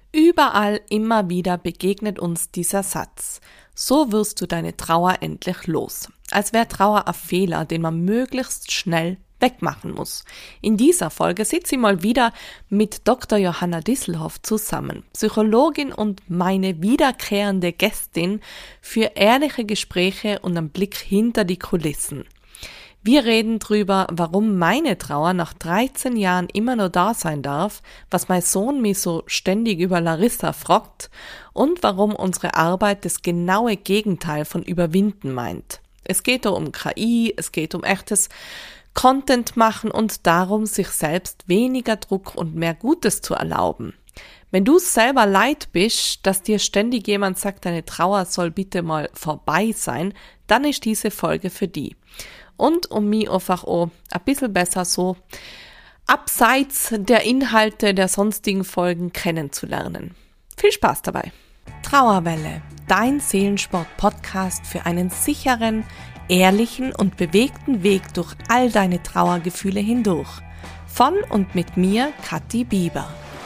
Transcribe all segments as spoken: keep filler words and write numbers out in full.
Überall immer wieder begegnet uns dieser Satz. So wirst du deine Trauer endlich los. Als wäre Trauer ein Fehler, den man möglichst schnell wegmachen muss. In dieser Folge sitze ich mal wieder mit Doktor Johanna Disselhoff zusammen, Psychologin und meine wiederkehrende Gästin für ehrliche Gespräche und einen Blick hinter die Kulissen. Wir reden drüber, warum meine Trauer nach dreizehn Jahren immer nur da sein darf, was mein Sohn mich so ständig über Larissa fragt und warum unsere Arbeit das genaue Gegenteil von überwinden meint. Es geht da um K I, es geht um echtes Content machen und darum, sich selbst weniger Druck und mehr Gutes zu erlauben. Wenn du selber leid bist, dass dir ständig jemand sagt, deine Trauer soll bitte mal vorbei sein, dann ist diese Folge für dich. Und um mich einfach auch ein bisschen besser so abseits der Inhalte der sonstigen Folgen kennenzulernen. Viel Spaß dabei. Trauerwelle, dein Seelensport-Podcast für einen sicheren, ehrlichen und bewegten Weg durch all deine Trauergefühle hindurch. Von und mit mir, Kathi Bieber.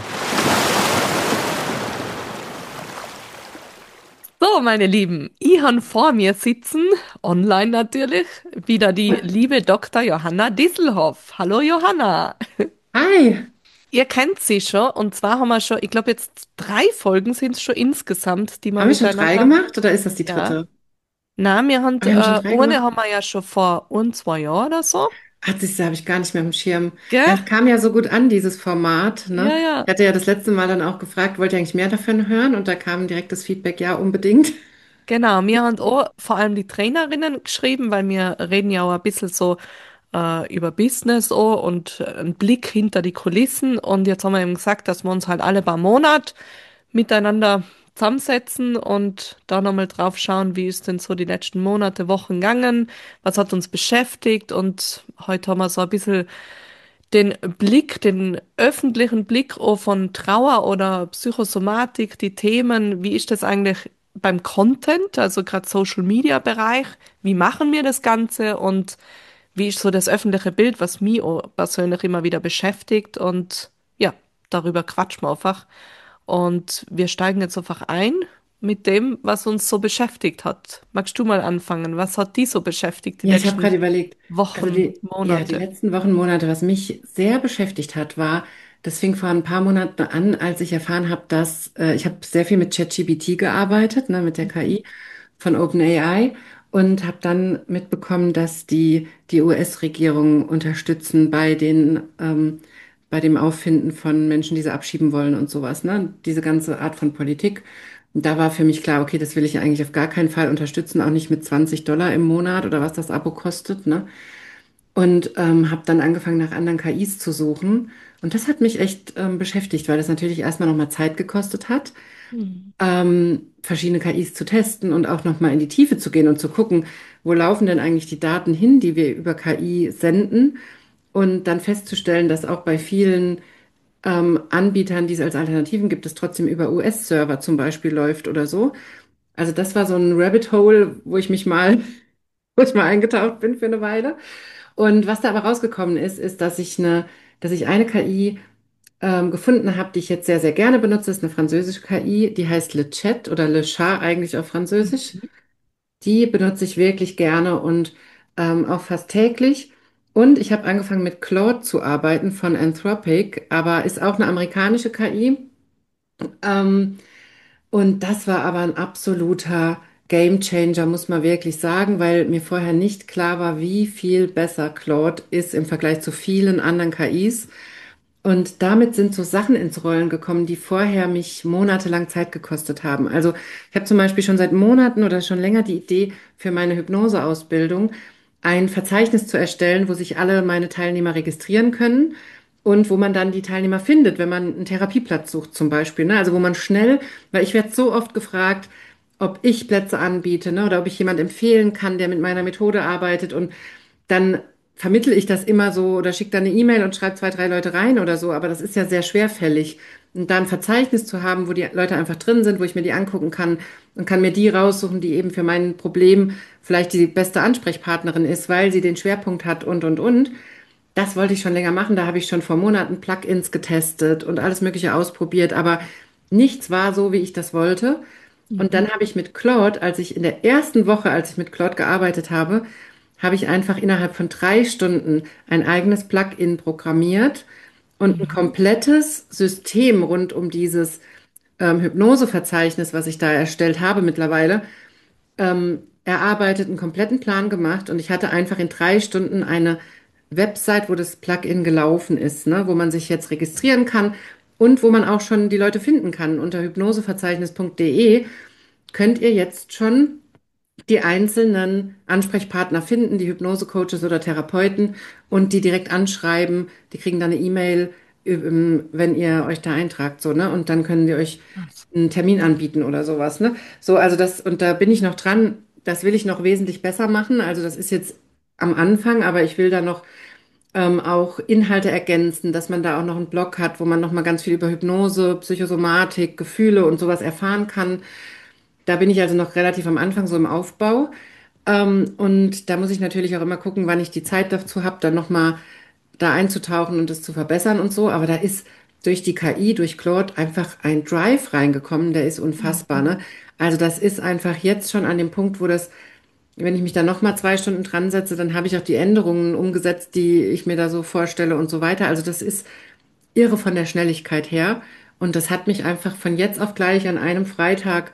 So, meine Lieben, ich habe vor mir sitzen, online natürlich, wieder die liebe Doktor Johanna Disselhoff. Hallo Johanna. Hi, Ihr kennt sie schon und zwar haben wir schon, ich glaube jetzt drei Folgen sind es schon insgesamt, die wir haben wir schon drei miteinander, gemacht oder ist das die ja. dritte? Na, wir haben, Ah, wir haben schon äh, drei ohne gemacht. haben wir ja schon vor un zwei Jahren oder so, Ach, das habe ich gar nicht mehr im Schirm. Ja, gell? es kam ja so gut an, dieses Format, ne? Ja, ja. Ich hatte ja das letzte Mal dann auch gefragt, wollt ihr eigentlich mehr davon hören? Und da kam direkt das Feedback, ja, unbedingt. Genau, wir haben auch vor allem die Trainerinnen geschrieben, weil wir reden ja auch ein bisschen so äh, über Business auch und einen Blick hinter die Kulissen. Und jetzt haben wir eben gesagt, dass wir uns halt alle paar Monat miteinander zusammensetzen und da nochmal drauf schauen, wie ist denn so die letzten Monate, Wochen gegangen, was hat uns beschäftigt. Und heute haben wir so ein bisschen den Blick, den öffentlichen Blick auch von Trauer oder Psychosomatik, die Themen, wie ist das eigentlich beim Content, also gerade Social Media Bereich, wie machen wir das Ganze und wie ist so das öffentliche Bild, was mich auch persönlich immer wieder beschäftigt und ja, darüber quatschen wir einfach. Und wir steigen jetzt einfach ein mit dem, was uns so beschäftigt hat. Magst du mal anfangen? Was hat die so beschäftigt die Ja, ich habe letzten gerade überlegt, also Wochen, die, ja, die Monate? letzten Wochen, Monate, was mich sehr beschäftigt hat, war, das fing vor ein paar Monaten an, als ich erfahren habe, dass äh, ich habe sehr viel mit ChatGPT gearbeitet, ne, mit der K I von OpenAI und habe dann mitbekommen, dass die die U S-Regierung unterstützen bei den ähm, bei dem Auffinden von Menschen, die sie abschieben wollen und sowas, ne, diese ganze Art von Politik. Und da war für mich klar, okay, das will ich eigentlich auf gar keinen Fall unterstützen, auch nicht mit zwanzig Dollar im Monat oder was das Abo kostet, ne? Und ähm, habe dann angefangen, nach anderen K Is zu suchen. Und das hat mich echt ähm, beschäftigt, weil das natürlich erstmal nochmal Zeit gekostet hat, Hm. ähm, verschiedene K Is zu testen und auch nochmal in die Tiefe zu gehen und zu gucken, wo laufen denn eigentlich die Daten hin, die wir über K I senden. Und dann festzustellen, dass auch bei vielen ähm, Anbietern, die es als Alternativen gibt, es trotzdem über U S-Server zum Beispiel läuft oder so. Also das war so ein Rabbit Hole, wo ich mich mal, wo ich mal eingetaucht bin für eine Weile. Und was da aber rausgekommen ist, ist, dass ich eine, dass ich eine K I ähm, gefunden habe, die ich jetzt sehr, sehr gerne benutze. Das ist eine französische K I, die heißt Le Chat oder Le Chat eigentlich auf Französisch. Die benutze ich wirklich gerne und ähm, auch fast täglich. Und ich habe angefangen mit Claude zu arbeiten von Anthropic, aber ist auch eine amerikanische K I. Ähm, und das war aber ein absoluter Gamechanger, muss man wirklich sagen, weil mir vorher nicht klar war, wie viel besser Claude ist im Vergleich zu vielen anderen K Is. Und damit sind so Sachen ins Rollen gekommen, die vorher mich monatelang Zeit gekostet haben. Also ich habe zum Beispiel schon seit Monaten oder schon länger die Idee für meine Hypnoseausbildung, ein Verzeichnis zu erstellen, wo sich alle meine Teilnehmer registrieren können und wo man dann die Teilnehmer findet, wenn man einen Therapieplatz sucht zum Beispiel. Ne? Also wo man schnell, weil ich werde so oft gefragt, ob ich Plätze anbiete, ne, oder ob ich jemand empfehlen kann, der mit meiner Methode arbeitet. Und dann vermittle ich das immer so oder schicke dann eine E-Mail und schreibe zwei, drei Leute rein oder so. Aber das ist ja sehr schwerfällig. Und da ein Verzeichnis zu haben, wo die Leute einfach drin sind, wo ich mir die angucken kann und kann mir die raussuchen, die eben für mein Problem vielleicht die beste Ansprechpartnerin ist, weil sie den Schwerpunkt hat und, und, und. Das wollte ich schon länger machen. Da habe ich schon vor Monaten Plugins getestet und alles Mögliche ausprobiert. Aber nichts war so, wie ich das wollte. Und Mhm. dann habe ich mit Claude, als ich in der ersten Woche, als ich mit Claude gearbeitet habe, habe ich einfach innerhalb von drei Stunden ein eigenes Plugin programmiert und ein Mhm. komplettes System rund um dieses ähm, Hypnoseverzeichnis, was ich da erstellt habe mittlerweile, ähm, erarbeitet, einen kompletten Plan gemacht und ich hatte einfach in drei Stunden eine Website, wo das Plugin gelaufen ist, ne, wo man sich jetzt registrieren kann und wo man auch schon die Leute finden kann. Unter hypnoseverzeichnis punkt de könnt ihr jetzt schon die einzelnen Ansprechpartner finden, die Hypnosecoaches oder Therapeuten und die direkt anschreiben. Die kriegen dann eine E-Mail, ähm, wenn ihr euch da eintragt, so, ne? Und dann können die euch Krass. einen Termin anbieten oder sowas, ne? So, also das, und da bin ich noch dran. Das will ich noch wesentlich besser machen. Also das ist jetzt am Anfang, aber ich will da noch ähm, auch Inhalte ergänzen, dass man da auch noch einen Blog hat, wo man noch mal ganz viel über Hypnose, Psychosomatik, Gefühle und sowas erfahren kann. Da bin ich also noch relativ am Anfang so im Aufbau. Ähm, und da muss ich natürlich auch immer gucken, wann ich die Zeit dazu habe, dann nochmal da einzutauchen und es zu verbessern und so. Aber da ist durch die K I, durch Claude einfach ein Drive reingekommen, der ist unfassbar, Mhm. ne? Also das ist einfach jetzt schon an dem Punkt, wo das, wenn ich mich da nochmal zwei Stunden dran setze, dann habe ich auch die Änderungen umgesetzt, die ich mir da so vorstelle und so weiter. Also das ist irre von der Schnelligkeit her. Und das hat mich einfach von jetzt auf gleich an einem Freitag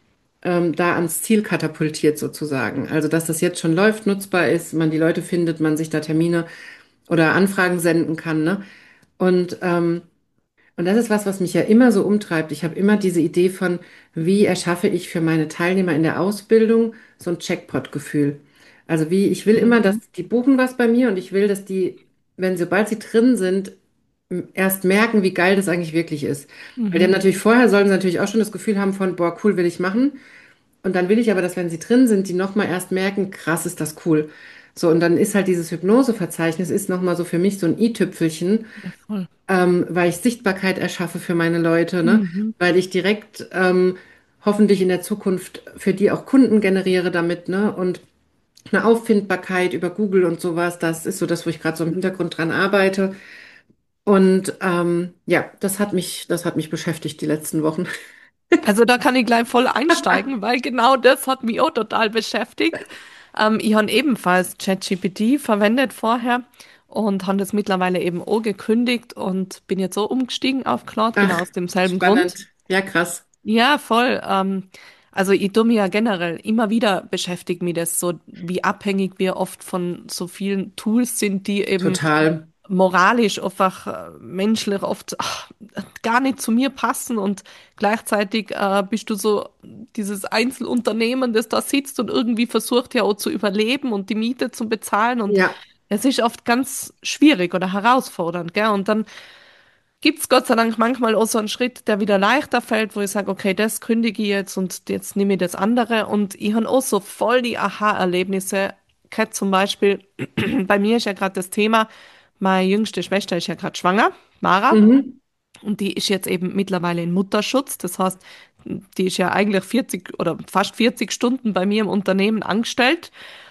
ähm, da ans Ziel katapultiert sozusagen. Also, dass das jetzt schon läuft, nutzbar ist, man die Leute findet, man sich da Termine oder Anfragen senden kann, ne? Und, ähm, und das ist was, was mich ja immer so umtreibt. Ich habe immer diese Idee von, wie erschaffe ich für meine Teilnehmer in der Ausbildung so ein Jackpot-Gefühl. Also wie, ich will immer, dass Mhm. die buchen was bei mir und ich will, dass die, wenn sobald sie drin sind, m- erst merken, wie geil das eigentlich wirklich ist. Weil die haben Mhm. natürlich vorher, sollen sie natürlich auch schon das Gefühl haben von, boah, cool, will ich machen. Und dann will ich aber, dass wenn sie drin sind, die nochmal erst merken, krass, ist das cool. So, und dann ist halt dieses Hypnoseverzeichnis ist nochmal so für mich so ein i-Tüpfelchen, Ja, voll. ähm, weil ich Sichtbarkeit erschaffe für meine Leute, ne? Mhm. Weil ich direkt ähm, hoffentlich in der Zukunft für die auch Kunden generiere damit, ne? Und eine Auffindbarkeit über Google und sowas, das ist so das, wo ich gerade so im Hintergrund dran arbeite. Und ähm, ja, das hat mich, das hat mich beschäftigt die letzten Wochen. Also da kann ich gleich voll einsteigen, weil genau das hat mich auch total beschäftigt. Ähm, ich habe ebenfalls ChatGPT verwendet vorher und habe das mittlerweile eben auch gekündigt und bin jetzt so umgestiegen auf Cloud, genau Ach, aus demselben Grund. spannend. Ja, krass. Ja, voll. Ähm, also ich tu mir ja generell immer wieder beschäftigt mich das so, wie abhängig wir oft von so vielen Tools sind, die eben Total. moralisch einfach äh, menschlich oft ach, gar nicht zu mir passen und gleichzeitig äh, bist du so dieses Einzelunternehmen, das da sitzt und irgendwie versucht ja auch zu überleben und die Miete zu bezahlen und Ja. es ist oft ganz schwierig oder herausfordernd, gell? Und dann gibt's Gott sei Dank manchmal auch so einen Schritt, der wieder leichter fällt, wo ich sage, okay, das kündige ich jetzt und jetzt nehme ich das andere. Und ich habe auch so voll die Aha-Erlebnisse. Gehabt. Zum Beispiel, bei mir ist ja gerade das Thema, meine jüngste Schwester ist ja gerade schwanger, Mara, Mhm. und die ist jetzt eben mittlerweile in Mutterschutz. Das heißt, die ist ja eigentlich vierzig oder fast vierzig Stunden bei mir im Unternehmen angestellt.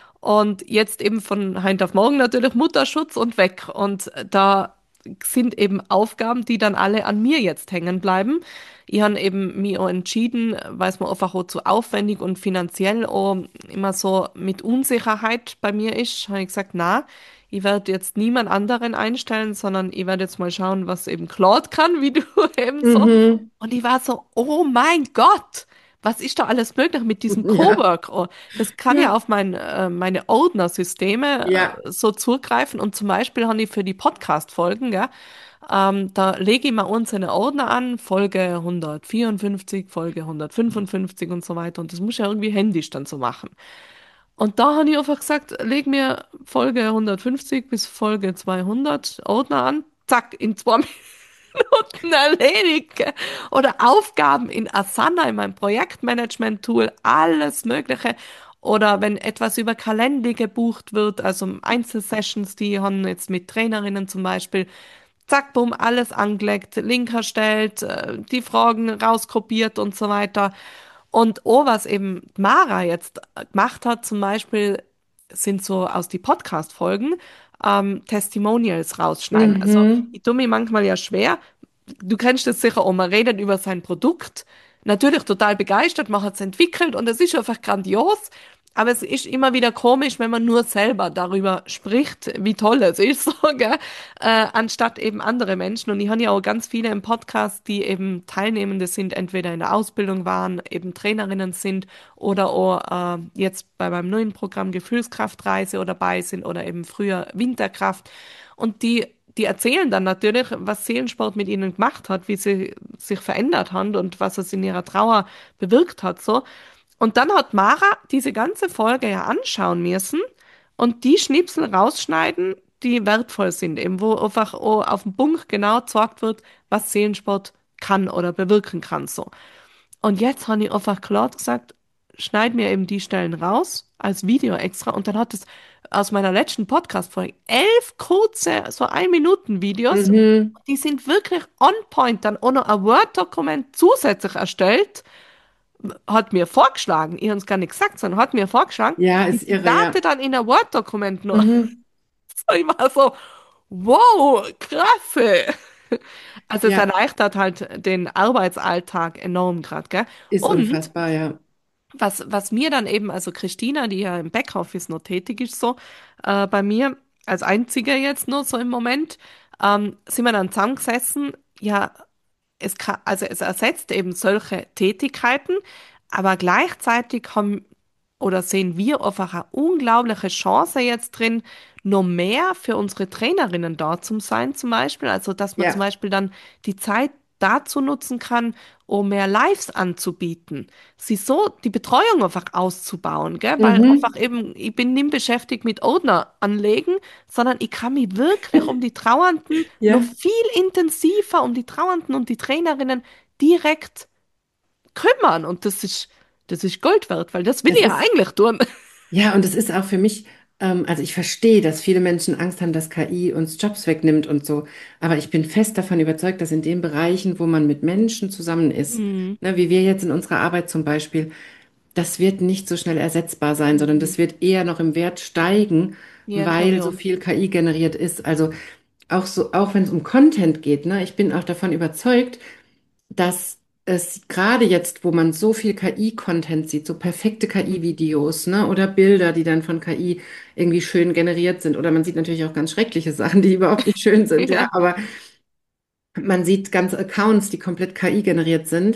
Und jetzt eben von heute auf morgen natürlich Mutterschutz und weg. Und da sind eben Aufgaben, die dann alle an mir jetzt hängen bleiben. Ich habe eben mich auch entschieden, weil es mir einfach auch zu aufwendig und finanziell auch immer so mit Unsicherheit bei mir ist, habe ich gesagt, na, ich werde jetzt niemand anderen einstellen, sondern ich werde jetzt mal schauen, was eben Claude kann, wie du eben so. Mhm. Und ich war so, oh mein Gott, was ist da alles möglich mit diesem Ja. Cowork? Oh, das kann ja Ja. auf mein, äh, meine Ordnersysteme Ja. äh, so zugreifen. Und zum Beispiel habe ich für die Podcast-Folgen, ja, ähm, da lege ich mal unsere Ordner an, Folge hundertvierundfünfzig, Folge hundertfünfundfünfzig und so weiter. Und das muss ich ja irgendwie händisch dann so machen. Und da habe ich einfach gesagt, leg mir Folge hundertfünfzig bis Folge zweihundert Ordner an. Zack, in zwei Minuten erledigt. Gell? Oder Aufgaben in Asana, in meinem Projektmanagement-Tool, alles Mögliche. Oder wenn etwas über Kalender gebucht wird, also Einzelsessions, die haben jetzt mit Trainerinnen zum Beispiel, zack, bumm, alles angelegt, Link erstellt, äh, die Fragen rauskopiert und so weiter. Und oh, was eben Mara jetzt gemacht hat, zum Beispiel, sind so aus die Podcast-Folgen ähm, Testimonials rausschneiden. Also Mhm. ich tue mir manchmal ja schwer. du kennst das sicher auch, man redet über sein Produkt, natürlich total begeistert, man hat es entwickelt und es ist einfach grandios, aber es ist immer wieder komisch, wenn man nur selber darüber spricht, wie toll es ist, so, gell? Äh, anstatt eben andere Menschen. Und ich habe ja auch ganz viele im Podcast, die eben Teilnehmende sind, entweder in der Ausbildung waren, eben Trainerinnen sind oder auch äh, jetzt bei meinem neuen Programm Gefühlskraftreise oder dabei sind oder eben früher Winterkraft. Und die die erzählen dann natürlich, was Seelensport mit ihnen gemacht hat, wie sie sich verändert haben und was es in ihrer Trauer bewirkt hat, so. Und dann hat Mara diese ganze Folge ja anschauen müssen und die Schnipsel rausschneiden, die wertvoll sind, eben wo einfach auch auf den Punkt genau gezeigt wird, was Seelensport kann oder bewirken kann, so. Und jetzt habe ich einfach klar gesagt, schneid mir eben die Stellen raus als Video extra. Und dann hat es aus meiner letzten Podcast-Folge elf kurze, so ein-Minuten-Videos. Mhm. Die sind wirklich on point. Dann auch noch ein Word-Dokument zusätzlich erstellt. Hat mir vorgeschlagen, ich habe es gar nicht gesagt, sondern hat mir vorgeschlagen, Ja, die ist irre, Zitate ja. dann in ein Word-Dokument noch. Mhm. So, ich war so, wow, krasse. Also es Ja, erleichtert halt den Arbeitsalltag enorm gerade, gell? ist Und unfassbar, ja. was, was mir dann eben, also Christina, die ja im Backoffice noch tätig ist, so, äh, bei mir als Einzige jetzt nur so im Moment, ähm, sind wir dann zusammengesessen, ja, es kann, also es ersetzt eben solche Tätigkeiten, aber gleichzeitig haben oder sehen wir einfach eine unglaubliche Chance jetzt drin, noch mehr für unsere Trainerinnen da zu sein, zum Beispiel. Also, dass man zum Ja, Beispiel dann die Zeit dazu nutzen kann, um mehr Lives anzubieten. Sie so die Betreuung einfach auszubauen, gell? Weil einfach mhm. eben, ich bin nicht beschäftigt mit Ordner anlegen, sondern ich kann mich wirklich um die Trauernden noch Ja, viel intensiver um die Trauernden und die Trainerinnen direkt kümmern. Und das ist, das ist Gold wert, weil das will das ich ja ist, eigentlich tun. ja, und es ist auch für mich, ähm, also ich verstehe, dass viele Menschen Angst haben, dass K I uns Jobs wegnimmt und so, aber ich bin fest davon überzeugt, dass in den Bereichen, wo man mit Menschen zusammen ist, Mhm. ne, wie wir jetzt in unserer Arbeit zum Beispiel, das wird nicht so schnell ersetzbar sein, sondern Mhm. das wird eher noch im Wert steigen, Ja, glaube ich weil so auch. viel K I generiert ist. Also auch so, auch wenn es um Content geht, ne, ich bin auch davon überzeugt, dass es gerade jetzt, wo man so viel K I-Content sieht, so perfekte Mhm. K I-Videos, ne, oder Bilder, die dann von K I irgendwie schön generiert sind, oder man sieht natürlich auch ganz schreckliche Sachen, die überhaupt nicht schön sind, ja, Ja. aber man sieht ganze Accounts, die komplett K I generiert sind.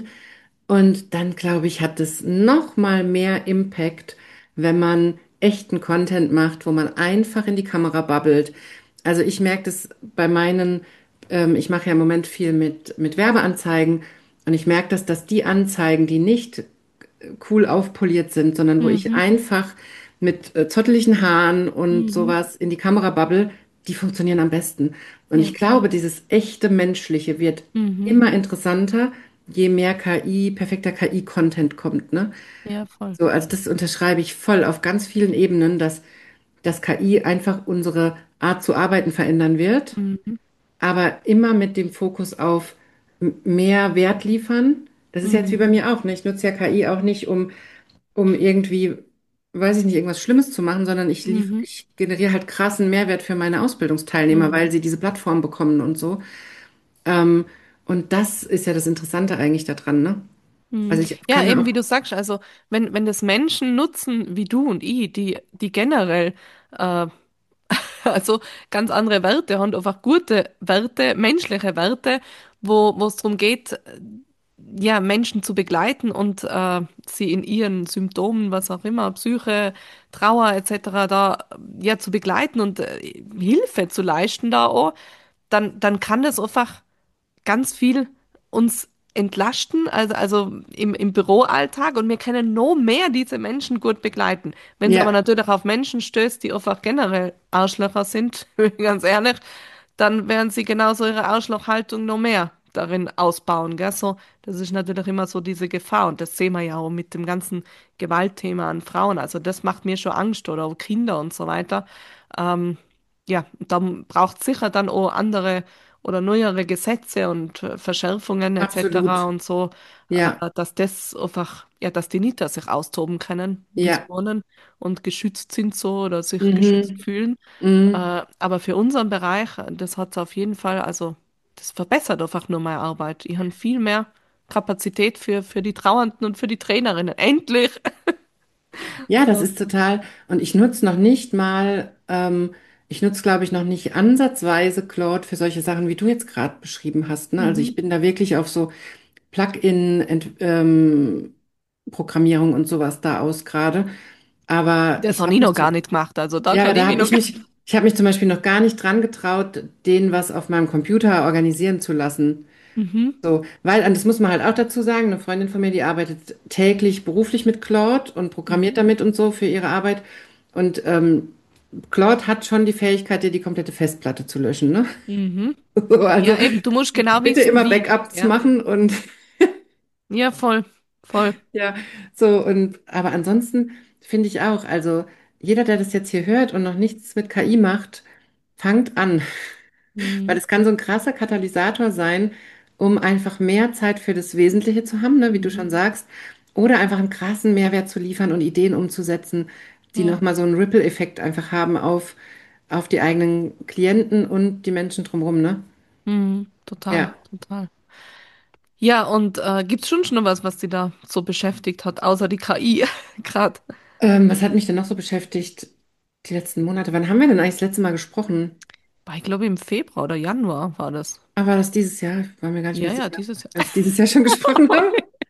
Und dann, glaube ich, hat es noch mal mehr Impact, wenn man echten Content macht, wo man einfach in die Kamera babbelt. Also ich merke das bei meinen, ähm, ich mache ja im Moment viel mit, mit Werbeanzeigen und ich merke das, dass die Anzeigen, die nicht cool aufpoliert sind, sondern wo ich Mhm. einfach mit äh, zotteligen Haaren und Mhm. sowas in die Kamera babbel, die funktionieren am besten. Und Ja, ich klar. glaube, dieses echte Menschliche wird Mhm. immer interessanter, je mehr K I, perfekter K I-Content kommt, ne? Ja, voll. So, also das unterschreibe ich voll auf ganz vielen Ebenen, dass, dass K I einfach unsere Art zu arbeiten verändern wird, Mhm. aber immer mit dem Fokus auf m- mehr Wert liefern. Das ist jetzt wie bei Mhm. mir auch, ne? Ich nutze ja K I auch nicht, um um irgendwie, weiß ich nicht, irgendwas Schlimmes zu machen, sondern ich lief, Mhm. ich generiere halt krassen Mehrwert für meine Ausbildungsteilnehmer, Mhm. weil sie diese Plattform bekommen und so. Ähm, und das ist ja das Interessante eigentlich daran, ne? Mhm. Also ich Ja, kann ja eben wie auch, du sagst, also wenn, wenn das Menschen nutzen, wie du und ich, die, die generell äh, also ganz andere Werte haben, einfach gute Werte, menschliche Werte, wo, wo es darum geht, ja, Menschen zu begleiten und äh, sie in ihren Symptomen, was auch immer, Psyche, Trauer et cetera, da ja zu begleiten und äh, Hilfe zu leisten da auch, dann, dann kann das einfach ganz viel uns entlasten, also, also im, im Büroalltag und wir können noch mehr diese Menschen gut begleiten. Wenn es aber ja, natürlich auf Menschen stößt, die einfach generell Arschlöcher sind, ganz ehrlich, dann werden sie genauso ihre Arschlochhaltung noch mehr darin ausbauen, gell? So, das ist natürlich immer so diese Gefahr und das sehen wir ja auch mit dem ganzen Gewaltthema an Frauen. Also das macht mir schon Angst oder auch Kinder und so weiter. Ähm, ja, dann braucht sicher dann auch andere oder neuere Gesetze und äh, Verschärfungen et cetera absolut. und so, Ja, äh, dass das einfach, ja, dass die nicht sich austoben können, wie sie ja. wollen und geschützt sind so oder sich geschützt Mhm. fühlen. Mhm. Äh, aber für unseren Bereich, äh, das hat es auf jeden Fall, also das verbessert einfach nur meine Arbeit. Ich habe viel mehr Kapazität für, für die Trauernden und für die Trainerinnen. Endlich! Ja, das So. ist total. Und ich nutze noch nicht mal, ähm, ich nutze, glaube ich, noch nicht ansatzweise Claude für solche Sachen, wie du jetzt gerade beschrieben hast. Ne? Also ich Mhm. bin da wirklich auf so Plugin, Ent- ähm, Programmierung und sowas da aus gerade. Aber Das ich habe habe ich mich, noch zu, gar nicht gemacht, also da ja, aber kenne da ich mich habe noch ich gar mich, ich habe mich zum Beispiel noch gar nicht dran getraut, den was auf meinem Computer organisieren zu lassen. Mhm. So, weil, und das muss man halt auch dazu sagen, eine Freundin von mir, die arbeitet täglich beruflich mit Claude und programmiert Mhm. damit und so für ihre Arbeit. Und ähm, Claude hat schon die Fähigkeit, dir die komplette Festplatte zu löschen, ne? Mhm. So, also Ja, eben, du musst genau bitte wissen, immer wie. Backups Ja. machen und Ja, voll, voll. ja, so und aber ansonsten finde ich auch, also jeder, der das jetzt hier hört und noch nichts mit K I macht, fangt an. Weil Mhm. es kann so ein krasser Katalysator sein, um einfach mehr Zeit für das Wesentliche zu haben, ne, wie du Mhm. schon sagst, oder einfach einen krassen Mehrwert zu liefern und Ideen umzusetzen, die Ja. nochmal so einen Ripple-Effekt einfach haben auf, auf die eigenen Klienten und die Menschen drumherum, ne? Mhm. Total, Ja. total. Ja, und äh, gibt's schon schon was, was dich da so beschäftigt hat, außer die K I gerade? Ähm, was hat mich denn noch so beschäftigt die letzten Monate? Wann haben wir denn eigentlich das letzte Mal gesprochen? Ich glaube, im Februar oder Januar war das. Ah, war das dieses Jahr? Ich war mir gar nicht mehr Ja, ja, sicher, dieses Jahr. als dieses Jahr schon gesprochen haben.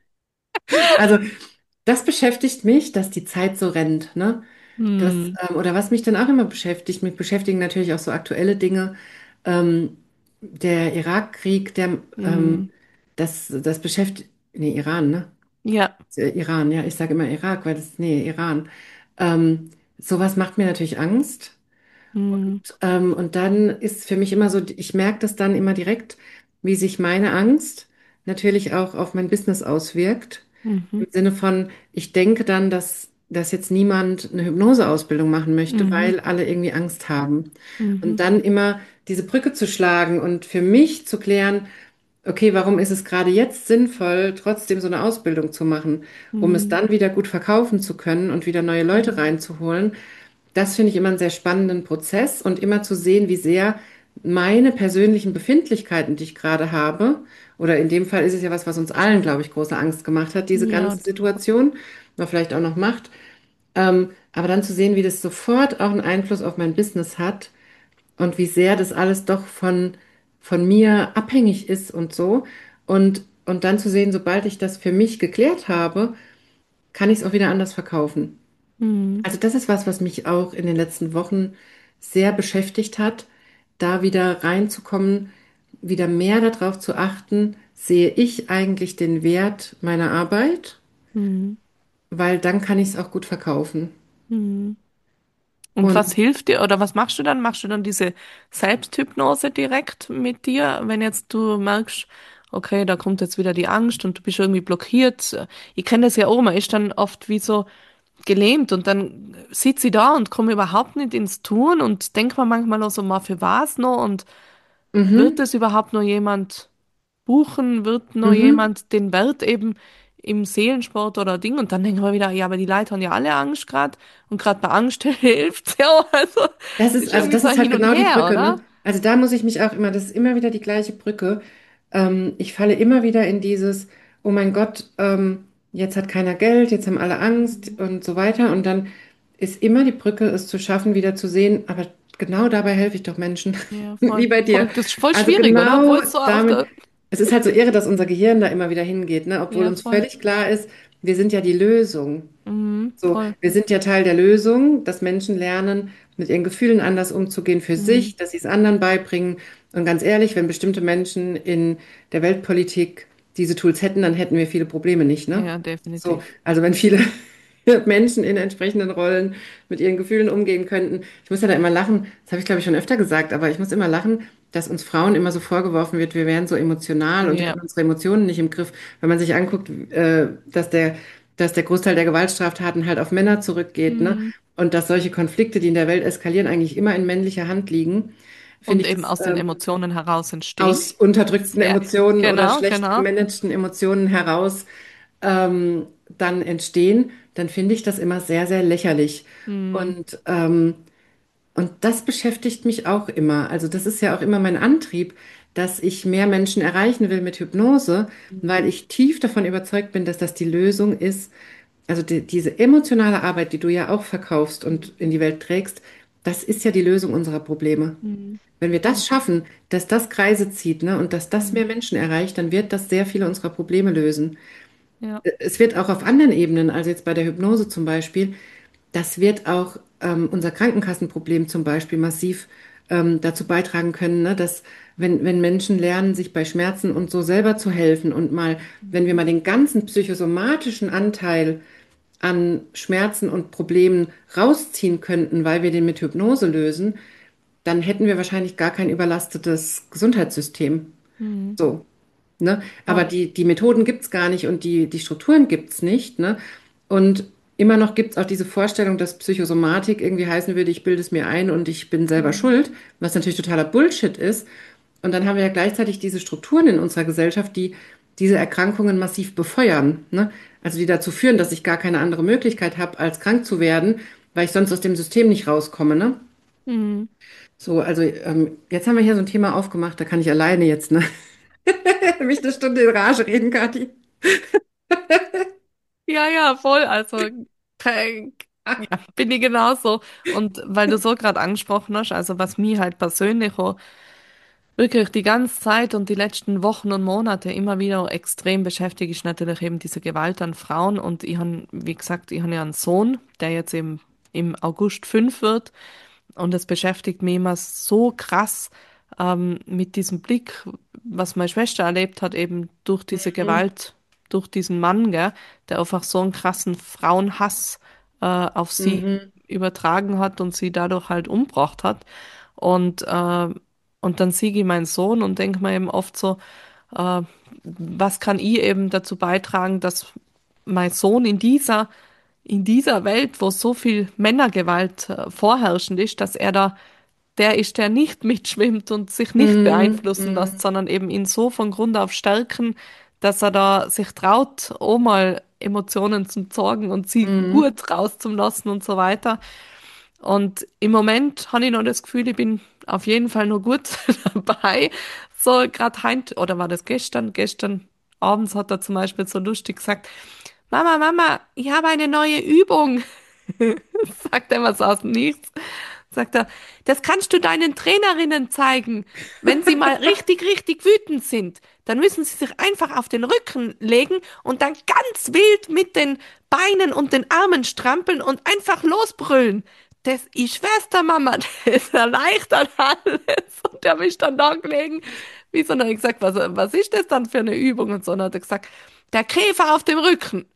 Also, das beschäftigt mich, dass die Zeit so rennt, ne? Das, Hm. ähm, oder was mich dann auch immer beschäftigt, mich beschäftigen natürlich auch so aktuelle Dinge. Ähm, der Irakkrieg, der, ähm, Hm. das, das beschäftigt, nee, Iran, ne? Ja. Äh, Iran, ja, ich sage immer Irak, weil das, nee, Iran. Ähm, sowas macht mir natürlich Angst. Hm. Ähm, und dann ist für mich immer so, ich merke das dann immer direkt, wie sich meine Angst natürlich auch auf mein Business auswirkt. Mhm. Im Sinne von, ich denke dann, dass, dass jetzt niemand eine Hypnoseausbildung machen möchte, Mhm. weil alle irgendwie Angst haben. Und Mhm. dann immer diese Brücke zu schlagen und für mich zu klären, okay, warum ist es gerade jetzt sinnvoll, trotzdem so eine Ausbildung zu machen, um es Mhm. dann wieder gut verkaufen zu können und wieder neue Leute Mhm. reinzuholen. Das finde ich immer einen sehr spannenden Prozess und immer zu sehen, wie sehr meine persönlichen Befindlichkeiten, die ich gerade habe, oder in dem Fall ist es ja was, was uns allen, glaube ich, große Angst gemacht hat, diese Ja, ganze Situation, oder vielleicht auch noch macht, ähm, aber dann zu sehen, wie das sofort auch einen Einfluss auf mein Business hat und wie sehr das alles doch von, von mir abhängig ist und so. Und, und dann zu sehen, sobald ich das für mich geklärt habe, kann ich es auch wieder anders verkaufen. mhm. Also das ist was, was mich auch in den letzten Wochen sehr beschäftigt hat, da wieder reinzukommen, wieder mehr darauf zu achten, sehe ich eigentlich den Wert meiner Arbeit, Mhm. weil dann kann ich es auch gut verkaufen. Mhm. Und was Und hilft dir oder was machst du dann? Machst du dann diese Selbsthypnose direkt mit dir, wenn jetzt du merkst, okay, da kommt jetzt wieder die Angst und du bist irgendwie blockiert. Ich kenne das ja auch, man ist dann oft wie so gelähmt und dann sitzt sie da und kommt überhaupt nicht ins Tun und denkt man manchmal auch so, mal für was noch und wird mhm, es überhaupt noch jemand buchen, wird noch mhm. jemand den Wert eben im Seelensport oder Ding und dann denken wir wieder, ja, aber die Leute haben ja alle Angst gerade und gerade bei Angst hilft's ja auch, also Das ist, ist also irgendwie das so ist halt hin und genau die her, Brücke, oder? ne? Also da muss ich mich auch immer, das ist immer wieder die gleiche Brücke. Ähm, ich falle immer wieder in dieses, oh mein Gott, ähm, jetzt hat keiner Geld, jetzt haben alle Angst Mhm. und so weiter. Und dann ist immer die Brücke, es zu schaffen, wieder zu sehen, aber genau dabei helfe ich doch Menschen, Ja, wie voll, bei dir. voll, das ist voll Also schwierig, oder? genau Obwohl es so auf damit, der, es ist halt so irre, dass unser Gehirn da immer wieder hingeht, ne? Obwohl ja, uns voll, völlig klar ist, wir sind ja die Lösung. mhm, So, voll, wir sind ja Teil der Lösung, dass Menschen lernen, mit ihren Gefühlen anders umzugehen für mhm. sich, dass sie es anderen beibringen. Und ganz ehrlich, wenn bestimmte Menschen in der Weltpolitik diese Tools hätten, dann hätten wir viele Probleme nicht, ne? Ja, So, definitiv. also wenn viele Menschen in entsprechenden Rollen mit ihren Gefühlen umgehen könnten. Ich muss ja da immer lachen, das habe ich glaube ich schon öfter gesagt, aber ich muss immer lachen, dass uns Frauen immer so vorgeworfen wird, wir wären so emotional und Ja, hätten unsere Emotionen nicht im Griff. Wenn man sich anguckt, äh, dass der, dass der Großteil der Gewaltstraftaten halt auf Männer zurückgeht, ne? mhm. Und dass solche Konflikte, die in der Welt eskalieren, eigentlich immer in männlicher Hand liegen, finde Und ich eben das aus den ähm, Emotionen heraus entstehen. aus unterdrückten Sehr, Emotionen oder genau, schlecht genau. gemanagten Emotionen heraus ähm, dann entstehen, dann finde ich das immer sehr, sehr lächerlich. Mhm. Und, ähm, und das beschäftigt mich auch immer. Also das ist ja auch immer mein Antrieb. dass ich mehr Menschen erreichen will mit Hypnose, weil ich tief davon überzeugt bin, dass das die Lösung ist. Also die, diese emotionale Arbeit, die du ja auch verkaufst und in die Welt trägst, das ist ja die Lösung unserer Probleme. Mhm. Wenn wir Ja. das schaffen, dass das Kreise zieht, ne, und dass das Mhm. mehr Menschen erreicht, dann wird das sehr viele unserer Probleme lösen. Ja. Es wird auch auf anderen Ebenen, also jetzt bei der Hypnose zum Beispiel, das wird auch ähm, unser Krankenkassenproblem zum Beispiel massiv ähm, dazu beitragen können, ne, dass wenn, wenn Menschen lernen, sich bei Schmerzen und so selber zu helfen und mal, wenn wir mal den ganzen psychosomatischen Anteil an Schmerzen und Problemen rausziehen könnten, weil wir den mit Hypnose lösen, dann hätten wir wahrscheinlich gar kein überlastetes Gesundheitssystem. Mhm. So. Ne? Aber Voll. die, die Methoden gibt's gar nicht und die, die Strukturen gibt's nicht. Ne? Und immer noch gibt's auch diese Vorstellung, dass Psychosomatik irgendwie heißen würde, ich bilde es mir ein und ich bin selber Mhm. schuld, was natürlich totaler Bullshit ist. Und dann haben wir ja gleichzeitig diese Strukturen in unserer Gesellschaft, die diese Erkrankungen massiv befeuern. Ne? Also die dazu führen, dass ich gar keine andere Möglichkeit habe, als krank zu werden, weil ich sonst aus dem System nicht rauskomme. Ne? Mhm. So, also ähm, jetzt haben wir hier so ein Thema aufgemacht, da kann ich alleine jetzt, ne? Mich eine Stunde in Rage reden, Kathi. Ja, ja, voll. Also, ke- ja, bin ich genauso. Und weil du so gerade angesprochen hast, also was mich halt persönlich auch wirklich die ganze Zeit und die letzten Wochen und Monate immer wieder extrem beschäftigt, ist natürlich eben diese Gewalt an Frauen. Und ich habe, wie gesagt, ich habe ja einen Sohn, der jetzt im, im August fünf wird. Und es beschäftigt mich immer so krass ähm, mit diesem Blick, was meine Schwester erlebt hat, eben durch diese Mhm. Gewalt, durch diesen Mann, gell, der einfach so einen krassen Frauenhass äh, auf sie Mhm. übertragen hat und sie dadurch halt umgebracht hat. Und, äh, und dann sehe ich meinen Sohn und denke mir eben oft so, äh, was kann ich eben dazu beitragen, dass mein Sohn in dieser in dieser Welt, wo so viel Männergewalt äh, vorherrschend ist, dass er da der ist, der nicht mitschwimmt und sich nicht Mhm. beeinflussen lässt, Mhm. sondern eben ihn so von Grund auf stärken, dass er da sich traut, auch mal Emotionen zum Sorgen und sie Mhm. gut rauszulassen und so weiter. Und im Moment habe ich noch das Gefühl, ich bin auf jeden Fall noch gut dabei. So gerade heint, oder war das gestern? Gestern abends hat er zum Beispiel so lustig gesagt, Mama, Mama, ich habe eine neue Übung. Sagt er was aus dem Nichts. Sagt er, das kannst du deinen Trainerinnen zeigen. Wenn sie mal richtig, richtig wütend sind, dann müssen sie sich einfach auf den Rücken legen und dann ganz wild mit den Beinen und den Armen strampeln und einfach losbrüllen. Das, ich schwör's der Mama, das erleichtert alles. Und der mich dann da gelegen. Wie so, dann hab ich gesagt, was, was ist das dann für eine Übung? Und so, und dann hat er gesagt, der Käfer auf dem Rücken.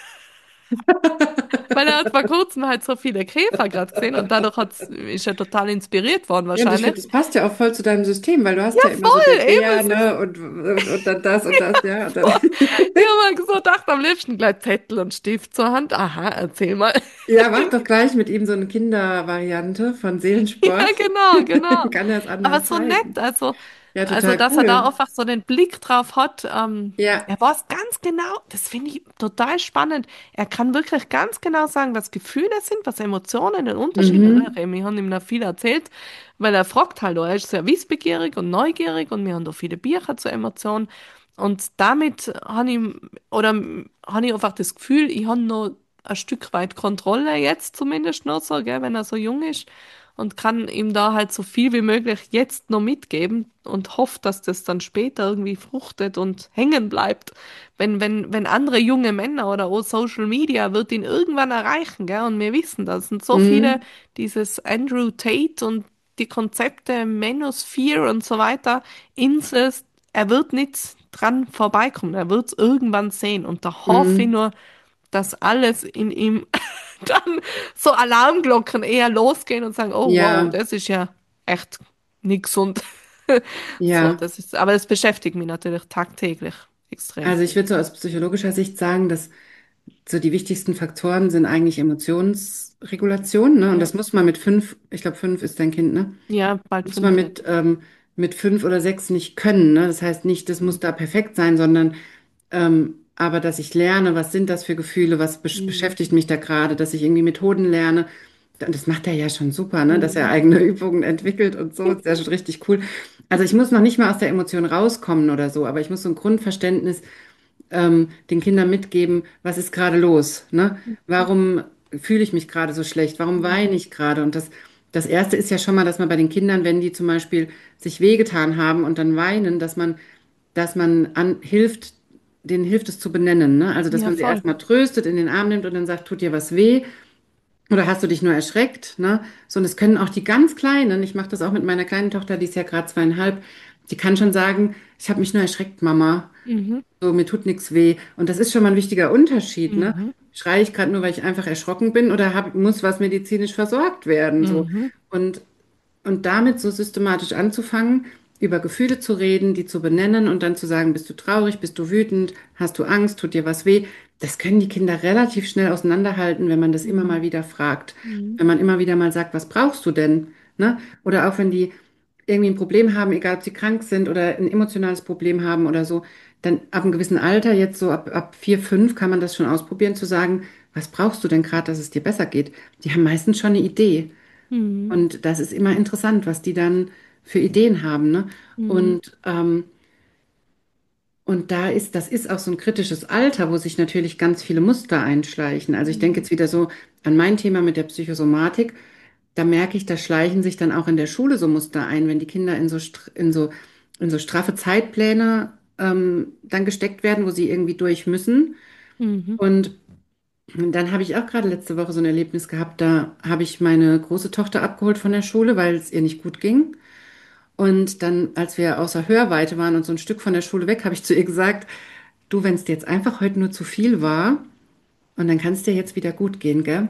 Weil er hat vor kurzem halt so viele Käfer gerade gesehen und dadurch hat's, ist er total inspiriert worden Ja, und ich wahrscheinlich. finde, das passt ja auch voll zu deinem System, weil du Ja, hast ja immer so der voll, eben, Bär, es ist ne, und, und, und dann das und das, ja. Und dann voll. Ich habe mal so gedacht, am liebsten gleich Zettel und Stift zur Hand. Aha, erzähl mal. ja, mach doch gleich mit ihm so eine Kindervariante von Ja, Seelensport. genau, genau. Kann er es Aber anderen so nett, zeigen. also, Ja, also, total dass er da cool. einfach so den Blick drauf hat, ähm, Ja. er weiß ganz genau, das finde ich total spannend. Er kann wirklich ganz genau sagen, was Gefühle sind, was Emotionen, den Unterschied. Also, Mhm. wir haben ihm da viel erzählt, weil er fragt halt, auch, er ist sehr wissbegierig und neugierig und wir haben da viele Bücher zur Emotion. Und damit habe ich, oder habe ich einfach das Gefühl, ich habe noch ein Stück weit Kontrolle jetzt zumindest noch so, gell, wenn er so jung ist und kann ihm da halt so viel wie möglich jetzt noch mitgeben und hofft, dass das dann später irgendwie fruchtet und hängen bleibt. Wenn, wenn, wenn andere junge Männer oder auch Social Media wird ihn irgendwann erreichen, gell? Und wir wissen, das sind so viele, Mhm. dieses Andrew Tate und die Konzepte Manosphere und so weiter, Incest, er wird nicht dran vorbeikommen, er wird es irgendwann sehen und da hoffe ich Mhm. nur, dass alles in ihm dann so Alarmglocken eher losgehen und sagen, oh wow, Ja, das ist ja echt nix und so, ja. das ist, aber das beschäftigt mich natürlich tagtäglich extrem. Also ich würde so aus psychologischer Sicht sagen, dass so die wichtigsten Faktoren sind eigentlich Emotionsregulation, ne? Und Ja. das muss man mit fünf, ich glaube fünf ist dein Kind, ne? Ja, bald Muss man fünf wird. mit, ähm, mit fünf oder sechs nicht können, ne? Das heißt nicht, das muss da perfekt sein, sondern ähm, aber dass ich lerne, was sind das für Gefühle, was besch Mhm. beschäftigt mich da gerade, dass ich irgendwie Methoden lerne, das macht er ja schon super, ne? Dass er Mhm. eigene Übungen entwickelt und so. Das ist ja schon richtig cool. Also ich muss noch nicht mal aus der Emotion rauskommen oder so, aber ich muss so ein Grundverständnis ähm, den Kindern mitgeben, was ist gerade los, ne? Warum fühle ich mich gerade so schlecht? Warum weine Mhm. ich gerade? Und das, das Erste ist ja schon mal, dass man bei den Kindern, wenn die zum Beispiel sich wehgetan haben und dann weinen, dass man, dass man an, hilft, denen hilft es zu benennen, ne? Also dass Ja, man sie voll. erstmal tröstet, in den Arm nimmt und dann sagt, tut dir was weh? Oder hast du dich nur erschreckt, ne? So, und es können auch die ganz Kleinen, ich mache das auch mit meiner kleinen Tochter, die ist ja gerade zweieinhalb, die kann schon sagen, ich habe mich nur erschreckt, Mama. Mhm. So, mir tut nichts weh. Und das ist schon mal ein wichtiger Unterschied, ne? Mhm. Schreie ich gerade nur, weil ich einfach erschrocken bin oder hab, muss was medizinisch versorgt werden, so. Mhm. Und und damit so systematisch anzufangen, über Gefühle zu reden, die zu benennen und dann zu sagen, bist du traurig, bist du wütend, hast du Angst, tut dir was weh, das können die Kinder relativ schnell auseinanderhalten, wenn man das immer Mhm. mal wieder fragt. Mhm. Wenn man immer wieder mal sagt, was brauchst du denn? Ne? Oder auch wenn die irgendwie ein Problem haben, egal ob sie krank sind oder ein emotionales Problem haben oder so, dann ab einem gewissen Alter, jetzt so ab, ab vier, fünf, kann man das schon ausprobieren, zu sagen, was brauchst du denn gerade, dass es dir besser geht? Die haben meistens schon eine Idee. Mhm. Und das ist immer interessant, was die dann für Ideen haben, ne? Mhm. Und, ähm, und da ist, das ist auch so ein kritisches Alter, wo sich natürlich ganz viele Muster einschleichen. Also ich denke Mhm. jetzt wieder so an mein Thema mit der Psychosomatik. Da merke ich, da schleichen sich dann auch in der Schule so Muster ein, wenn die Kinder in so, str- in so, in so straffe Zeitpläne ähm, dann gesteckt werden, wo sie irgendwie durch müssen. Mhm. Und dann habe ich auch gerade letzte Woche so ein Erlebnis gehabt, da habe ich meine große Tochter abgeholt von der Schule, weil es ihr nicht gut ging. Und dann, als wir außer Hörweite waren und so ein Stück von der Schule weg, habe ich zu ihr gesagt, du, wenn es dir jetzt einfach heute nur zu viel war, und dann kann es dir jetzt wieder gut gehen, gell?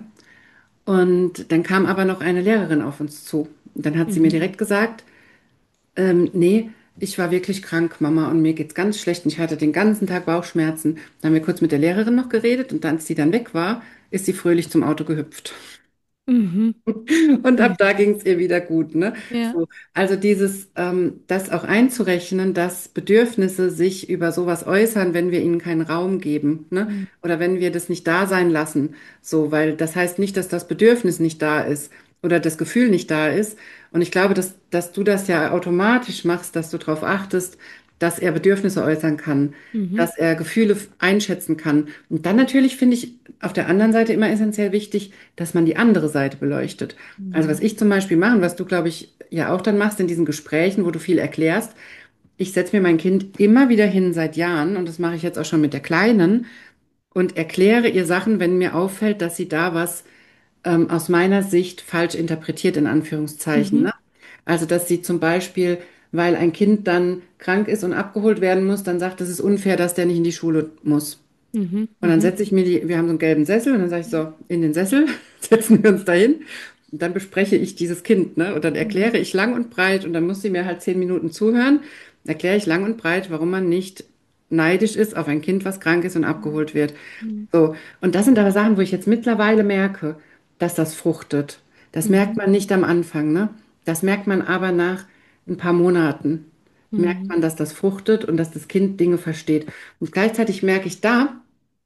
Und dann kam aber noch eine Lehrerin auf uns zu. Und dann hat sie mir Mhm. direkt gesagt, ähm, nee, ich war wirklich krank, Mama, und mir geht's ganz schlecht und ich hatte den ganzen Tag Bauchschmerzen. Dann haben wir kurz mit der Lehrerin noch geredet und dann, als sie dann weg war, ist sie fröhlich zum Auto gehüpft. Mhm. Und ab Mhm. da ging es ihr wieder gut, ne? Ja. So, also dieses, ähm, das auch einzurechnen, dass Bedürfnisse sich über sowas äußern, wenn wir ihnen keinen Raum geben, ne? Mhm. Oder wenn wir das nicht da sein lassen, so, weil das heißt nicht, dass das Bedürfnis nicht da ist oder das Gefühl nicht da ist. Und ich glaube, dass, dass du das ja automatisch machst, dass du darauf achtest, dass er Bedürfnisse äußern kann, Mhm. dass er Gefühle f- einschätzen kann. Und dann natürlich finde ich auf der anderen Seite immer essentiell wichtig, dass man die andere Seite beleuchtet. Also was Mhm. ich zum Beispiel mache, und was du, glaube ich, ja auch dann machst in diesen Gesprächen, wo du viel erklärst, ich setze mir mein Kind immer wieder hin seit Jahren, und das mache ich jetzt auch schon mit der Kleinen, und erkläre ihr Sachen, wenn mir auffällt, dass sie da was ähm, aus meiner Sicht falsch interpretiert, in Anführungszeichen. Mhm. Ne? Also, dass sie zum Beispiel, weil ein Kind dann krank ist und abgeholt werden muss, dann sagt, es ist unfair, dass der nicht in die Schule muss. Mhm. Und dann Mhm. setze ich mir die, wir haben so einen gelben Sessel, und dann sage ich so, in den Sessel, setzen wir uns dahin. Und dann bespreche ich dieses Kind, ne? Und dann Mhm. erkläre ich lang und breit, und dann muss sie mir halt zehn Minuten zuhören, erkläre ich lang und breit, warum man nicht neidisch ist auf ein Kind, was krank ist und abgeholt wird. Mhm. So. Und das sind aber Sachen, wo ich jetzt mittlerweile merke, dass das fruchtet. Das merkt Mhm. man nicht am Anfang, ne? Das merkt man aber nach ein paar Monaten. Merkt Mhm. man, dass das fruchtet und dass das Kind Dinge versteht. Und gleichzeitig merke ich da,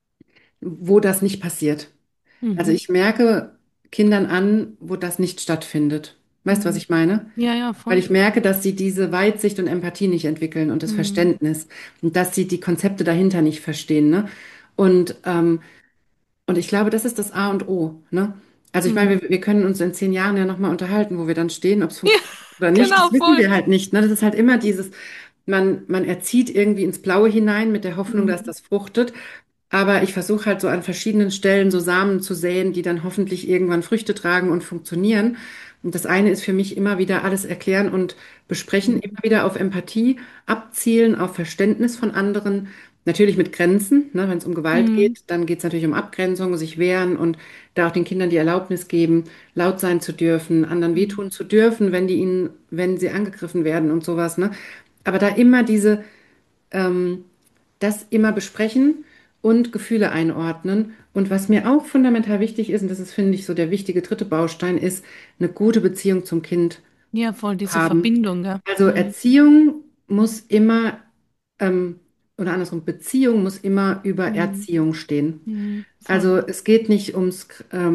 wo das nicht passiert. Also Mhm. ich merke Kindern an, wo das nicht stattfindet. Weißt du, was Mhm. ich meine? Ja, ja, Weil voll. ich merke, dass sie diese Weitsicht und Empathie nicht entwickeln und das Mhm. Verständnis und dass sie die Konzepte dahinter nicht verstehen, ne? Und, ähm, und ich glaube, das ist das A und O, ne? Also ich meine, Mhm. wir, wir können uns in zehn Jahren ja nochmal unterhalten, wo wir dann stehen, ob es Ja, funktioniert oder nicht. Das genau, wissen voll. wir halt nicht, ne? Das ist halt immer dieses, man, man erzieht irgendwie ins Blaue hinein mit der Hoffnung, dass Mhm. das fruchtet. Aber ich versuche halt so an verschiedenen Stellen so Samen zu säen, die dann hoffentlich irgendwann Früchte tragen und funktionieren. Und das eine ist für mich immer wieder alles erklären und besprechen, Mhm. immer wieder auf Empathie abzielen, auf Verständnis von anderen. Natürlich mit Grenzen, ne? Wenn es um Gewalt Mhm. geht, dann geht es natürlich um Abgrenzung, sich wehren und da auch den Kindern die Erlaubnis geben, laut sein zu dürfen, anderen Mhm. wehtun zu dürfen, wenn die ihnen, wenn sie angegriffen werden und sowas, ne? Aber da immer diese ähm, das immer besprechen und Gefühle einordnen. Und was mir auch fundamental wichtig ist, und das ist, finde ich, so der wichtige dritte Baustein, ist eine gute Beziehung zum Kind Ja, voll diese haben. Verbindung, ja. Also Mhm. Erziehung muss immer, ähm, oder andersrum, Beziehung muss immer über Mhm. Erziehung stehen. Mhm. Voll. Also es geht nicht ums ähm,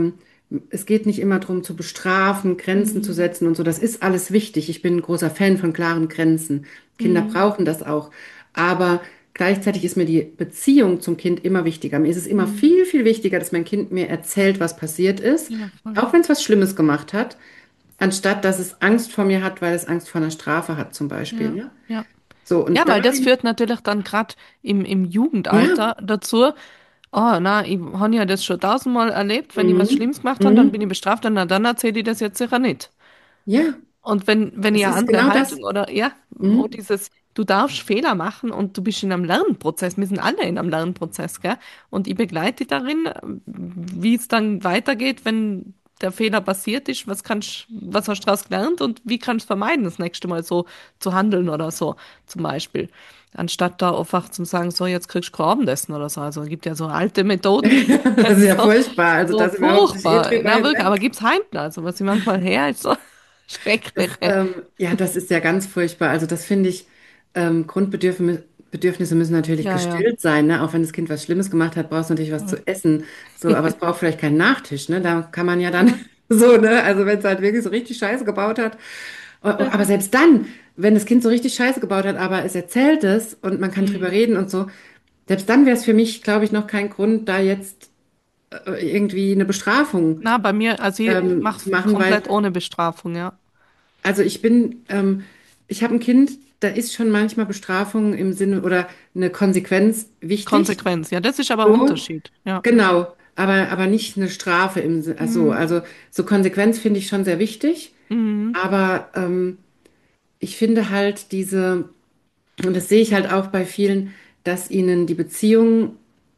es geht nicht immer darum zu bestrafen, Grenzen zu Mhm. setzen und so. Das ist alles wichtig. Ich bin ein großer Fan von klaren Grenzen. Kinder Mhm. brauchen das auch. Aber gleichzeitig ist mir die Beziehung zum Kind immer wichtiger. Mir ist es immer Mhm. viel, viel wichtiger, dass mein Kind mir erzählt, was passiert ist, Ja, voll. auch wenn es was Schlimmes gemacht hat, anstatt dass es Angst vor mir hat, weil es Angst vor einer Strafe hat, zum Beispiel. Ja, Ja? ja. So, Ja, und da, weil das führt natürlich dann gerade im, im ja, Jugendalter dazu, oh, na, ich habe ja das schon tausendmal erlebt, wenn ich was mhm. Schlimmes gemacht habe, dann bin Mhm. ich bestraft, und na, dann erzähle ich das jetzt sicher nicht. Ja, Und wenn, wenn ich das eine ist andere genau das. Haltung oder ja, wo Mhm. dieses, du darfst Fehler machen und du bist in einem Lernprozess, wir sind alle in einem Lernprozess, gell? Und ich begleite dich darin, wie es dann weitergeht, wenn der Fehler passiert ist, was kannst, was hast du daraus gelernt und wie kannst du vermeiden, das nächste Mal so zu handeln oder so, zum Beispiel. Anstatt da einfach zu sagen, so, jetzt kriegst du kein Abendessen oder so. Also es gibt ja so alte Methoden, die Das ist ja so, furchtbar. Also so da sind wir hoffentlich eh furchtbar. drüber Na wirklich, aber hinweg. gibt's Heimten, also was ich manchmal her, ist so Das, schrecklich. ähm, ja, das ist ja ganz furchtbar. Also das finde ich, ähm, Grundbedürfnisse Bedürfnisse müssen natürlich Ja, ja. gestillt sein, ne? Auch wenn das Kind was Schlimmes gemacht hat, brauchst du natürlich was Voll. zu essen. So, aber es braucht vielleicht keinen Nachtisch, ne? Da kann man ja dann Voll. so, ne? Also wenn es halt wirklich so richtig Scheiße gebaut hat. O- o- Ja. Aber selbst dann, wenn das Kind so richtig Scheiße gebaut hat, aber es erzählt es und man kann drüber Mhm. reden und so, selbst dann wäre es für mich, glaube ich, noch kein Grund, da jetzt äh, irgendwie eine Bestrafung Na, bei mir, also ich ähm, zu mach's machen, weil komplett ohne Bestrafung, ja. also ich bin, ähm, ich habe ein Kind, da ist schon manchmal Bestrafung im Sinne oder eine Konsequenz wichtig. Konsequenz, ja, das ist aber ein So, Unterschied, ja. genau, aber, aber nicht eine Strafe im Sinne, also, Mhm. also so Konsequenz finde ich schon sehr wichtig, Mhm. aber ähm, ich finde halt diese, und das sehe ich halt auch bei vielen, dass ihnen die Beziehung,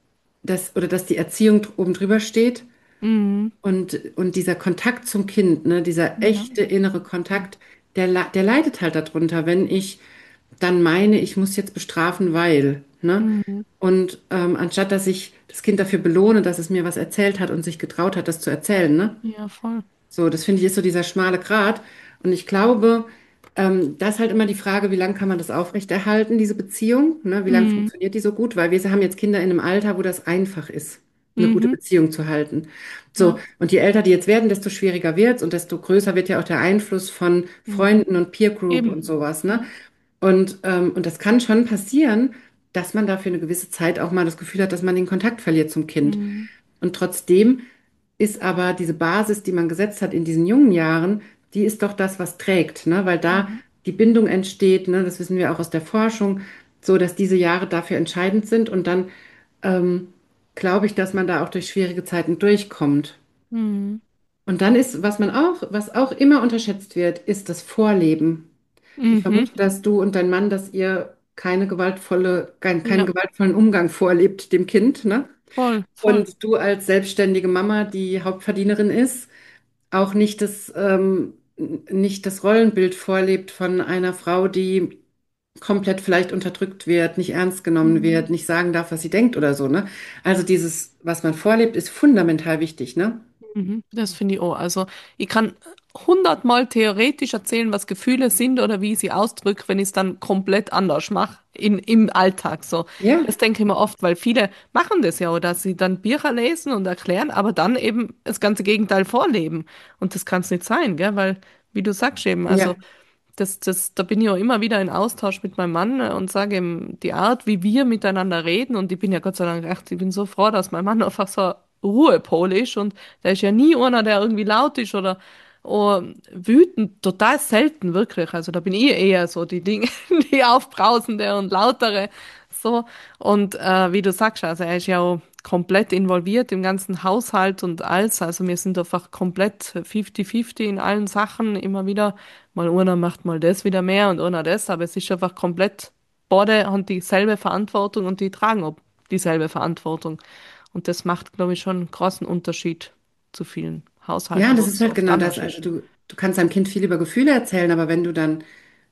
das, oder dass die Erziehung oben drüber steht. Mhm. Und, und dieser Kontakt zum Kind, ne, dieser Ja. echte innere Kontakt, der, le- der leidet halt darunter, wenn ich dann meine, ich muss jetzt bestrafen, weil, ne? Mhm. Und ähm, anstatt dass ich das Kind dafür belohne, dass es mir was erzählt hat und sich getraut hat, das zu erzählen, ne? Ja, voll. So, das finde ich ist so dieser schmale Grat. Und ich glaube, ähm, das ist halt immer die Frage, wie lange kann man das aufrechterhalten, diese Beziehung, ne? Wie lange Mhm. funktioniert die so gut? Weil wir haben jetzt Kinder in einem Alter, wo das einfach ist, eine gute Mhm. Beziehung zu halten. So, Ja. und je älter die jetzt werden, desto schwieriger wird's und desto größer wird ja auch der Einfluss von Mhm. Freunden und Peer Group und Eben. sowas, ne? Ja. Und, ähm, und das kann schon passieren, dass man da für eine gewisse Zeit auch mal das Gefühl hat, dass man den Kontakt verliert zum Kind. Mhm. Und trotzdem ist aber diese Basis, die man gesetzt hat in diesen jungen Jahren, die ist doch das, was trägt, ne? Weil da Mhm. die Bindung entsteht, ne? Das wissen wir auch aus der Forschung, so dass diese Jahre dafür entscheidend sind. Und dann ähm, glaube ich, dass man da auch durch schwierige Zeiten durchkommt. Mhm. Und dann ist, was man auch, was auch immer unterschätzt wird, ist das Vorleben. Ich Mhm. vermute, dass du und dein Mann, dass ihr keine gewaltvolle, kein, keinen Ja, gewaltvollen Umgang vorlebt dem Kind, ne? voll, voll. Und du als selbstständige Mama, die Hauptverdienerin ist, auch nicht das, ähm, nicht das Rollenbild vorlebt von einer Frau, die komplett vielleicht unterdrückt wird, nicht ernst genommen Mhm. wird, nicht sagen darf, was sie denkt oder so, ne? Also dieses, was man vorlebt, ist fundamental wichtig, ne? Mhm, das finde ich auch. Also ich kann hundertmal theoretisch erzählen, was Gefühle sind oder wie ich sie ausdrücke, wenn ich es dann komplett anders mache in, im Alltag. So, Ja, das denke ich mir oft, weil viele machen das ja, oder dass sie dann Bücher lesen und erklären, aber dann eben das ganze Gegenteil vorleben. Und das kann es nicht sein, gell? Weil, wie du sagst eben, also ja, das, das, da bin ich auch immer wieder in Austausch mit meinem Mann äh, und sage ihm die Art, wie wir miteinander reden. Und ich bin ja Gott sei Dank echt, ich bin so froh, dass mein Mann einfach so ein Ruhepol ist. Und der ist ja nie einer, der irgendwie laut ist oder oh, wütend, total selten wirklich. Also da bin ich eher so die Dinge, die aufbrausende und lautere. So. Und äh, wie du sagst, also er ist ja auch komplett involviert im ganzen Haushalt und alles. Also wir sind einfach komplett fünfzig fünfzig in allen Sachen immer wieder. Mal einer macht mal das wieder mehr und einer das, aber es ist einfach komplett, beide haben dieselbe Verantwortung und die tragen auch dieselbe Verantwortung. Und das macht, glaube ich, schon einen großen Unterschied zu vielen ja, Haushalten, das wo ist das halt oft genau das. anders Also ist. du, du kannst deinem Kind viel über Gefühle erzählen, aber wenn du dann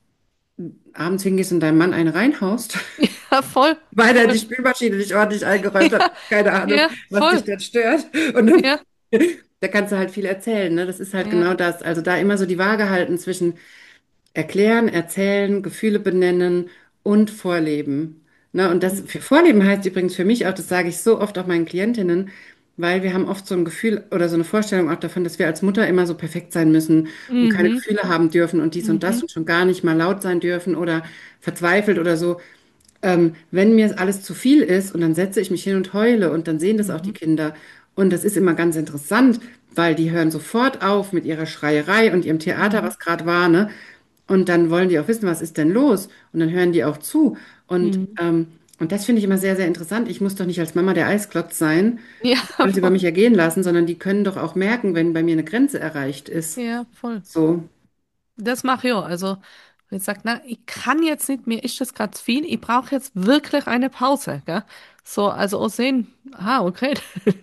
abends hingehst und deinem Mann eine reinhaust, Ja, voll, weil er die voll. Spülmaschine nicht ordentlich eingeräumt hat, Ja, keine Ahnung, ja, was dich voll. dann stört. Und dann, Ja, da kannst du halt viel erzählen, ne? Das ist halt ja. genau das. Also da immer so die Waage halten zwischen erklären, erzählen, Gefühle benennen und vorleben. Ne? Und das für Vorleben heißt übrigens für mich auch, das sage ich so oft auch meinen Klientinnen, weil wir haben oft so ein Gefühl oder so eine Vorstellung auch davon, dass wir als Mutter immer so perfekt sein müssen und keine Mhm. Gefühle haben dürfen und dies und das Mhm. und schon gar nicht mal laut sein dürfen oder verzweifelt oder so. Ähm, wenn mir alles zu viel ist und dann setze ich mich hin und heule und dann sehen das auch die Mhm. Kinder. Und das ist immer ganz interessant, weil die hören sofort auf mit ihrer Schreierei und ihrem Theater, Mhm. was gerade war, ne? Und dann wollen die auch wissen, was ist denn los? Und dann hören die auch zu. Und, Mhm. ähm, und das finde ich immer sehr, sehr interessant. Ich muss doch nicht als Mama der Eisklotz sein Ja, und alles über voll. mich ergehen lassen, sondern die können doch auch merken, wenn bei mir eine Grenze erreicht ist. Ja, voll. So. Das mache ich auch. Also, wenn ich sage, na, ich kann jetzt nicht, mir ist das gerade zu viel, ich brauche jetzt wirklich eine Pause, gell? So, also auch sehen, ah, okay.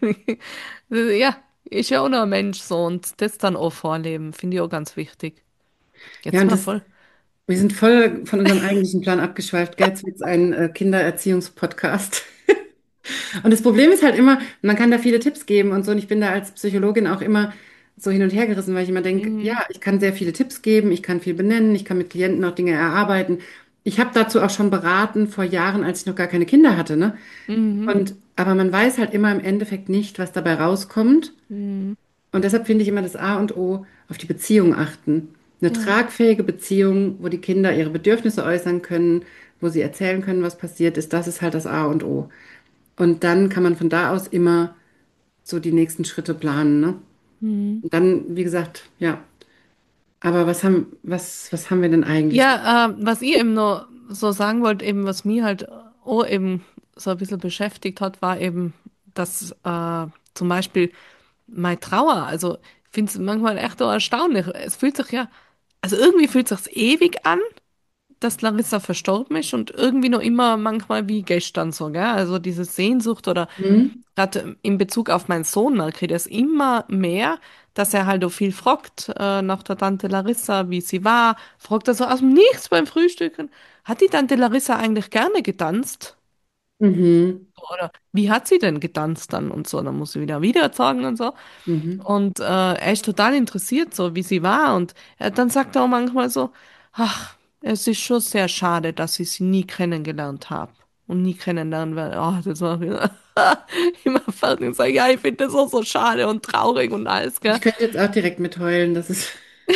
Ja, ist ja auch noch ein Mensch so und das dann auch vorleben, finde ich auch ganz wichtig. Ja, Jetzt sind und wir das, voll. wir sind voll von unserem eigentlichen Plan abgeschweift. Gell? Jetzt wird's ein äh, Kindererziehungspodcast. Und das Problem ist halt immer, man kann da viele Tipps geben und so. Und ich bin da als Psychologin auch immer so hin und her gerissen, weil ich immer denke, Mhm. ja, ich kann sehr viele Tipps geben, ich kann viel benennen, ich kann mit Klienten auch Dinge erarbeiten. Ich habe dazu auch schon beraten vor Jahren, als ich noch gar keine Kinder hatte, ne? Mhm. Und aber man weiß halt immer im Endeffekt nicht, was dabei rauskommt. Mhm. Und deshalb finde ich immer das A und O, auf die Beziehung achten. Eine Ja. tragfähige Beziehung, wo die Kinder ihre Bedürfnisse äußern können, wo sie erzählen können, was passiert ist, das ist halt das A und O. Und dann kann man von da aus immer so die nächsten Schritte planen, ne? Mhm. Und dann, wie gesagt, ja. Aber was haben, was, was haben wir denn eigentlich? Ja, äh, was ich eben noch so sagen wollte, eben was mich halt auch eben so ein bisschen beschäftigt hat, war eben, dass äh, zum Beispiel meine Trauer, also ich finde es manchmal echt auch erstaunlich. Es fühlt sich ja, also irgendwie fühlt sich ewig an, dass Larissa verstorben ist und irgendwie noch immer manchmal wie gestern so, gell? Also diese Sehnsucht oder Hm? gerade in Bezug auf meinen Sohn merke ich das immer mehr, dass er halt auch viel fragt äh, nach der Tante Larissa, wie sie war. Fragt er so aus dem Nichts beim Frühstücken. Hat die Tante Larissa eigentlich gerne getanzt? Mhm. Oder wie hat sie denn getanzt dann und so? Dann muss sie wieder wieder sagen und so. Mhm. Und äh, er ist total interessiert, so wie sie war. Und er, dann sagt er auch manchmal so, ach, es ist schon sehr schade, dass ich sie nie kennengelernt habe. Und nie kennenlernen werde. Oh, das war wieder immer fertig und sage, ja, ich finde das auch so schade und traurig und alles, gell? Ich könnte jetzt auch direkt mitheulen, das ist,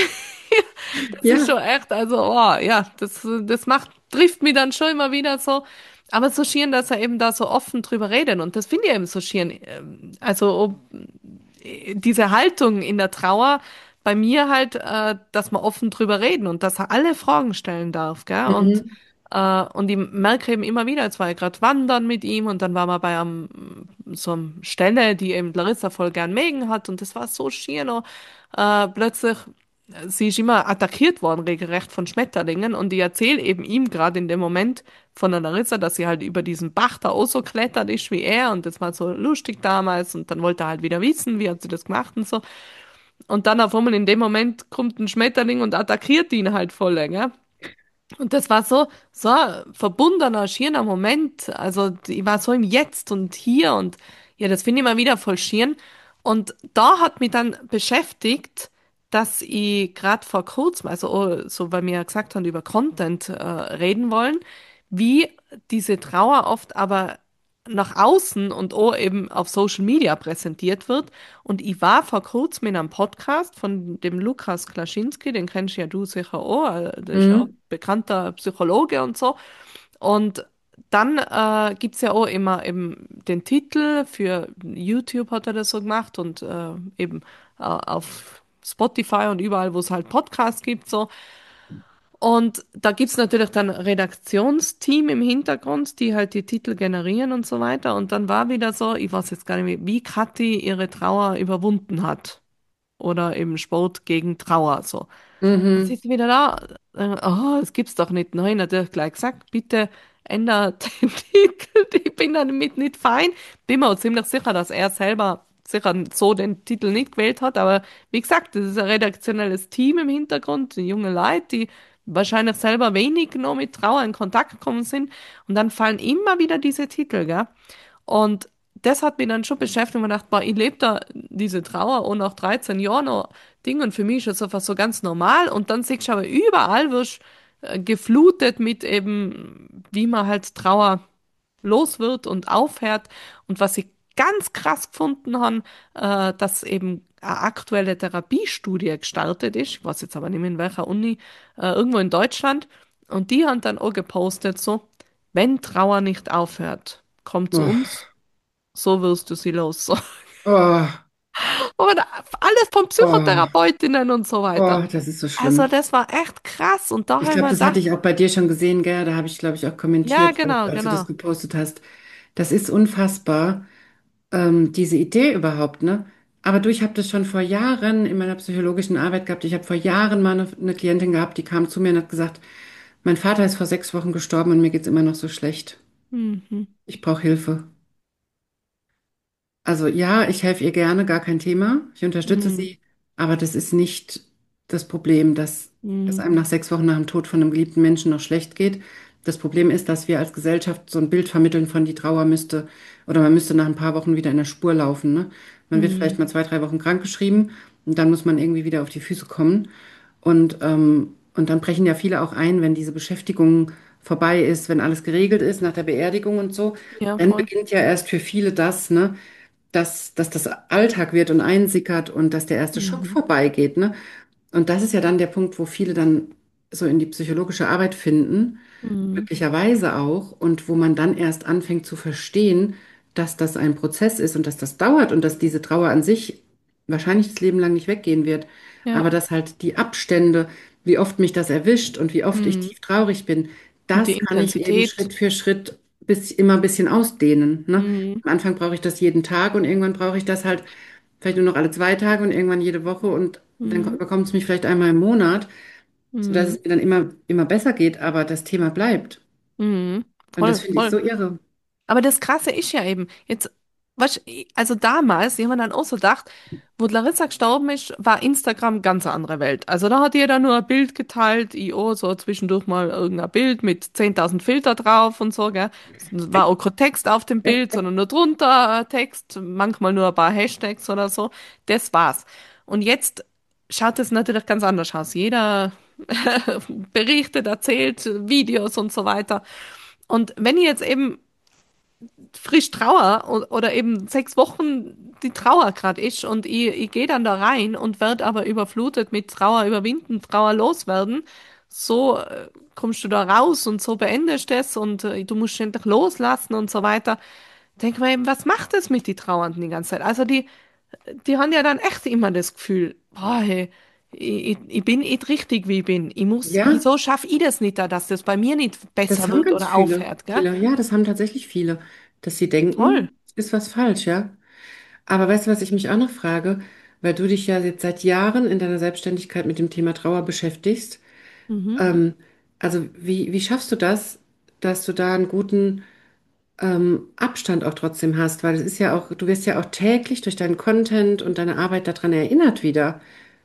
Das ist ja. schon echt, also, oh, ja, das, das macht, trifft mich dann schon immer wieder so. Aber so schieren, dass er eben da so offen drüber redet. Und das finde ich eben so schieren. ähm, Also, ob, äh, diese Haltung in der Trauer, bei mir halt, äh, dass wir offen drüber reden und dass er alle Fragen stellen darf, gell? Und, Mhm. äh, und ich merke eben immer wieder, jetzt war ich gerade wandern mit ihm und dann waren wir bei einem, so einer Stelle, die eben Larissa voll gern mögen hat und das war so schier noch, äh, plötzlich sie ist immer attackiert worden, regelrecht von Schmetterlingen. Und ich erzähle eben ihm gerade in dem Moment von der Larissa, dass sie halt über diesen Bach da auch so klettert ist wie er. Und das war so lustig damals. Und dann wollte er halt wieder wissen, wie hat sie das gemacht und so. Und dann auf einmal in dem Moment kommt ein Schmetterling und attackiert ihn halt voll, gell? Und das war so, so ein verbundener, schöner Moment. Also ich war so im Jetzt und hier und ja, das finde ich immer wieder voll schön. Und da hat mich dann beschäftigt, dass ich gerade vor kurzem, also oh, so weil wir ja gesagt haben, über Content äh, reden wollen, wie diese Trauer oft aber nach außen und auch eben auf Social Media präsentiert wird. Und ich war vor kurzem in einem Podcast von dem Lukas Klaschinski, den kennst ja du sicher auch, äh, der ist ja auch Mhm. bekannter Psychologe und so. Und dann äh, gibt's ja auch immer eben den Titel, für YouTube hat er das so gemacht und äh, eben äh, auf Spotify und überall, wo es halt Podcasts gibt, so. Und da gibt's natürlich dann Redaktionsteam im Hintergrund, die halt die Titel generieren und so weiter. Und dann war wieder so, ich weiß jetzt gar nicht mehr, wie Kathi ihre Trauer überwunden hat. Oder im Sport gegen Trauer, so. Dann Mhm. sitzt sie wieder da, äh, oh, das gibt's doch nicht. Nein, natürlich gleich gesagt, bitte ändert den Titel. Ich bin damit nicht fein. Bin mir auch ziemlich sicher, dass er selber sicher so den Titel nicht gewählt hat. Aber wie gesagt, das ist ein redaktionelles Team im Hintergrund, die junge Leute, die wahrscheinlich selber wenig noch mit Trauer in Kontakt gekommen sind. Und dann fallen immer wieder diese Titel, gell? Und das hat mich dann schon beschäftigt und mir gedacht, boah, ich lebe da diese Trauer und nach dreizehn Jahren noch Ding und für mich ist das einfach so ganz normal und dann siehst du aber überall wirst äh, geflutet mit eben, wie man halt Trauer los wird und aufhört und was ich ganz krass gefunden habe, äh, dass eben eine aktuelle Therapiestudie gestartet ist, ich weiß jetzt aber nicht mehr in welcher Uni, äh, irgendwo in Deutschland, und die haben dann auch gepostet, so, wenn Trauer nicht aufhört, komm zu Oh, uns, so wirst du sie los. So. oh, Und alles von oh, Psychotherapeutinnen und so weiter. oh, das ist so Also schlimm. das war echt krass. Und da Ich habe ich glaube, mir das hatte gedacht, ich auch bei dir schon gesehen, gell? Da habe ich, glaube ich, auch ja, kommentiert, genau, als du das genau. gepostet hast. Das ist unfassbar, ähm, diese Idee überhaupt, ne? Aber du, ich habe das schon vor Jahren in meiner psychologischen Arbeit gehabt. Ich habe vor Jahren mal eine, eine Klientin gehabt, die kam zu mir und hat gesagt, mein Vater ist vor sechs Wochen gestorben und mir geht's immer noch so schlecht. Mhm. Ich brauche Hilfe. Also ja, ich helfe ihr gerne, gar kein Thema. Ich unterstütze Mhm. sie, aber das ist nicht das Problem, dass es Mhm. einem nach sechs Wochen nach dem Tod von einem geliebten Menschen noch schlecht geht. Das Problem ist, dass wir als Gesellschaft so ein Bild vermitteln von die Trauer müsste oder man müsste nach ein paar Wochen wieder in der Spur laufen, ne? Man wird vielleicht Mhm. mal zwei, drei Wochen krankgeschrieben und dann muss man irgendwie wieder auf die Füße kommen. Und, ähm, und dann brechen ja viele auch ein, wenn diese Beschäftigung vorbei ist, wenn alles geregelt ist nach der Beerdigung und so. Ja, Dann voll. beginnt ja erst für viele das, ne? dass, dass das Alltag wird und einsickert und dass der erste Schock Mhm. vorbeigeht, ne? Und das ist ja dann der Punkt, wo viele dann so in die psychologische Arbeit finden, Mhm. möglicherweise auch, und wo man dann erst anfängt zu verstehen, dass das ein Prozess ist und dass das dauert und dass diese Trauer an sich wahrscheinlich das Leben lang nicht weggehen wird, Ja. aber dass halt die Abstände, wie oft mich das erwischt und wie oft ich Mhm. tief traurig bin, Und die das kann ich eben Intensität. Schritt für Schritt bis, immer ein bisschen ausdehnen, ne? Mhm. Am Anfang brauche ich das jeden Tag und irgendwann brauche ich das halt vielleicht nur noch alle zwei Tage und irgendwann jede Woche und dann Mhm. bekommt es mich vielleicht einmal im Monat, sodass Mhm. es mir dann immer, immer besser geht, aber das Thema bleibt. Mhm. Und das Voll, finde ich voll. so irre. Aber das Krasse ist ja eben, jetzt, weißt, also damals, ich habe mir dann auch so gedacht, wo die Larissa gestorben ist, war Instagram ganz eine andere Welt. Also da hat jeder nur ein Bild geteilt, ich auch so zwischendurch mal irgendein Bild mit zehntausend Filter drauf und so, gell. Es war auch kein Text auf dem Bild, sondern nur drunter äh, Text, manchmal nur ein paar Hashtags oder so. Das war's. Und jetzt schaut es natürlich ganz anders aus. Jeder berichtet, erzählt, Videos und so weiter. Und wenn ich jetzt eben frisch Trauer o- oder eben sechs Wochen die Trauer gerade ist und ich, ich gehe dann da rein und werde aber überflutet mit Trauer überwinden, Trauer loswerden, so äh, kommst du da raus und so beendest es und äh, du musst endlich loslassen und so weiter. Denk mir eben, was macht das mit die Trauernden die ganze Zeit? Also die, die haben ja dann echt immer das Gefühl, boah, hey, ich, ich bin nicht richtig, wie ich bin. Ich muss, Ja, wieso schaffe ich das nicht, da, dass das bei mir nicht das besser haben wird ganz oder viele. aufhört, gell? Viele, ja, das haben tatsächlich viele, dass sie Voll. denken, es ist was falsch, ja. Aber weißt du, was ich mich auch noch frage? Weil du dich ja jetzt seit Jahren in deiner Selbstständigkeit mit dem Thema Trauer beschäftigst. Mhm. Ähm, also wie, wie schaffst du das, dass du da einen guten ähm, Abstand auch trotzdem hast? Weil es ist ja auch, du wirst ja auch täglich durch deinen Content und deine Arbeit daran erinnert wieder.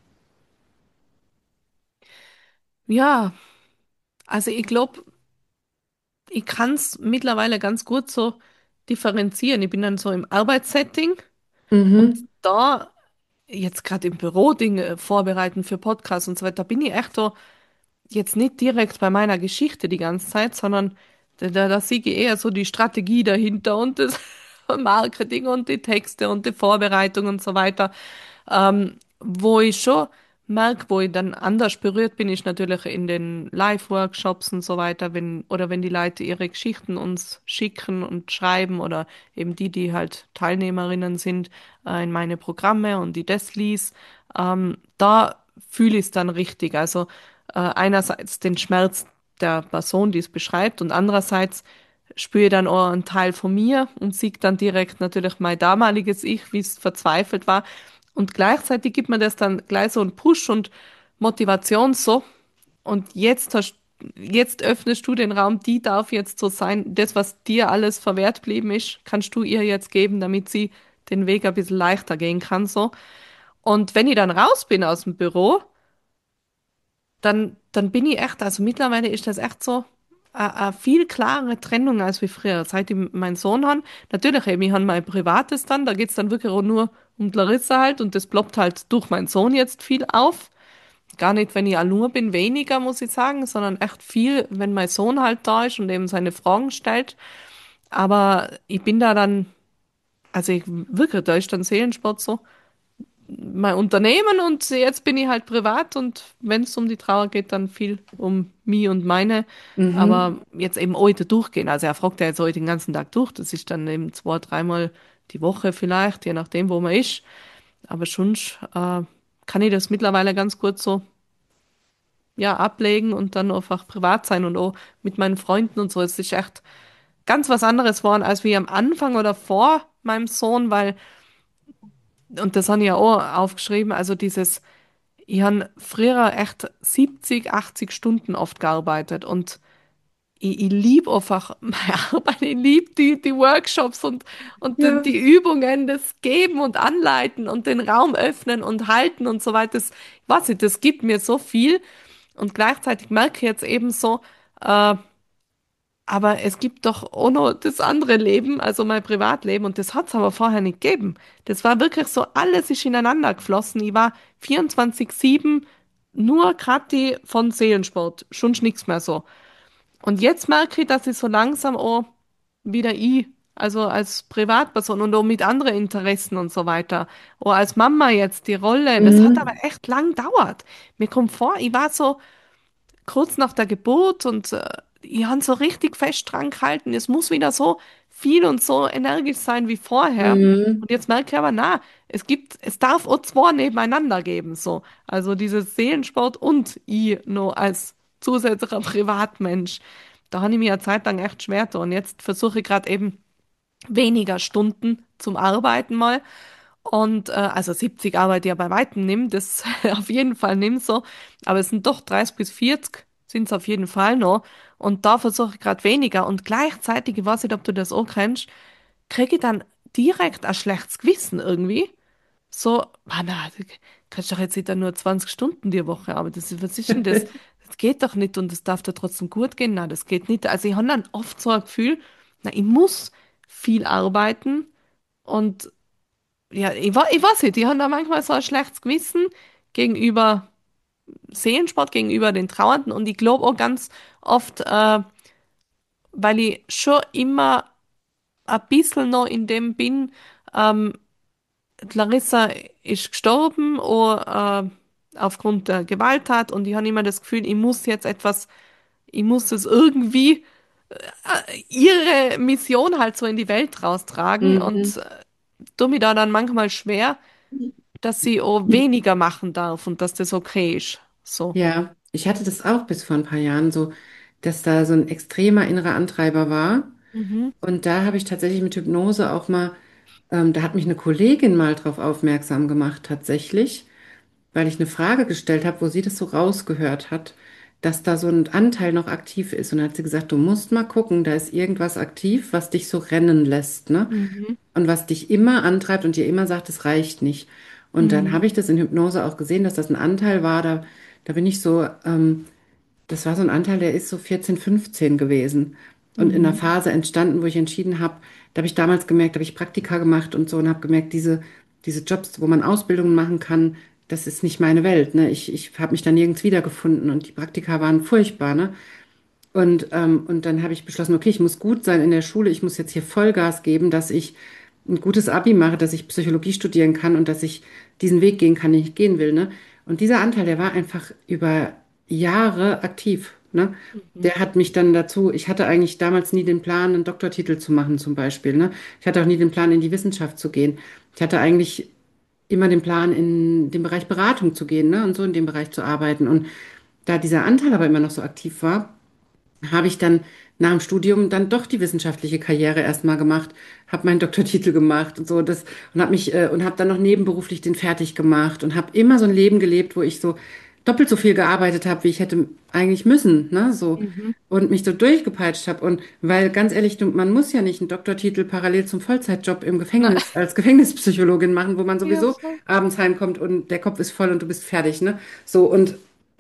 Ja, also ich glaube, ich kann es mittlerweile ganz gut so differenzieren. Ich bin dann so im Arbeitssetting und Mhm. da jetzt gerade im Büro Dinge vorbereiten für Podcasts und so weiter, bin ich echt so jetzt nicht direkt bei meiner Geschichte die ganze Zeit, sondern da, da, da sehe ich eher so die Strategie dahinter und das Marketing und die Texte und die Vorbereitung und so weiter. Ähm, wo ich schon merke, wo ich dann anders berührt bin, ist natürlich in den Live-Workshops und so weiter, wenn, oder wenn die Leute ihre Geschichten uns schicken und schreiben oder eben die, die halt Teilnehmerinnen sind, äh, in meine Programme und die das liest, ähm, da fühle ich es dann richtig. Also äh, einerseits den Schmerz der Person, die es beschreibt, und andererseits spüre dann auch einen Teil von mir und sehe dann direkt natürlich mein damaliges Ich, wie es verzweifelt war. Und gleichzeitig gibt mir das dann gleich so einen Push und Motivation so. Und jetzt hast, jetzt öffnest du den Raum, die darf jetzt so sein. Das, was dir alles verwehrt geblieben ist, kannst du ihr jetzt geben, damit sie den Weg ein bisschen leichter gehen kann, so. Und wenn ich dann raus bin aus dem Büro, dann, dann bin ich echt, also mittlerweile ist das echt so eine, eine viel klarere Trennung als wie früher. Seit ich meinen Sohn habe, natürlich eben, ich habe mein Privates dann, da geht's dann wirklich auch nur um die Larissa halt und das ploppt halt durch meinen Sohn jetzt viel auf. Gar nicht, wenn ich nur bin, weniger, muss ich sagen, sondern echt viel, wenn mein Sohn halt da ist und eben seine Fragen stellt. Aber ich bin da dann also ich wirklich, da ist dann Seelensport so mein Unternehmen und jetzt bin ich halt privat und wenn es um die Trauer geht, dann viel um mich und meine. Aber Mhm. jetzt eben heute durchgehen. Also er fragt ja jetzt heute den ganzen Tag durch. Das ist dann eben zwei, dreimal die Woche vielleicht, je nachdem, wo man ist. Aber schon äh, kann ich das mittlerweile ganz gut so ja ablegen und dann einfach privat sein und auch mit meinen Freunden und so. Es ist echt ganz was anderes geworden als wie am Anfang oder vor meinem Sohn, weil, und das habe ich ja auch aufgeschrieben, also dieses ich habe früher echt siebzig, achtzig Stunden oft gearbeitet und ich, ich liebe einfach meine Arbeit, ich liebe die, die Workshops und, und die, Ja. die Übungen, das Geben und Anleiten und den Raum öffnen und halten und so weiter. Das, ich weiß nicht, das gibt mir so viel und gleichzeitig merke ich jetzt eben so, äh, aber es gibt doch auch noch das andere Leben, also mein Privatleben, und das hat es aber vorher nicht gegeben. Das war wirklich so, alles ist ineinander geflossen. Ich war vierundzwanzig sieben nur Kathi von Seelensport, schon nichts mehr so. Und jetzt merke ich, dass ich so langsam auch wieder ich, also als Privatperson und auch mit anderen Interessen und so weiter, auch als Mama jetzt die Rolle, das hat aber Mhm. echt lang gedauert. Mir kommt vor, ich war so kurz nach der Geburt und äh, ich habe so richtig fest dran gehalten. Es muss wieder so viel und so energisch sein wie vorher. Mhm. Und jetzt merke ich aber, na, es gibt, es darf auch zwei nebeneinander geben, so. Also dieses Seelensport und ich noch als zusätzlicher Privatmensch. Da habe ich mir eine Zeit lang echt schwer getan. Und jetzt versuche ich gerade eben weniger Stunden zum Arbeiten mal. Und äh, also siebzig arbeite ich ja bei weitem nimm, das auf jeden Fall nimm so. Aber es sind doch dreißig bis vierzig sind es auf jeden Fall noch. Und da versuche ich gerade weniger. Und gleichzeitig, ich weiß nicht, ob du das auch kennst, kriege ich dann direkt ein schlechtes Gewissen irgendwie. So, ah, na, du kannst doch jetzt nicht nur zwanzig Stunden die Woche arbeiten. Das, ist- was ist denn das? Das geht doch nicht und das darf dir trotzdem gut gehen. Na, das geht nicht. Also ich habe dann oft so ein Gefühl, na, ich muss viel arbeiten und ja, ich, wa- ich weiß nicht, die haben da manchmal so ein schlechtes Gewissen gegenüber Seelensport, gegenüber den Trauernden und ich glaube auch ganz oft, äh, weil ich schon immer ein bisschen noch in dem bin, ähm, die Larissa ist gestorben oder, äh, aufgrund der Gewalttat und ich habe immer das Gefühl, ich muss jetzt etwas, ich muss es irgendwie, äh, ihre Mission halt so in die Welt raustragen und Mhm. äh, tue mir da dann manchmal schwer, dass sie auch weniger machen darf und dass das okay ist. So. Ja, ich hatte das auch bis vor ein paar Jahren so, dass da so ein extremer innerer Antreiber war. Mhm. Und da habe ich tatsächlich mit Hypnose auch mal, ähm, da hat mich eine Kollegin mal drauf aufmerksam gemacht, tatsächlich, weil ich eine Frage gestellt habe, wo sie das so rausgehört hat, dass da so ein Anteil noch aktiv ist. Und dann hat sie gesagt, du musst mal gucken, da ist irgendwas aktiv, was dich so rennen lässt, ne? Mhm. Und was dich immer antreibt und dir immer sagt, es reicht nicht. Und dann Mhm. habe ich das in Hypnose auch gesehen, dass das ein Anteil war, da, da bin ich so, ähm, das war so ein Anteil, der ist so vierzehn, fünfzehn gewesen und in einer Mhm. Phase entstanden, wo ich entschieden habe, da habe ich damals gemerkt, da habe ich Praktika gemacht und so und habe gemerkt, diese, diese Jobs, wo man Ausbildungen machen kann, das ist nicht meine Welt, ne? Ich, ich habe mich da nirgends wiedergefunden und die Praktika waren furchtbar, ne? Und, ähm, und dann habe ich beschlossen, okay, ich muss gut sein in der Schule, ich muss jetzt hier Vollgas geben, dass ich ein gutes Abi mache, dass ich Psychologie studieren kann und dass ich diesen Weg gehen kann, den ich gehen will, ne? Und dieser Anteil, der war einfach über Jahre aktiv, ne? Mhm. Der hat mich dann dazu, ich hatte eigentlich damals nie den Plan, einen Doktortitel zu machen, zum Beispiel, ne? Ich hatte auch nie den Plan, in die Wissenschaft zu gehen. Ich hatte eigentlich immer den Plan, in den Bereich Beratung zu gehen, ne? Und so in dem Bereich zu arbeiten. Und da dieser Anteil aber immer noch so aktiv war, habe ich dann nach dem Studium dann doch die wissenschaftliche Karriere erstmal gemacht, habe meinen Doktortitel gemacht und so das und habe mich äh, und habe dann noch nebenberuflich den fertig gemacht und habe immer so ein Leben gelebt, wo ich so doppelt so viel gearbeitet habe, wie ich hätte eigentlich müssen, ne, so Mhm. und mich so durchgepeitscht habe und weil ganz ehrlich, du, man muss ja nicht einen Doktortitel parallel zum Vollzeitjob im Na, Gefängnis als Gefängnispsychologin machen, wo man ja, sowieso voll. abends heimkommt und der Kopf ist voll und du bist fertig, ne? So und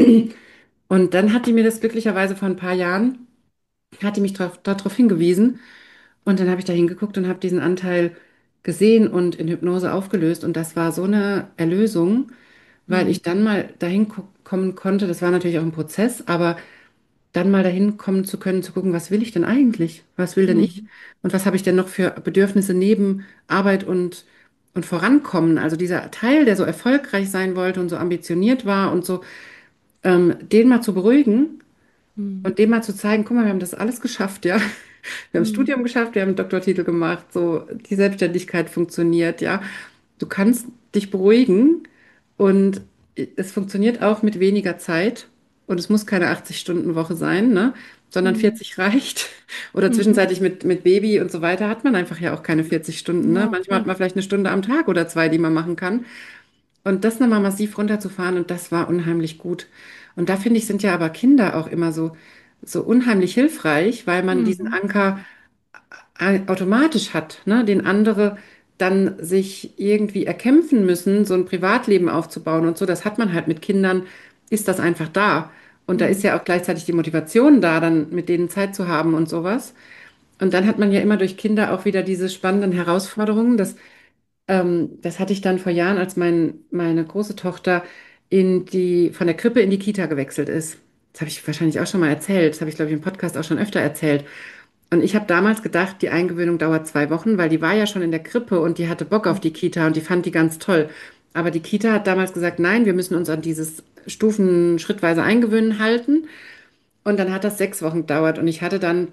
und dann hat die mir das glücklicherweise vor ein paar Jahren hat die mich drauf, darauf hingewiesen und dann habe ich da hingeguckt und habe diesen Anteil gesehen und in Hypnose aufgelöst und das war so eine Erlösung, weil ich Mhm. dann mal dahin ko- kommen konnte. Das war natürlich auch ein Prozess, aber dann mal dahin kommen zu können, zu gucken, was will ich denn eigentlich? Was will denn ich? Mhm. Und was habe ich denn noch für Bedürfnisse neben Arbeit und, und Vorankommen? Also dieser Teil, der so erfolgreich sein wollte und so ambitioniert war und so, ähm, den mal zu beruhigen Mhm. und dem mal zu zeigen, guck mal, wir haben das alles geschafft, ja. Wir haben das Mhm. Studium geschafft, wir haben einen Doktortitel gemacht, so die Selbstständigkeit funktioniert, ja. Du kannst dich beruhigen und es funktioniert auch mit weniger Zeit und es muss keine achtzig-Stunden-Woche sein, ne? Sondern Mhm. vierzig reicht. Oder Mhm. zwischenzeitlich mit, mit Baby und so weiter hat man einfach ja auch keine vierzig Stunden, ne? Ja, Manchmal hat voll. man vielleicht eine Stunde am Tag oder zwei, die man machen kann. Und das nochmal massiv runterzufahren und das war unheimlich gut. Und da finde ich, sind ja aber Kinder auch immer so, so unheimlich hilfreich, weil man diesen Mhm. Anker äh, automatisch hat, ne? Den andere dann sich irgendwie erkämpfen müssen, so ein Privatleben aufzubauen und so. Das hat man halt mit Kindern, ist das einfach da. Und da ist Mhm. ja auch gleichzeitig die Motivation da, dann mit denen Zeit zu haben und sowas. Und dann hat man ja immer durch Kinder auch wieder diese spannenden Herausforderungen. Das ähm, das hatte ich dann vor Jahren, als mein, meine große Tochter in die, von der Krippe in die Kita gewechselt ist. Das habe ich wahrscheinlich auch schon mal erzählt. Das habe ich, glaube ich, im Podcast auch schon öfter erzählt. Und ich habe damals gedacht, die Eingewöhnung dauert zwei Wochen, weil die war ja schon in der Krippe und die hatte Bock auf die Kita und die fand die ganz toll. Aber die Kita hat damals gesagt, nein, wir müssen uns an dieses Stufen schrittweise eingewöhnen halten. Und dann hat das sechs Wochen gedauert und ich hatte dann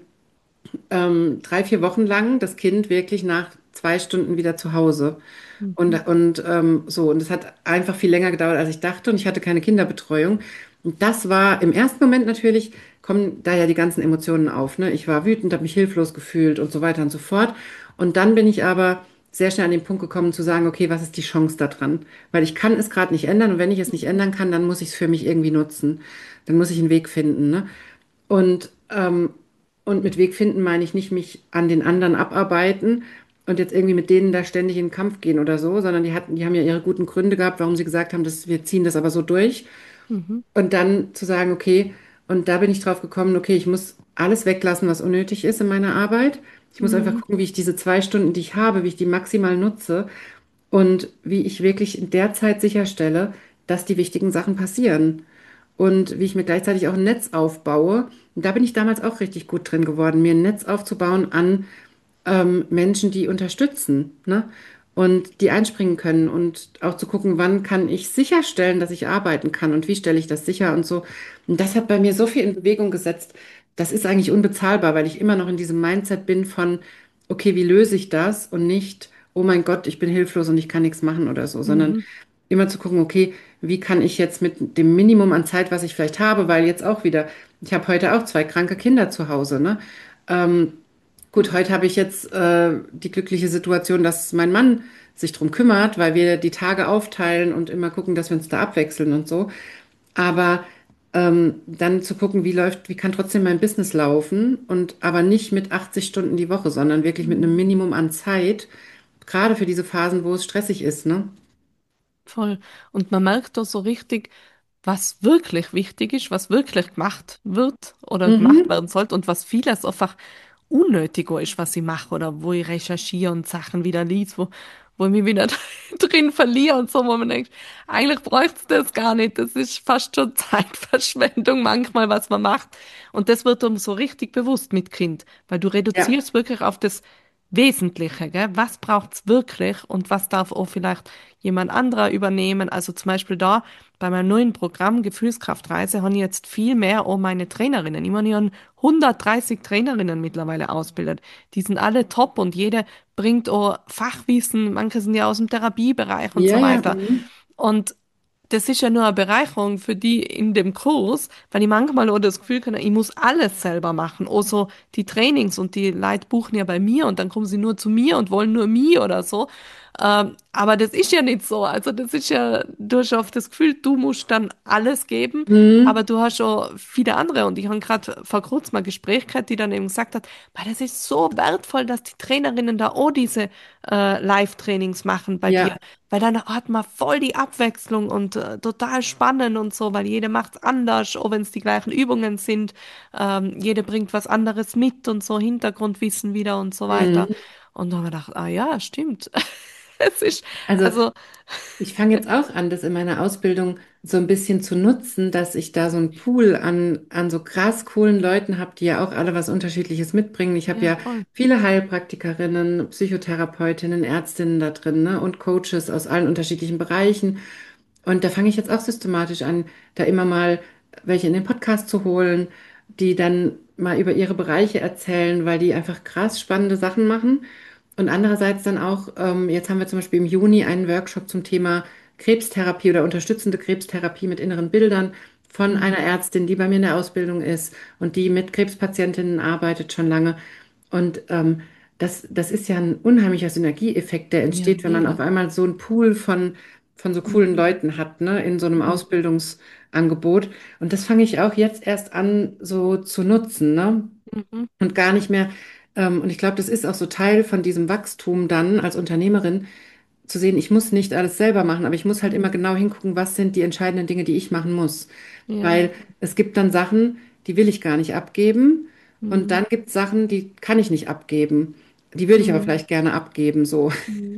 ähm, drei, vier Wochen lang das Kind wirklich nach zwei Stunden wieder zu Hause. Mhm. Und, und ähm, so, und es hat einfach viel länger gedauert, als ich dachte, und ich hatte keine Kinderbetreuung. Und das war im ersten Moment natürlich, kommen da ja die ganzen Emotionen auf, ne? Ich war wütend, habe mich hilflos gefühlt und so weiter und so fort. Und dann bin ich aber sehr schnell an den Punkt gekommen zu sagen, okay, was ist die Chance da dran? Weil ich kann es gerade nicht ändern und wenn ich es nicht ändern kann, dann muss ich es für mich irgendwie nutzen. Dann muss ich einen Weg finden, ne? Und, ähm, und mit Weg finden meine ich nicht mich an den anderen abarbeiten und jetzt irgendwie mit denen da ständig in den Kampf gehen oder so, sondern die hatten, die haben ja ihre guten Gründe gehabt, warum sie gesagt haben, dass wir ziehen das aber so durch. Mhm. Und dann zu sagen, okay, und da bin ich drauf gekommen, okay, ich muss alles weglassen, was unnötig ist in meiner Arbeit. Ich muss einfach Mhm. gucken, wie ich diese zwei Stunden, die ich habe, wie ich die maximal nutze und wie ich wirklich in der Zeit sicherstelle, dass die wichtigen Sachen passieren. Und wie ich mir gleichzeitig auch ein Netz aufbaue. Und da bin ich damals auch richtig gut drin geworden, mir ein Netz aufzubauen an ähm, Menschen, die unterstützen, ne? Und die einspringen können und auch zu gucken, wann kann ich sicherstellen, dass ich arbeiten kann und wie stelle ich das sicher und so. Und das hat bei mir so viel in Bewegung gesetzt. Das ist eigentlich unbezahlbar, weil ich immer noch in diesem Mindset bin von, okay, wie löse ich das und nicht, oh mein Gott, ich bin hilflos und ich kann nichts machen oder so, sondern Mhm. immer zu gucken, okay, wie kann ich jetzt mit dem Minimum an Zeit, was ich vielleicht habe, weil jetzt auch wieder, ich habe heute auch zwei kranke Kinder zu Hause, ne? Ähm, Gut, heute habe ich jetzt äh, die glückliche Situation, dass mein Mann sich drum kümmert, weil wir die Tage aufteilen und immer gucken, dass wir uns da abwechseln und so. Aber ähm, dann zu gucken, wie läuft, wie kann trotzdem mein Business laufen und aber nicht mit achtzig Stunden die Woche, sondern wirklich mit einem Mhm. Minimum an Zeit, gerade für diese Phasen, wo es stressig ist, ne? Voll. Und man merkt da so richtig, was wirklich wichtig ist, was wirklich gemacht wird oder gemacht Mhm. werden sollte und was vieles einfach unnötiger ist, was ich mache oder wo ich recherchiere und Sachen wieder lies, wo, wo ich mich wieder drin verliere und so, wo man denkt, eigentlich bräuchte es das gar nicht. Das ist fast schon Zeitverschwendung manchmal, was man macht. Und das wird einem so richtig bewusst mit Kind, weil du Ja. reduzierst wirklich auf das Wesentliche, gell? Was braucht's wirklich und was darf auch vielleicht jemand anderer übernehmen? Also zum Beispiel da bei meinem neuen Programm Gefühlskraftreise habe ich jetzt viel mehr auch meine Trainerinnen. Ich meine, ich habe hundertdreißig Trainerinnen mittlerweile ausgebildet. Die sind alle top und jede bringt auch Fachwissen. Manche sind ja aus dem Therapiebereich und Ja, so ja. weiter. Mhm. Und das ist ja nur eine Bereicherung für die in dem Kurs, weil ich manchmal auch das Gefühl habe, ich muss alles selber machen. Also die Trainings und die Leute buchen ja bei mir und dann kommen sie nur zu mir und wollen nur mich oder so. Ähm, aber das ist ja nicht so. Also das ist ja, du hast oft das Gefühl, du musst dann alles geben, aber Mhm. du hast schon viele andere. Und ich habe gerade vor kurzem ein Gespräch gehabt, die dann eben gesagt hat, "Boah, das ist so wertvoll, dass die Trainerinnen da auch diese äh, Live-Trainings machen bei dir. Ja. Weil dann hat man voll die Abwechslung und äh, total spannend und so, weil jede macht's anders, auch wenn es die gleichen Übungen sind. Ähm, jede bringt was anderes mit und so Hintergrundwissen wieder und so weiter. Mhm. Und dann haben wir gedacht, ah ja, stimmt. Es ist, Also also, ich fange jetzt auch an, das in meiner Ausbildung so ein bisschen zu nutzen, dass ich da so einen Pool an, an so krass coolen Leuten habe, die ja auch alle was Unterschiedliches mitbringen. Ich habe ja, ja voll. viele Heilpraktikerinnen, Psychotherapeutinnen, Ärztinnen da drin, ne, und Coaches aus allen unterschiedlichen Bereichen. Und da fange ich jetzt auch systematisch an, da immer mal welche in den Podcast zu holen, die dann mal über ihre Bereiche erzählen, weil die einfach krass spannende Sachen machen. Und andererseits dann auch, ähm, jetzt haben wir zum Beispiel im Juni einen Workshop zum Thema Krebstherapie oder unterstützende Krebstherapie mit inneren Bildern von einer Mhm. Ärztin, die bei mir in der Ausbildung ist und die mit Krebspatientinnen arbeitet schon lange. Und ähm, das, das ist ja ein unheimlicher Synergieeffekt, der Ja, entsteht, wenn man auf mega. einmal so einen Pool von, von so coolen Mhm. Leuten hat, ne, in so einem Mhm. Ausbildungsangebot. Und das fange ich auch jetzt erst an, so zu nutzen, ne? Mhm. Und gar nicht mehr, ähm, und ich glaube, das ist auch so Teil von diesem Wachstum dann als Unternehmerin, zu sehen, ich muss nicht alles selber machen, aber ich muss halt immer Mhm. genau hingucken, was sind die entscheidenden Dinge, die ich machen muss. Ja. Weil es gibt dann Sachen, die will ich gar nicht abgeben. Und Mhm. dann gibt es Sachen, die kann ich nicht abgeben. Die würde ich aber Mhm. vielleicht gerne abgeben, so. Mhm.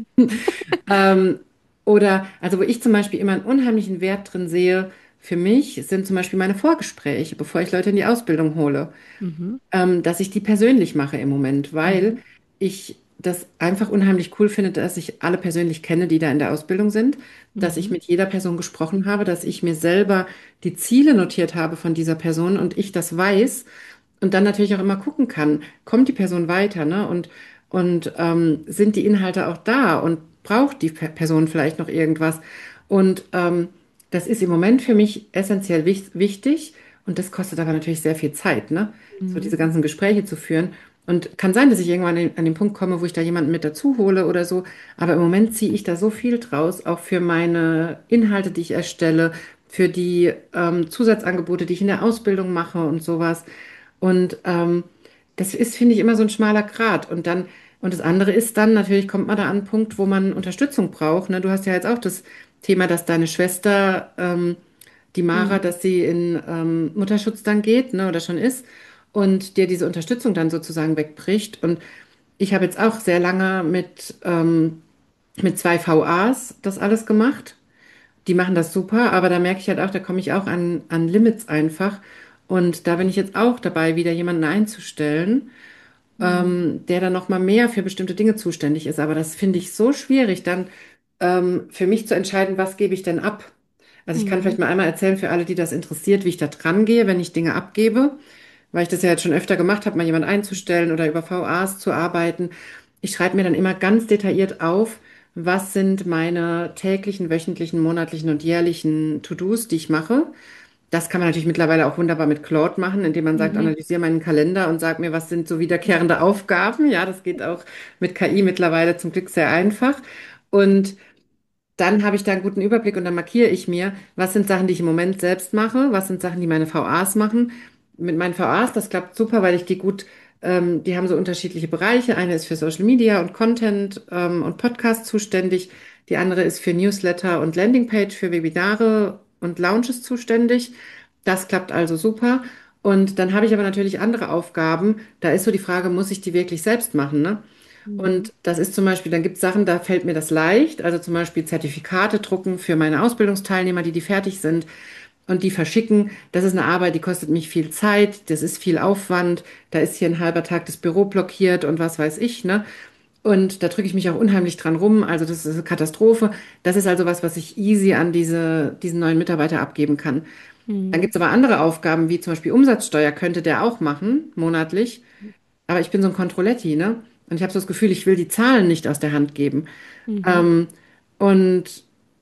Ähm, oder, also wo ich zum Beispiel immer einen unheimlichen Wert drin sehe, für mich sind zum Beispiel meine Vorgespräche, bevor ich Leute in die Ausbildung hole, Mhm. ähm, dass ich die persönlich mache im Moment, weil Mhm. ich das einfach unheimlich cool finde, dass ich alle persönlich kenne, die da in der Ausbildung sind, dass ich Mhm. mit jeder Person gesprochen habe, dass ich mir selber die Ziele notiert habe von dieser Person und ich das weiß und dann natürlich auch immer gucken kann, kommt die Person weiter, ne? Und, und ähm, sind die Inhalte auch da und braucht die Pe- Person vielleicht noch irgendwas? Und ähm, das ist im Moment für mich essentiell wich wichtig und das kostet aber natürlich sehr viel Zeit, ne? So Mhm. diese ganzen Gespräche zu führen. Und kann sein, dass ich irgendwann an den, an den Punkt komme, wo ich da jemanden mit dazu hole oder so. Aber im Moment ziehe ich da so viel draus, auch für meine Inhalte, die ich erstelle, für die ähm, Zusatzangebote, die ich in der Ausbildung mache und sowas. Und ähm, das ist, finde ich, immer so ein schmaler Grat. Und dann, und das andere ist dann, natürlich kommt man da an einen Punkt, wo man Unterstützung braucht. Ne? Du hast ja jetzt auch das Thema, dass deine Schwester, ähm, die Mara, Mhm. dass sie in ähm, Mutterschutz dann geht, ne, oder schon ist, und dir diese Unterstützung dann sozusagen wegbricht. Und ich habe jetzt auch sehr lange mit, ähm, mit zwei V As das alles gemacht. Die machen das super, aber da merke ich halt auch, da komme ich auch an, an Limits einfach. Und da bin ich jetzt auch dabei, wieder jemanden einzustellen, Mhm. der dann noch mal mehr für bestimmte Dinge zuständig ist. Aber das finde ich so schwierig, dann ähm, für mich zu entscheiden, was gebe ich denn ab. Also ich kann vielleicht Mhm. mal einmal erzählen für alle, die das interessiert, wie ich da dran gehe, wenn ich Dinge abgebe, weil ich das ja jetzt schon öfter gemacht habe, mal jemand einzustellen oder über V As zu arbeiten. Ich schreibe mir dann immer ganz detailliert auf, was sind meine täglichen, wöchentlichen, monatlichen und jährlichen To-Dos, die ich mache. Das kann man natürlich mittlerweile auch wunderbar mit Claude machen, indem man sagt, Mhm. analysiere meinen Kalender und sag mir, was sind so wiederkehrende Aufgaben. Ja, das geht auch mit K I mittlerweile zum Glück sehr einfach. Und dann habe ich da einen guten Überblick und dann markiere ich mir, was sind Sachen, die ich im Moment selbst mache, was sind Sachen, die meine V As machen. Mit meinen V As, das klappt super, weil ich die gut, ähm, die haben so unterschiedliche Bereiche. Eine ist für Social Media und Content ähm, und Podcast zuständig. Die andere ist für Newsletter und Landingpage, für Webinare und Launches zuständig. Das klappt also super. Und dann habe ich aber natürlich andere Aufgaben. Da ist so die Frage, muss ich die wirklich selbst machen, ne? Mhm. Und das ist zum Beispiel, dann gibt es Sachen, da fällt mir das leicht, also zum Beispiel Zertifikate drucken für meine Ausbildungsteilnehmer, die die fertig sind und die verschicken. Das ist eine Arbeit, die kostet mich viel Zeit, das ist viel Aufwand, da ist hier ein halber Tag das Büro blockiert und was weiß ich, ne? Und da drücke ich mich auch unheimlich dran rum, also das ist eine Katastrophe. Das ist also was, was ich easy an diese, diesen neuen Mitarbeiter abgeben kann. Dann Mhm. gibt es aber andere Aufgaben, wie zum Beispiel Umsatzsteuer, könnte der auch machen, monatlich. Aber ich bin so ein Controletti, ne? Und ich habe so das Gefühl, ich will die Zahlen nicht aus der Hand geben. Mhm. Ähm, und,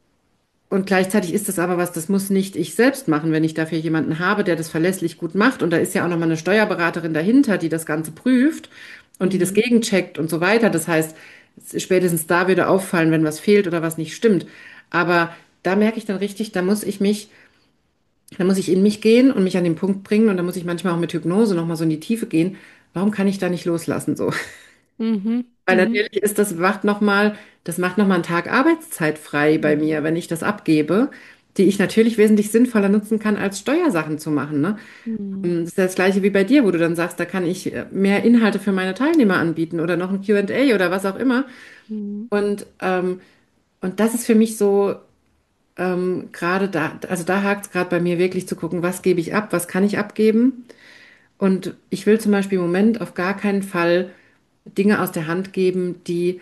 und gleichzeitig ist das aber was, das muss nicht ich selbst machen, wenn ich dafür jemanden habe, der das verlässlich gut macht. Und da ist ja auch nochmal eine Steuerberaterin dahinter, die das Ganze prüft und die das Mhm. gegencheckt und so weiter. Das heißt, spätestens da würde auffallen, wenn was fehlt oder was nicht stimmt. Aber da merke ich dann richtig, da muss ich mich, da muss ich in mich gehen und mich an den Punkt bringen. Und da muss ich manchmal auch mit Hypnose nochmal so in die Tiefe gehen. Warum kann ich da nicht loslassen so? Mhm. Weil Mhm. natürlich ist das macht noch mal, das macht noch mal einen Tag Arbeitszeit frei bei mir, Mhm. wenn ich das abgebe, die ich natürlich wesentlich sinnvoller nutzen kann, als Steuersachen zu machen, ne? Mhm. Das ist ja das Gleiche wie bei dir, wo du dann sagst, da kann ich äh, mehr Inhalte für meine Teilnehmer anbieten oder noch ein Q und A oder was auch immer. Mhm. Und, ähm, und das ist für mich so, ähm, gerade da, also da hakt es gerade bei mir wirklich zu gucken, was gebe ich ab, was kann ich abgeben. Und ich will zum Beispiel im Moment auf gar keinen Fall Dinge aus der Hand geben, die,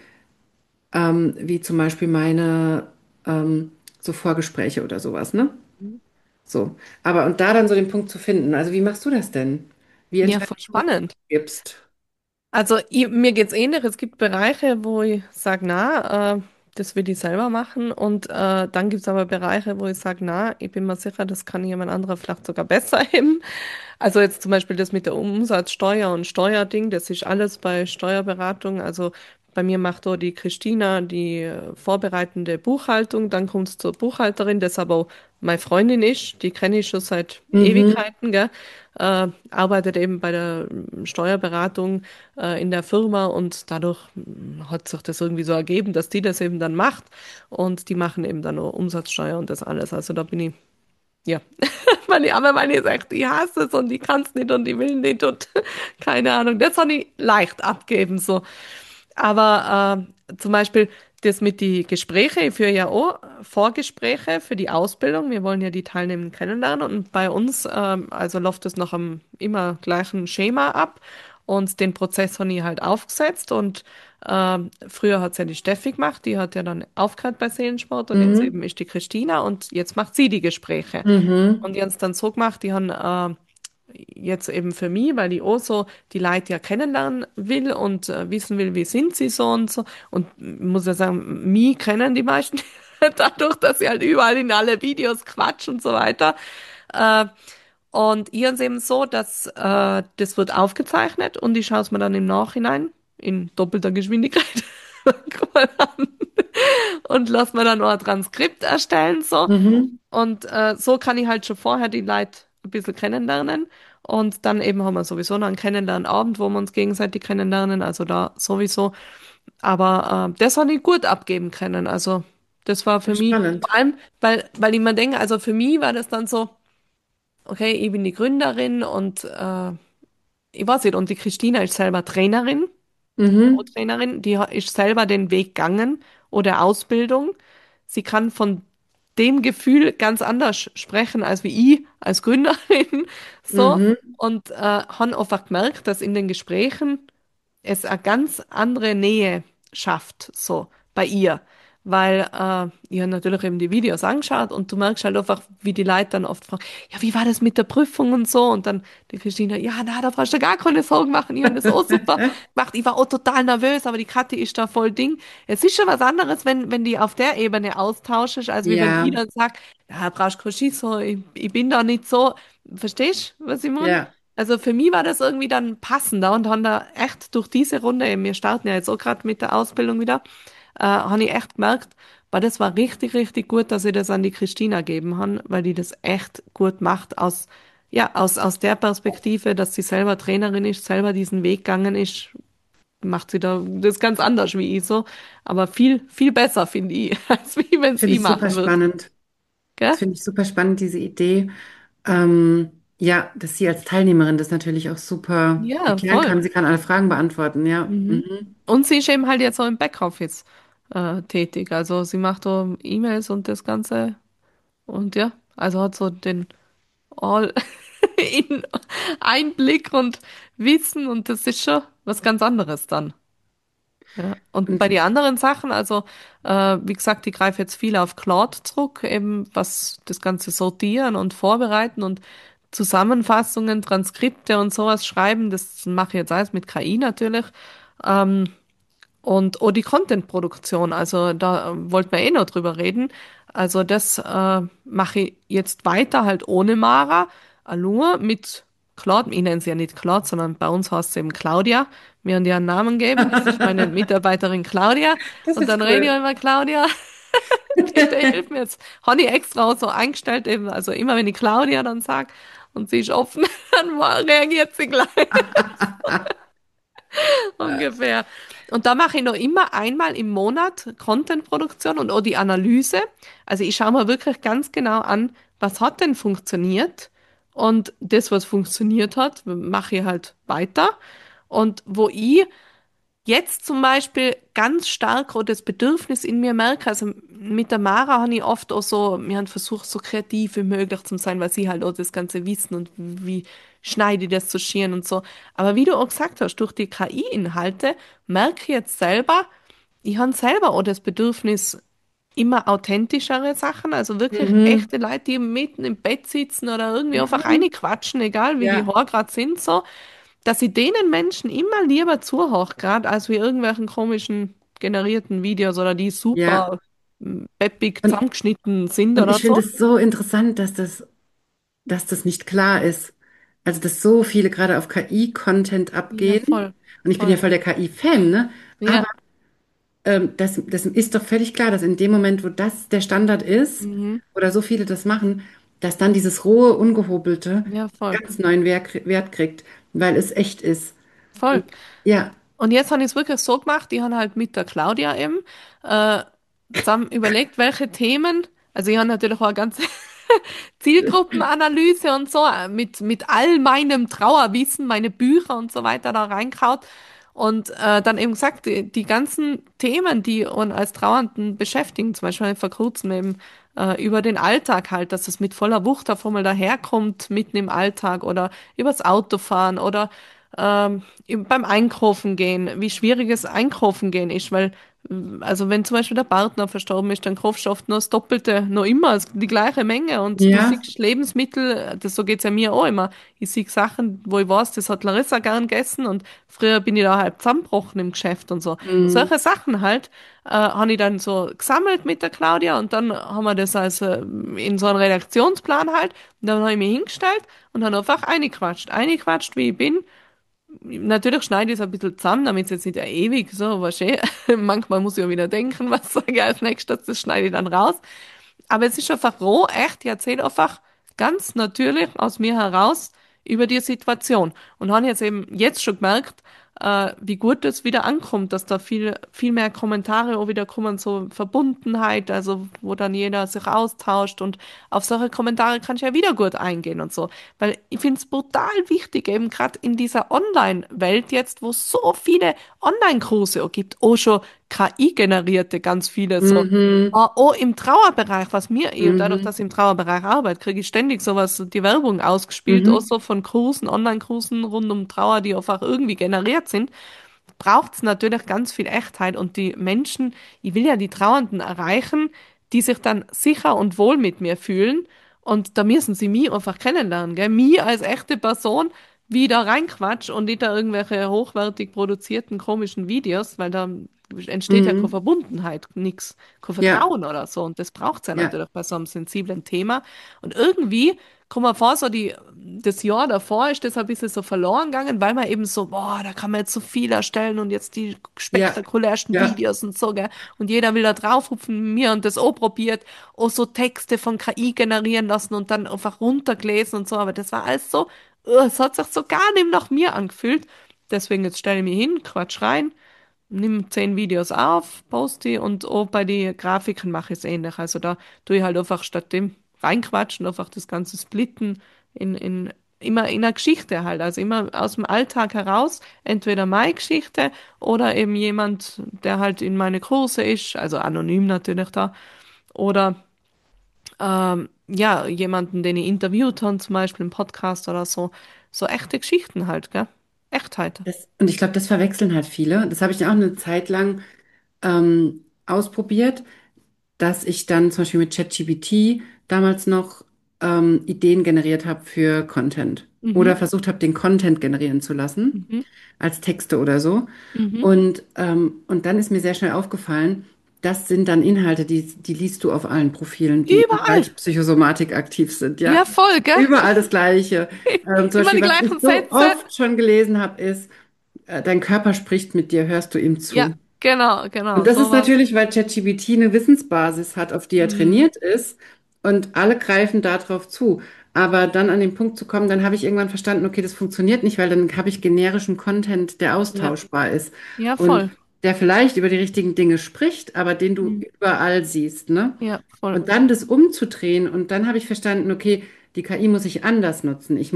ähm, wie zum Beispiel meine, ähm, so Vorgespräche oder sowas, ne? So. Aber und da dann so den Punkt zu finden, also wie machst du das denn? Wie Ja, entscheidest voll du, was du spannend. gibst? Also ich, mir geht's ähnlich. Es gibt Bereiche, wo ich sage, na, äh, das will ich selber machen. Und äh, dann gibt's aber Bereiche, wo ich sage, na, ich bin mir sicher, das kann jemand anderer vielleicht sogar besser eben. Also jetzt zum Beispiel das mit der Umsatzsteuer und Steuerding, das ist alles bei Steuerberatung. Also bei mir macht da die Christina die äh, vorbereitende Buchhaltung, dann kommt's zur Buchhalterin, das aber auch meine Freundin ist, die kenne ich schon seit Mhm, Ewigkeiten, gell? Äh, arbeitet eben bei der ähm, Steuerberatung äh, in der Firma und dadurch mm, hat sich das irgendwie so ergeben, dass die das eben dann macht und die machen eben dann nur Umsatzsteuer und das alles. Also da bin ich, ja, meine, aber meine sagt, ich hasse es und ich kann es nicht und ich will nicht und keine Ahnung. Das kann ich leicht abgeben, so. Aber äh, zum Beispiel das mit die Gespräche, ich führe ja auch Vorgespräche für die Ausbildung. Wir wollen ja die Teilnehmenden kennenlernen und bei uns, ähm, also läuft es nach einem immer gleichen Schema ab und den Prozess habe ich halt aufgesetzt und ähm, früher hat es ja die Steffi gemacht, die hat ja dann aufgehört bei Seelensport und jetzt mhm, eben ist die Christina und jetzt macht sie die Gespräche. mhm, Und die haben es dann so gemacht, die haben äh, jetzt eben für mich, weil ich auch so die Leute ja kennenlernen will und äh, wissen will, wie sind sie so und so. Und ich muss ja sagen, mich kennen die meisten dadurch, dass sie halt überall in alle Videos quatschen und so weiter. Äh, und hier ist es eben so, dass äh, das wird aufgezeichnet und ich schaue es mir dann im Nachhinein in doppelter Geschwindigkeit mal an und lass mir dann noch ein Transkript erstellen so. mhm. Und äh, so kann ich halt schon vorher die Leute ein bisschen kennenlernen. Und dann eben haben wir sowieso noch einen Kennenlernabend, wo wir uns gegenseitig kennenlernen. Also da sowieso. Aber äh, das habe ich gut abgeben können. Also das war Ja, für mich, spannend. vor allem, weil, weil ich mir denke, also für mich war das dann so, okay, ich bin die Gründerin und äh, ich weiß nicht, und die Christina ist selber Trainerin, Mhm, Co-Trainerin, die ha- ist selber den Weg gegangen oder Ausbildung. Sie kann von dem Gefühl ganz anders sprechen als wie ich als Gründerin so mhm, und äh, haben einfach gemerkt, dass in den Gesprächen es eine ganz andere Nähe schafft, so bei ihr. Weil äh, ich habe natürlich eben die Videos angeschaut und du merkst halt einfach, wie die Leute dann oft fragen, ja, wie war das mit der Prüfung und so? Und dann die Christina, ja, na, da brauchst du gar keine Sorgen machen, ich habe das auch super gemacht. Ich war auch total nervös, aber die Kathi ist da voll Ding. Es ist schon was anderes, wenn, wenn die auf der Ebene austauschst, als wie wenn ich ja, dann sag, ja, brauchst kein Schiss, so, ich, ich bin da nicht so. Verstehst du, was ich meine? ja. Also für mich war das irgendwie dann passender und haben da echt durch diese Runde, eben, wir starten ja jetzt auch gerade mit der Ausbildung wieder, äh, habe ich echt gemerkt, weil das war richtig, richtig gut, dass ich das an die Christina geben habe, weil die das echt gut macht aus, ja, aus, aus der Perspektive, dass sie selber Trainerin ist, selber diesen Weg gegangen ist, macht sie da das ganz anders wie ich so, aber viel, viel besser finde ich, als wie wenn es Finde ich ich super machen würde, spannend. gell? Das finde ich super spannend, diese Idee. Ähm, ja, dass sie als Teilnehmerin das natürlich auch super Ja, erklären voll. kann. Sie kann alle Fragen beantworten, ja. Mhm. Mhm. Und sie ist eben halt jetzt auch im Backoffice äh, tätig. Also sie macht so E-Mails und das Ganze. Und ja, also hat so den All-in-Einblick und Wissen und das ist schon was ganz anderes dann. Ja. Und bei Und den anderen Sachen, also äh, wie gesagt, ich greife jetzt viel auf Claude zurück, eben was das Ganze sortieren und vorbereiten und Zusammenfassungen, Transkripte und sowas schreiben, das mache ich jetzt alles mit K I natürlich. Ähm, und oh, die Content-Produktion, also da äh, wollten wir eh noch drüber reden. Also das äh, mache ich jetzt weiter halt ohne Mara, äh, nur mit Claude. Ich nenne sie ja nicht Claude, sondern bei uns heißt sie eben Claudia. Wir haben ihr einen Namen gegeben. Das ist meine Mitarbeiterin Claudia. das Und dann ist rede ich cool. immer Claudia. Die, die hilft mir jetzt. Habe ich extra auch so eingestellt, eben, also immer wenn ich Claudia dann sag und sie ist offen, dann reagiert sie gleich. Ungefähr. Und da mache ich noch immer einmal im Monat Content-Produktion und auch die Analyse. Also ich schaue mir wirklich ganz genau an, was hat denn funktioniert? Und das, was funktioniert hat, mache ich halt weiter. Und wo ich jetzt zum Beispiel ganz stark auch das Bedürfnis in mir merke, also mit der Mara habe ich oft auch so, wir haben versucht, so kreativ wie möglich zu sein, weil sie halt auch das ganze Wissen und wie schneide ich das zu schieren und so. Aber wie du auch gesagt hast, durch die K I-Inhalte merke ich jetzt selber, ich habe selber auch das Bedürfnis, immer authentischere Sachen, also wirklich Mhm. echte Leute, die mitten im Bett sitzen oder irgendwie einfach Mhm. reinquatschen, egal wie die Ja, Haare gerade sind, so, dass ich denen Menschen immer lieber zuhöre, gerade als wie irgendwelchen komischen generierten Videos oder die ja. super mm, peppig Und, zusammengeschnitten sind und oder ich finde so. es so interessant, dass das, dass das nicht klar ist. Also, dass so viele gerade auf K I-Content Ja, abgehen. voll, Und ich bin ja voll. voll der K I-Fan, ne? Aber Ja, ähm, das, das ist doch völlig klar, dass in dem Moment, wo das der Standard ist, mhm. oder so viele das machen, dass dann dieses rohe, ungehobelte Ja, voll, ganz neuen Wert, Wert kriegt, weil es echt ist. voll. Und ja, Und jetzt habe ich es wirklich so gemacht, ich habe halt mit der Claudia eben äh, zusammen überlegt, welche Themen, also ich habe natürlich auch eine ganze Zielgruppenanalyse und so, äh, mit, mit all meinem Trauerwissen, meine Bücher und so weiter da reinkaut und äh, dann eben gesagt, die, die ganzen Themen, die uns als Trauernden beschäftigen, zum Beispiel vor kurzem eben äh, über den Alltag halt, dass es mit voller Wucht auf einmal daherkommt, mitten im Alltag oder übers Autofahren oder ähm, im- beim Einkaufen gehen, wie schwierig es Einkaufen gehen ist, weil also wenn zum Beispiel der Partner verstorben ist, dann kaufst du oft nur das Doppelte, noch immer also die gleiche Menge und du ja, siehst Lebensmittel, das, so geht's ja mir auch immer. Ich sehe Sachen, wo ich weiß, das hat Larissa gern gegessen und früher bin ich da halb zusammengebrochen im Geschäft und so. mm, Solche Sachen halt äh, habe ich dann so gesammelt mit der Claudia und dann haben wir das also in so einen Redaktionsplan halt und dann habe ich mich hingestellt und habe einfach eingequatscht, eingequatscht, wie ich bin. Natürlich schneide ich es ein bisschen zusammen, damit es jetzt nicht ewig so, weißt du, manchmal muss ich ja wieder denken, was sage ich als nächstes, das schneide ich dann raus. Aber es ist einfach roh, echt, ich erzähle einfach ganz natürlich aus mir heraus über die Situation. Und habe jetzt eben jetzt schon gemerkt, äh, wie gut das wieder ankommt, dass da viel, viel mehr Kommentare auch wieder kommen, so Verbundenheit, also wo dann jeder sich austauscht und auf solche Kommentare kann ich ja wieder gut eingehen und so. Weil ich finde es brutal wichtig, eben gerade in dieser Online-Welt jetzt, wo es so viele Online-Kurse auch gibt, auch schon K I-generierte, ganz viele so. mhm, Ah, oh, im Trauerbereich, was mir eben, dadurch, mhm, dass ich im Trauerbereich arbeite, kriege ich ständig sowas, die Werbung ausgespielt, auch mhm, so von Kursen, Online-Kursen rund um Trauer, die einfach irgendwie generiert sind, braucht es natürlich ganz viel Echtheit und die Menschen, ich will ja die Trauernden erreichen, die sich dann sicher und wohl mit mir fühlen und da müssen sie mich einfach kennenlernen, gell? Mich als echte Person, wie ich da reinquatsch und nicht da irgendwelche hochwertig produzierten komischen Videos, weil da entsteht ja keine mhm, Verbundenheit, nix, kein ja, Vertrauen oder so und das braucht es ja ja, natürlich bei so einem sensiblen Thema und irgendwie kommt mir vor, so die, das Jahr davor ist das ein bisschen so verloren gegangen, weil man eben so, boah, da kann man jetzt so viel erstellen und jetzt die ja, spektakulärsten ja, Videos und so, gell? Und jeder will da draufhupfen, mir und das auch probiert, auch so Texte von K I generieren lassen und dann einfach runtergelesen und so, aber das war alles so, uh, es hat sich so gar nicht nach mir angefühlt. Deswegen jetzt stelle ich mich hin, quatsch rein, nimm zehn Videos auf, poste die und auch bei den Grafiken mache ich es ähnlich. Also da tue ich halt einfach statt dem reinquatschen, einfach das Ganze splitten in, in immer in einer Geschichte halt. Also immer aus dem Alltag heraus, entweder meine Geschichte oder eben jemand, der halt in meine Kurse ist, also anonym natürlich da, oder ähm, ja, jemanden, den ich interviewt habe, zum Beispiel im Podcast oder so. So echte Geschichten halt, gell? Echtheit. das, und ich glaube, das verwechseln halt viele. Das habe ich auch eine Zeit lang ähm, ausprobiert, dass ich dann zum Beispiel mit ChatGPT damals noch ähm, Ideen generiert habe für Content oder Mhm, versucht habe, den Content generieren zu lassen, mhm, als Texte oder so. mhm. Und, ähm, und dann ist mir sehr schnell aufgefallen, das sind dann Inhalte, die, die liest du auf allen Profilen, die im Überall. Bereich Psychosomatik aktiv sind, ja. Ja, voll, gell? Überall das Gleiche. Ähm, zum Immer Beispiel, die was ich gleichen so Sätze. oft schon gelesen habe, ist, äh, dein Körper spricht mit dir, hörst du ihm Ja, zu? genau, genau, Und das ist sowas. natürlich, weil ChatGPT eine Wissensbasis hat, auf die er Mhm. trainiert ist und alle greifen darauf zu. Aber dann an den Punkt zu kommen, dann habe ich irgendwann verstanden, okay, das funktioniert nicht, weil dann habe ich generischen Content, der Ja, austauschbar ist ja, und voll. der vielleicht über die richtigen Dinge spricht, aber den du Mhm. überall siehst, ne? Ja, voll. Und dann das umzudrehen und dann habe ich verstanden, okay, die K I muss ich anders nutzen. Ich muss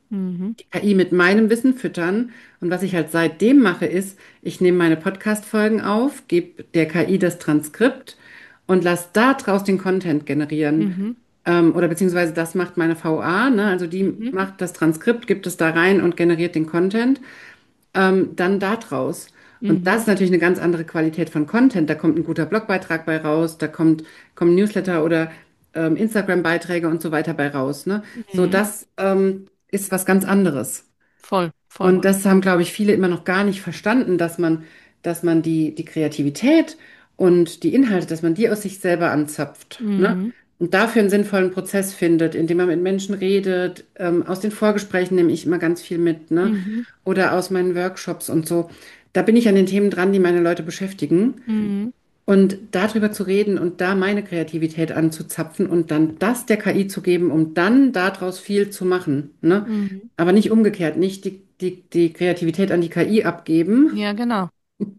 Mhm. die K I mit meinem Wissen füttern. Und was ich halt seitdem mache, ist, ich nehme meine Podcast-Folgen auf, gebe der K I das Transkript und lasse daraus den Content generieren. Mhm. Ähm, oder beziehungsweise das macht meine V A, ne? Also die Mhm. macht das Transkript, gibt es da rein und generiert den Content, ähm, dann daraus. Und das Mhm. ist natürlich eine ganz andere Qualität von Content. Da kommt ein guter Blogbeitrag bei raus, da kommt, kommen Newsletter oder ähm, Instagram-Beiträge und so weiter bei raus, ne? So, Mhm. das ähm, ist was ganz anderes. Voll, voll. Und das haben, glaube ich, viele immer noch gar nicht verstanden, dass man, dass man die, die Kreativität und die Inhalte, dass man die aus sich selber anzapft, ne? Mhm. Und dafür einen sinnvollen Prozess findet, indem man mit Menschen redet. Ähm, aus den Vorgesprächen nehme ich immer ganz viel mit, ne? Mhm. Oder aus meinen Workshops und so. Da bin ich an den Themen dran, die meine Leute beschäftigen. Mhm. Und darüber zu reden und da meine Kreativität anzuzapfen und dann das der K I zu geben, um dann daraus viel zu machen, ne? Mhm. Aber nicht umgekehrt, nicht die, die, die Kreativität an die K I abgeben Ja, genau.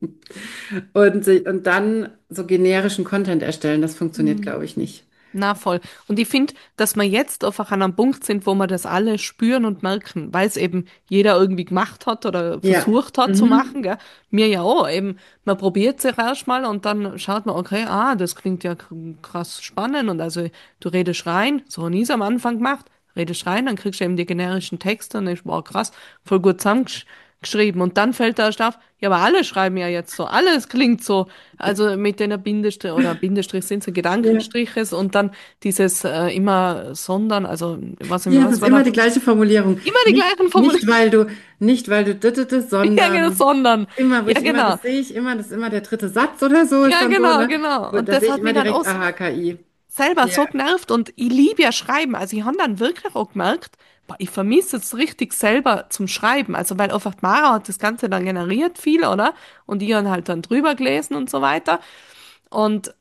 und, sich- und dann so generischen Content erstellen. Das funktioniert, Mhm. glaube ich, nicht. Na voll. Und ich finde, dass wir jetzt einfach an einem Punkt sind, wo wir das alle spüren und merken, weil es eben jeder irgendwie gemacht hat oder Ja. versucht hat zu Mhm. machen, gell? Mir ja auch. Eben, man probiert sich erstmal und dann schaut man, okay, ah, das klingt ja k- krass spannend und also du redest rein, so habe ich es am Anfang gemacht, redest rein, dann kriegst du eben die generischen Texte und denkst, wow, krass, voll gut zusammengeschrieben. Und dann fällt da erst auf, ja, aber alle schreiben ja jetzt so, alles klingt so. Also mit den Bindestrich oder Bindestrich sind so Ja. Gedankenstriches und dann dieses äh, immer sondern, also was, Ja, das was ist war da? immer die gleiche Formulierung. Immer die Nicht, gleichen nicht Formulierungen. weil du, nicht weil du dit, dit, dit, Ja, genau, sondern sondern. immer, wo Ja, ich immer, genau. das sehe ich immer, das ist immer der dritte Satz oder so ist Ja, dann so, genau, ne? genau. Und Und da das sehe ich hat immer mich dann direkt, auch aha, K I. selber Ja. so genervt und ich liebe ja Schreiben. Also ich habe dann wirklich auch gemerkt, boah, ich vermisse es richtig selber zum Schreiben. Also weil einfach Mara hat das Ganze dann generiert viel, oder? Und ich habe halt dann drüber gelesen und so weiter. Und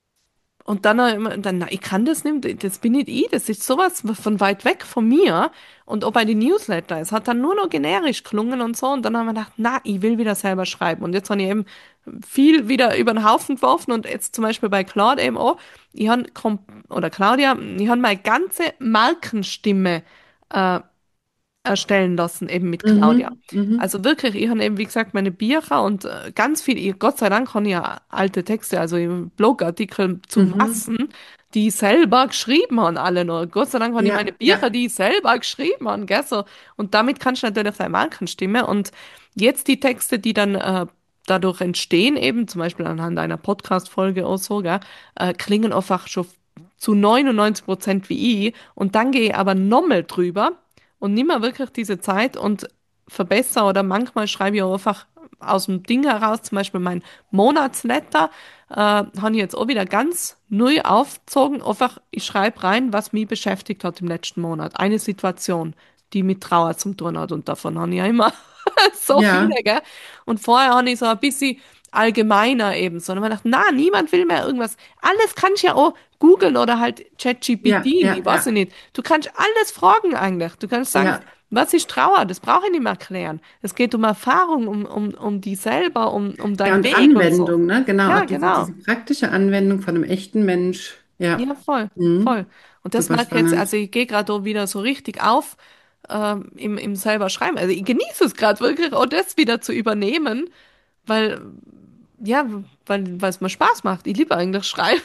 Und dann, äh, immer- dann, na, ich kann das nicht, das bin nicht ich, das ist sowas von weit weg von mir. Und auch bei den Newsletter, es hat dann nur noch generisch gelungen und so. Und dann haben wir gedacht, na, ich will wieder selber schreiben. Und jetzt habe ich eben viel wieder über den Haufen geworfen und jetzt zum Beispiel bei Claude eben auch, ich habe, oder Claudia, ich habe meine ganze Markenstimme äh, erstellen lassen, eben mit Claudia. Mhm. Mhm. Also wirklich, ich habe eben, wie gesagt, meine Bücher und äh, ganz viel, ich, Gott sei Dank kann ich ja alte Texte, also im Blogartikel zu Mhm. Massen, die ich selber geschrieben haben, alle noch. Gott sei Dank habe ich Ja, meine Bücher, ja. die ich selber geschrieben habe, gell, so. Und damit kannst du natürlich deine Markenstimme und jetzt die Texte, die dann äh, dadurch entstehen, eben zum Beispiel anhand einer Podcast-Folge oder so, gell, äh, klingen einfach schon zu neunundneunzig Prozent wie ich und dann gehe ich aber nochmal drüber und nimm mal wirklich diese Zeit und verbessere oder manchmal schreibe ich auch einfach aus dem Ding heraus, zum Beispiel mein Monatsletter, äh, habe ich jetzt auch wieder ganz neu aufgezogen. Einfach, ich schreibe rein, was mich beschäftigt hat im letzten Monat. Eine Situation, die mit Trauer zu tun hat und davon habe ich ja immer so viele, Ja, gell? Und vorher habe ich so ein bisschen allgemeiner eben, sondern man dachte, na, niemand will mehr irgendwas. Alles kannst du ja auch googeln oder halt ChatGPT, ja, ja, ich weiß ja, nicht. Du kannst alles fragen eigentlich. Du kannst sagen, ja. was ist Trauer? Das brauche ich nicht mehr erklären. Es geht um Erfahrung, um, um, um die selber, um, um Ja, deinen und Weg und so. Anwendung, ne? Genau, auch Ja, diese, genau. diese praktische Anwendung von einem echten Mensch. Ja, Ja, voll, voll. mhm. Und das Super merke ich jetzt, spannend. also ich gehe gerade auch wieder so richtig auf ähm, im, im selber Schreiben. Also ich genieße es gerade wirklich, auch das wieder zu übernehmen, weil, ja, weil, weil es mir Spaß macht. Ich liebe eigentlich Schreiben.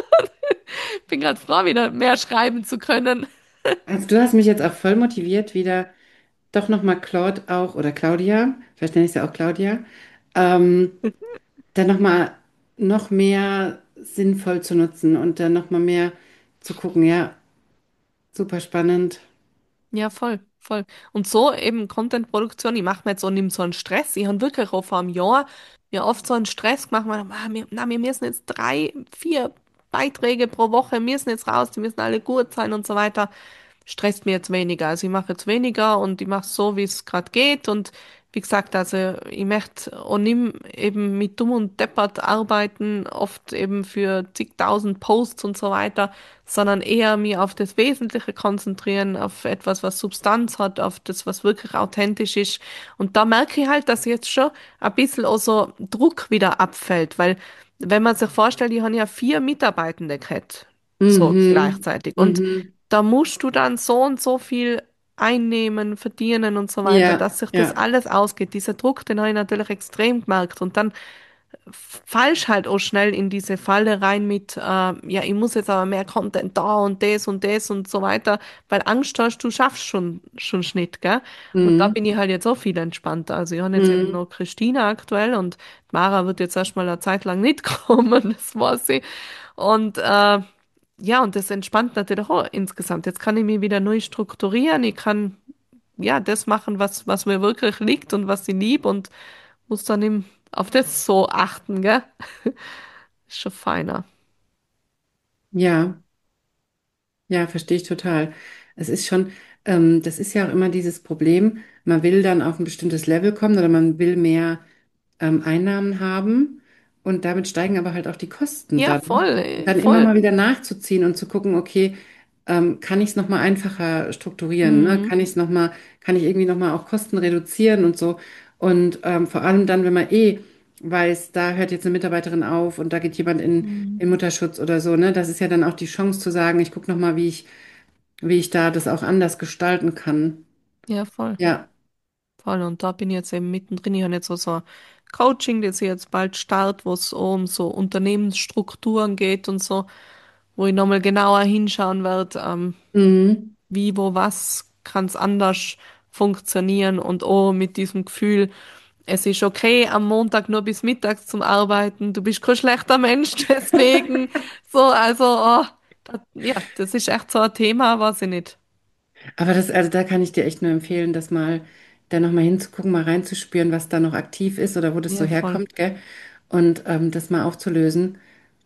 Bin gerade froh, wieder mehr schreiben zu können. Also du hast mich jetzt auch voll motiviert, wieder doch nochmal Claude auch, oder Claudia, vielleicht nenne ich sie auch Claudia, ähm, dann nochmal noch mehr sinnvoll zu nutzen und dann nochmal mehr zu gucken. Ja, super spannend. Ja, voll, voll. Und so eben Content-Produktion, ich mache mir jetzt auch nicht so einen Stress. Ich habe wirklich auch vor einem Jahr mir oft so einen Stress gemacht, weil, ah, wir, na, wir müssen jetzt drei, vier Beiträge pro Woche, müssen jetzt raus, die müssen alle gut sein und so weiter. Stresst mir jetzt weniger. Also ich mache jetzt weniger und ich mache es so, wie es gerade geht. Und wie gesagt, also ich möchte auch nicht eben mit dumm und deppert arbeiten, oft eben für zigtausend Posts und so weiter, sondern eher mir auf das Wesentliche konzentrieren, auf etwas, was Substanz hat, auf das, was wirklich authentisch ist. Und da merke ich halt, dass jetzt schon ein bisschen auch so Druck wieder abfällt, weil wenn man sich vorstellt, ich habe ja vier Mitarbeitende gehabt, so Mhm, gleichzeitig. Und mhm. da musst du dann so und so viel einnehmen, verdienen und so weiter, Ja, dass sich das ja. alles ausgeht. Dieser Druck, den habe ich natürlich extrem gemerkt. Und dann fallst halt auch schnell in diese Falle rein mit, äh, ja, ich muss jetzt aber mehr Content da und das und das und so weiter, weil Angst hast, du schaffst schon, schon Schnitt, gell? Und da Mhm. bin ich halt jetzt auch viel entspannter. Also ich habe jetzt eben Mhm. noch Christina aktuell und Mara wird jetzt erstmal eine Zeit lang nicht kommen, das weiß ich. Und äh, ja, und das entspannt natürlich auch insgesamt. Jetzt kann ich mich wieder neu strukturieren, ich kann ja das machen, was, was mir wirklich liegt und was ich lieb und muss dann eben auf das so achten, gell? Ist schon feiner. Ja, ja, verstehe ich total. Es ist schon, ähm, das ist ja auch immer dieses Problem, man will dann auf ein bestimmtes Level kommen oder man will mehr ähm, Einnahmen haben und damit steigen aber halt auch die Kosten Ja, dann. voll, Und äh, dann immer voll. mal wieder nachzuziehen und zu gucken, okay, ähm, kann ich es nochmal einfacher strukturieren, ne? Mhm. Kann ich es nochmal, kann ich irgendwie nochmal auch Kosten reduzieren und so. Und ähm, vor allem dann, wenn man eh weiß, da hört jetzt eine Mitarbeiterin auf und da geht jemand in, Mhm. in Mutterschutz oder so, ne? Das ist ja dann auch die Chance zu sagen, ich gucke nochmal, wie ich, wie ich da das auch anders gestalten kann. Ja, voll, Ja. voll. Und da bin ich jetzt eben mittendrin. Ich habe jetzt so, so ein Coaching, das ich jetzt bald start, wo es um so Unternehmensstrukturen geht und so, wo ich nochmal genauer hinschauen werde, ähm, Mhm. wie, wo, was kann es anders funktionieren und oh, mit diesem Gefühl, es ist okay, am Montag nur bis mittags zum Arbeiten. Du bist kein schlechter Mensch, deswegen. So, also, oh, das, ja, das ist echt so ein Thema, weiß ich nicht. Aber das, also da kann ich dir echt nur empfehlen, das mal da nochmal hinzugucken, mal reinzuspüren, was da noch aktiv ist oder wo das so Ja, voll. herkommt, gell? Und ähm, das mal aufzulösen,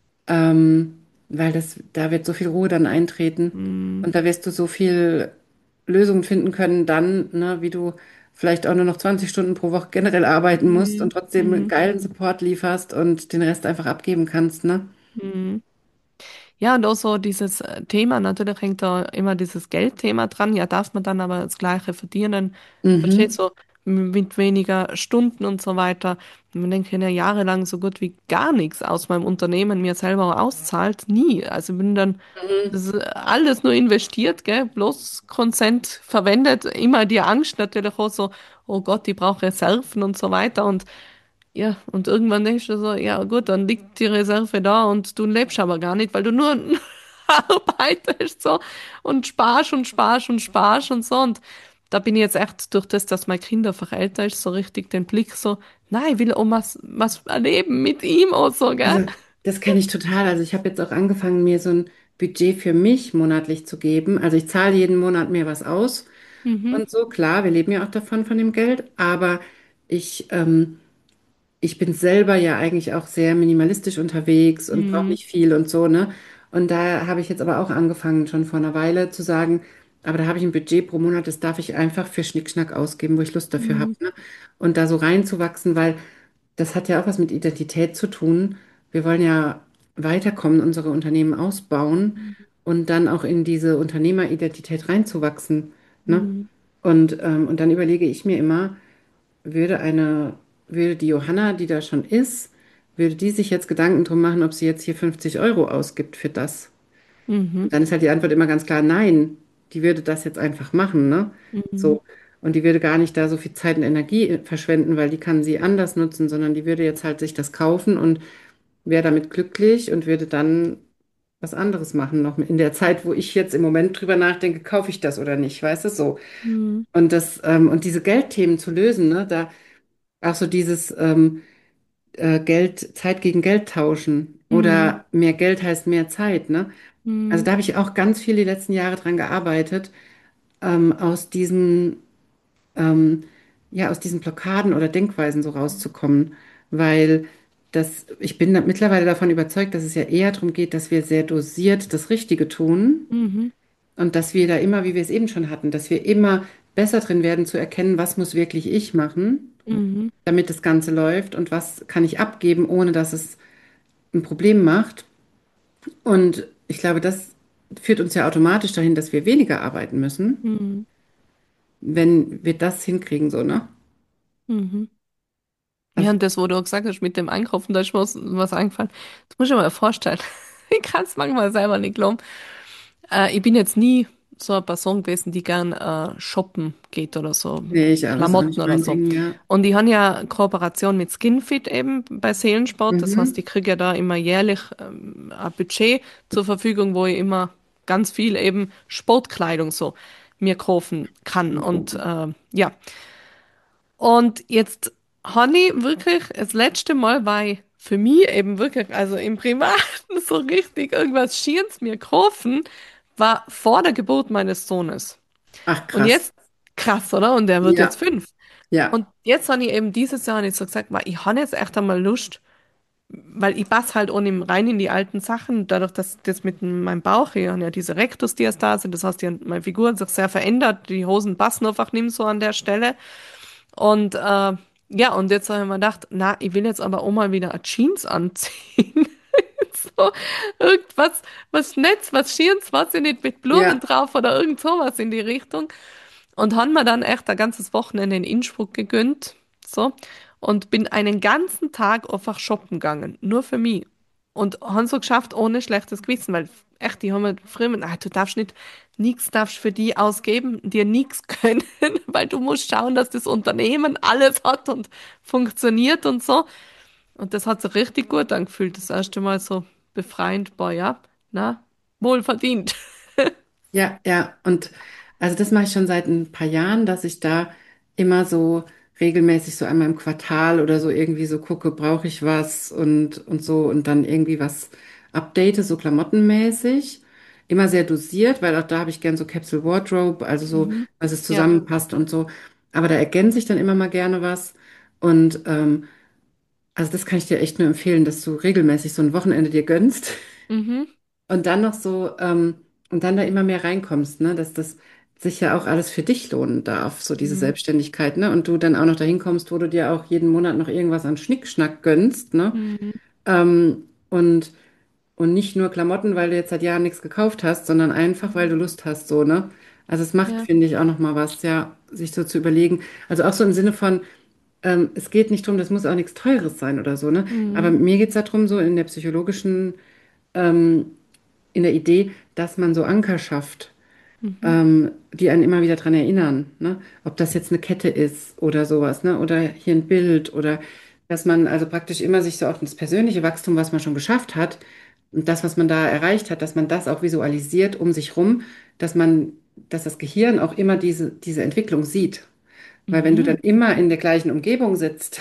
ähm, weil das, da wird so viel Ruhe dann eintreten Mm, und da wirst du so viel Lösungen finden können dann, ne, wie du vielleicht auch nur noch zwanzig Stunden pro Woche generell arbeiten musst und mm, trotzdem einen mm, geilen Support lieferst und den Rest einfach abgeben kannst, ne? mm. Ja, und auch so dieses äh, Thema, natürlich hängt da immer dieses Geldthema dran. Ja, darf man dann aber das Gleiche verdienen? Versteht Mhm. so m- mit weniger Stunden und so weiter. Und man denkt, ich habe ja jahrelang so gut wie gar nichts aus meinem Unternehmen mir selber auszahlt. Nie. Also bin dann Mhm. das ist alles nur investiert, gell? Bloß Consent verwendet. Immer die Angst natürlich auch so, oh Gott, ich brauche Reserven und so weiter. Und ja, und irgendwann denkst du so, ja gut, dann liegt die Reserve da und du lebst aber gar nicht, weil du nur arbeitest so und sparst und sparst und sparst und so. Und da bin ich jetzt echt durch das, dass mein Kind einfach älter ist, so richtig den Blick so, nein, ich will auch was, was erleben mit ihm und so, gell? Also, das kenne ich total. Also, ich habe jetzt auch angefangen, mir so ein Budget für mich monatlich zu geben. Also, ich zahle jeden Monat mir was aus Mhm, und so. Klar, wir leben ja auch davon, von dem Geld. Aber ich, ähm, ich bin selber ja eigentlich auch sehr minimalistisch unterwegs und brauche mhm, nicht viel und so, ne? Und da habe ich jetzt aber auch angefangen, schon vor einer Weile zu sagen, aber da habe ich ein Budget pro Monat, das darf ich einfach für Schnickschnack ausgeben, wo ich Lust dafür habe, mhm, ne? Und da so reinzuwachsen, weil das hat ja auch was mit Identität zu tun. Wir wollen ja weiterkommen, unsere Unternehmen ausbauen und dann auch in diese Unternehmeridentität reinzuwachsen, ne? mhm, Und, ähm, und dann überlege ich mir immer, würde eine, würde die Johanna, die da schon ist, würde die sich jetzt Gedanken drum machen, ob sie jetzt hier fünfzig Euro ausgibt für das? mhm, Und dann ist halt die Antwort immer ganz klar, nein, die würde das jetzt einfach machen, ne? mhm, So. Und die würde gar nicht da so viel Zeit und Energie verschwenden, weil die kann sie anders nutzen, sondern die würde jetzt halt sich das kaufen und wäre damit glücklich und würde dann was anderes machen, noch in der Zeit, wo ich jetzt im Moment drüber nachdenke, kaufe ich das oder nicht, weißt du, so. mhm, Und das, ähm, und diese Geldthemen zu lösen, ne, da auch so dieses ähm, äh, Geld, Zeit gegen Geld tauschen mhm, oder mehr Geld heißt mehr Zeit, ne? Also mhm, da habe ich auch ganz viel die letzten Jahre dran gearbeitet, ähm, aus diesen, ähm, ja, aus diesen Blockaden oder Denkweisen so rauszukommen, weil das, ich bin da mittlerweile davon überzeugt, dass es ja eher darum geht, dass wir sehr dosiert das Richtige tun mhm, und dass wir da immer, wie wir es eben schon hatten, dass wir immer besser drin werden zu erkennen, was muss wirklich ich machen, mhm, damit das Ganze läuft und was kann ich abgeben, ohne dass es ein Problem macht. Und ich glaube, das führt uns ja automatisch dahin, dass wir weniger arbeiten müssen, mhm, wenn wir das hinkriegen, so, ne? mhm. Ja, Also, und das, wo du auch gesagt hast, mit dem Einkaufen, da ist mir was, was eingefallen. Das muss ich mir mal vorstellen. Ich kann es manchmal selber nicht glauben. Äh, ich bin jetzt nie so eine Person gewesen, die gern äh, shoppen geht oder so, Nee, ich auch, ist auch Klamotten nicht oder mein so. Ding, ja. Und die haben ja Kooperation mit Skinfit eben bei Seelensport. Das heißt, Mhm. ich kriege ja da immer jährlich ähm, ein Budget zur Verfügung, wo ich immer ganz viel eben Sportkleidung so mir kaufen kann. Und äh, ja, und jetzt habe ich wirklich, das letzte Mal war ich für mich eben wirklich, also im Privaten so richtig irgendwas Schieres mir kaufen, war vor der Geburt meines Sohnes. Ach, Und krass. jetzt, krass, oder? Und der wird jetzt Ja, fünf. ja, Und jetzt habe ich eben dieses Jahr nicht so gesagt, weil ich habe jetzt echt einmal Lust, weil ich passe halt auch nicht rein in die alten Sachen, dadurch, dass das mit meinem Bauch, ich habe ja diese Rektusdiastase, das heißt, die, meine Figur hat sich sehr verändert, die Hosen passen einfach nicht mehr so an der Stelle. Und äh, ja, und jetzt habe ich mir gedacht, na, ich will jetzt aber auch mal wieder eine Jeans anziehen. So, irgendwas, was Netz, was Schierens, was ich nicht, mit Blumen ja. drauf oder irgend sowas in die Richtung. Und haben mir dann echt ein ganzes Wochenende in Innsbruck gegönnt. So. Und bin einen ganzen Tag einfach shoppen gegangen. Nur für mich. Und haben so geschafft, ohne schlechtes Gewissen. Weil echt, die haben mir früher gesagt, ah, du darfst nicht, nichts darfst für die ausgeben, dir nichts gönnen, weil du musst schauen, dass das Unternehmen alles hat und funktioniert und so. Und das hat sich richtig gut angefühlt. Das erste Mal so befreiend, boah, ja, na, wohl verdient. Ja, ja, und also das mache ich schon seit ein paar Jahren, dass ich da immer so regelmäßig so einmal im Quartal oder so irgendwie so gucke, brauche ich was und, und so und dann irgendwie was update, so klamottenmäßig. Immer sehr dosiert, weil auch da habe ich gern so Capsule Wardrobe, also so, Mhm. dass es Ja. zusammenpasst und so. Aber da ergänze ich dann immer mal gerne was. Und ähm, also das kann ich dir echt nur empfehlen, dass du regelmäßig so ein Wochenende dir gönnst. Mhm. Und dann noch so, ähm, und dann da immer mehr reinkommst, ne, dass das sich ja auch alles für dich lohnen darf, so diese Mhm. Selbstständigkeit, ne, und du dann auch noch dahin kommst, wo du dir auch jeden Monat noch irgendwas an Schnickschnack gönnst, ne, Mhm. ähm, und, und nicht nur Klamotten, weil du jetzt seit Jahren nichts gekauft hast, sondern einfach, weil Mhm. du Lust hast, so, ne. Also es macht, Ja. finde ich, auch noch mal was, ja, sich so zu überlegen. Also auch so im Sinne von, ähm, es geht nicht drum, das muss auch nichts Teures sein oder so, ne, aber Mhm. mir geht's darum, so in der psychologischen, ähm, in der Idee, dass man so Anker schafft, Mhm. ähm, die einen immer wieder dran erinnern, ne? Ob das jetzt eine Kette ist oder sowas, ne? Oder hier ein Bild oder dass man also praktisch immer sich so auf das persönliche Wachstum, was man schon geschafft hat und das, was man da erreicht hat, dass man das auch visualisiert um sich rum, dass man, dass das Gehirn auch immer diese, diese Entwicklung sieht. Weil wenn du dann Mhm. immer in der gleichen Umgebung sitzt,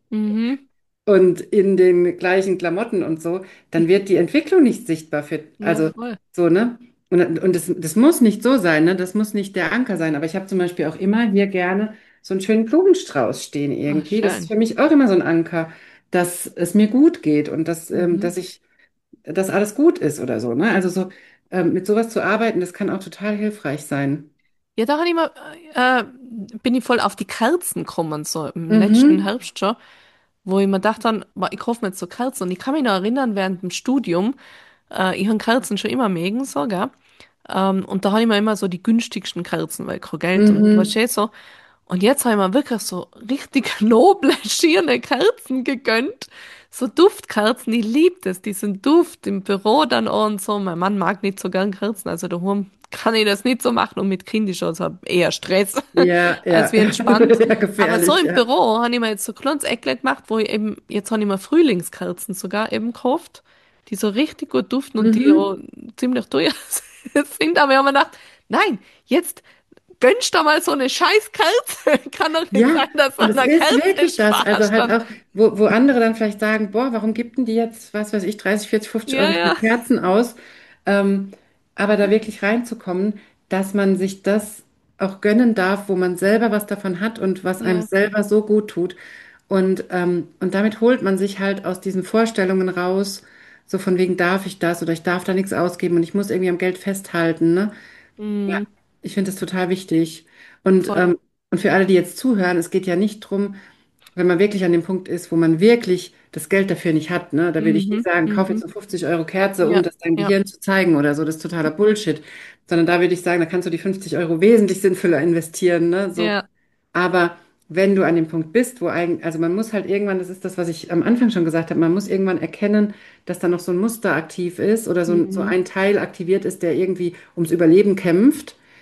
Mhm. und in den gleichen Klamotten und so, dann wird die Entwicklung nicht sichtbar für, Ja, also voll. so, ne? Und, und das, das muss nicht so sein, ne? Das muss nicht der Anker sein. Aber ich habe zum Beispiel auch immer hier gerne so einen schönen Blumenstrauß stehen Ach, irgendwie. Das ist schön. für mich auch immer so ein Anker, dass es mir gut geht und dass, ähm, Mhm. dass ich, dass alles gut ist oder so, ne? Also so ähm, mit sowas zu arbeiten, das kann auch total hilfreich sein. Ja, da hab ich mal, äh, bin ich voll auf die Kerzen gekommen, so im letzten Mhm, Herbst schon, wo ich mir dachte, boah, ich kaufe mir jetzt so Kerzen. Und ich kann mich noch erinnern, während dem Studium, äh, ich habe Kerzen schon immer mögen, so, gell? Ähm, und da habe ich mir immer so die günstigsten Kerzen, weil kein Geld und was mhm, so. Und jetzt habe ich mir wirklich so richtig noble, schöne Kerzen gegönnt. So Duftkerzen, ich liebe das, diesen Duft im Büro dann auch und so. Mein Mann mag nicht so gern Kerzen, also daheim kann ich das nicht so machen und mit Kind ist also eher Stress ja, als ja, wie entspannt. ja, Aber so gefährlich, im ja. Büro habe ich mir jetzt so ein kleines Ecklet gemacht, wo ich eben, jetzt habe ich mir Frühlingskerzen sogar eben gekauft, die so richtig gut duften und die auch Mhm. ziemlich teuer sind. Aber ich habe mir gedacht, nein, jetzt gönnst du mal so eine Scheißkerze. Kann doch nicht Ja, sein, dass und man es eine ist Kerze wirklich das. Also sparst. halt Dann. auch, wo, wo andere dann vielleicht sagen, boah, warum gibt denn die jetzt, was weiß ich, dreißig, vierzig, fünfzig Ja, Euro für ja. Kerzen aus? Ähm, aber da wirklich reinzukommen, dass man sich das auch gönnen darf, wo man selber was davon hat und was einem Ja. selber so gut tut. Und, ähm, und damit holt man sich halt aus diesen Vorstellungen raus, so von wegen darf ich das oder ich darf da nichts ausgeben und ich muss irgendwie am Geld festhalten, ne? Ja, Mm, ich finde das total wichtig. Und, voll. ähm, und für alle, die jetzt zuhören, es geht ja nicht drum, wenn man wirklich an dem Punkt ist, wo man wirklich das Geld dafür nicht hat, ne? Da würde ich nicht Mhm. sagen, kauf jetzt Mhm. eine fünfzig Euro Kerze, um Ja. das deinem Ja. Gehirn zu zeigen oder so. Das ist totaler Bullshit. Sondern da würde ich sagen, da kannst du die fünfzig Euro wesentlich sinnvoller investieren, ne? So. Ja. Aber wenn du an dem Punkt bist, wo eigentlich, also man muss halt irgendwann, das ist das, was ich am Anfang schon gesagt habe, man muss irgendwann erkennen, dass da noch so ein Muster aktiv ist oder so, ein- so Mhm. ein Teil aktiviert ist, der irgendwie ums Überleben kämpft.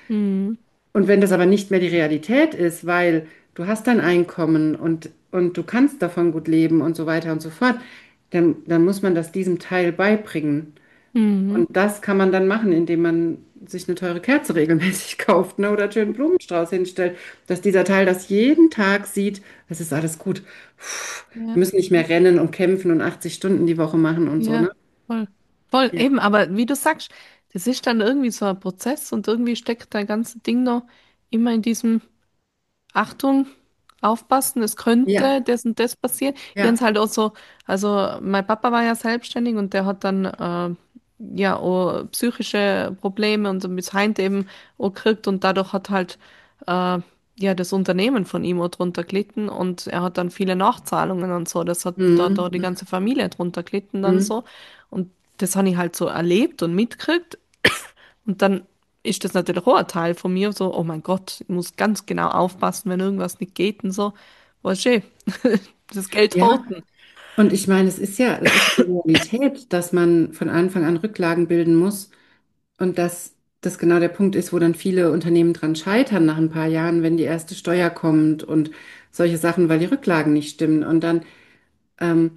Mhm. Und wenn das aber nicht mehr die Realität ist, weil du hast dein Einkommen und, und du kannst davon gut leben und so weiter und so fort, dann, dann muss man das diesem Teil beibringen. Mhm. Und das kann man dann machen, indem man sich eine teure Kerze regelmäßig kauft, ne, oder einen schönen Blumenstrauß hinstellt, dass dieser Teil das jeden Tag sieht, es ist alles gut. Puh, wir Ja. müssen nicht mehr rennen und kämpfen und achtzig Stunden die Woche machen und so, Ja, ne? voll. Voll, Ja. eben, aber wie du sagst, das ist dann irgendwie so ein Prozess und irgendwie steckt dein ganzes Ding noch immer in diesem Achtung, aufpassen, es Ja, könnte das und das passieren. Ich habe es ja. halt auch so, also mein Papa war ja selbstständig und der hat dann äh, ja auch psychische Probleme und so bis heute eben auch gekriegt und dadurch hat halt äh, ja das Unternehmen von ihm auch drunter gelitten und er hat dann viele Nachzahlungen und so. Das hat da, da die Mhm. ganze Familie drunter gelitten dann Mhm. so. Und das habe ich halt so erlebt und mitgekriegt. Und dann ist das natürlich auch ein Teil von mir, so, oh mein Gott, ich muss ganz genau aufpassen, wenn irgendwas nicht geht und so. Weißt du, das Geld Ja, horten. und ich meine, es ist ja, es ist die Realität, dass man von Anfang an Rücklagen bilden muss und dass das genau der Punkt ist, wo dann viele Unternehmen dran scheitern nach ein paar Jahren, wenn die erste Steuer kommt und solche Sachen, weil die Rücklagen nicht stimmen. Und dann ähm,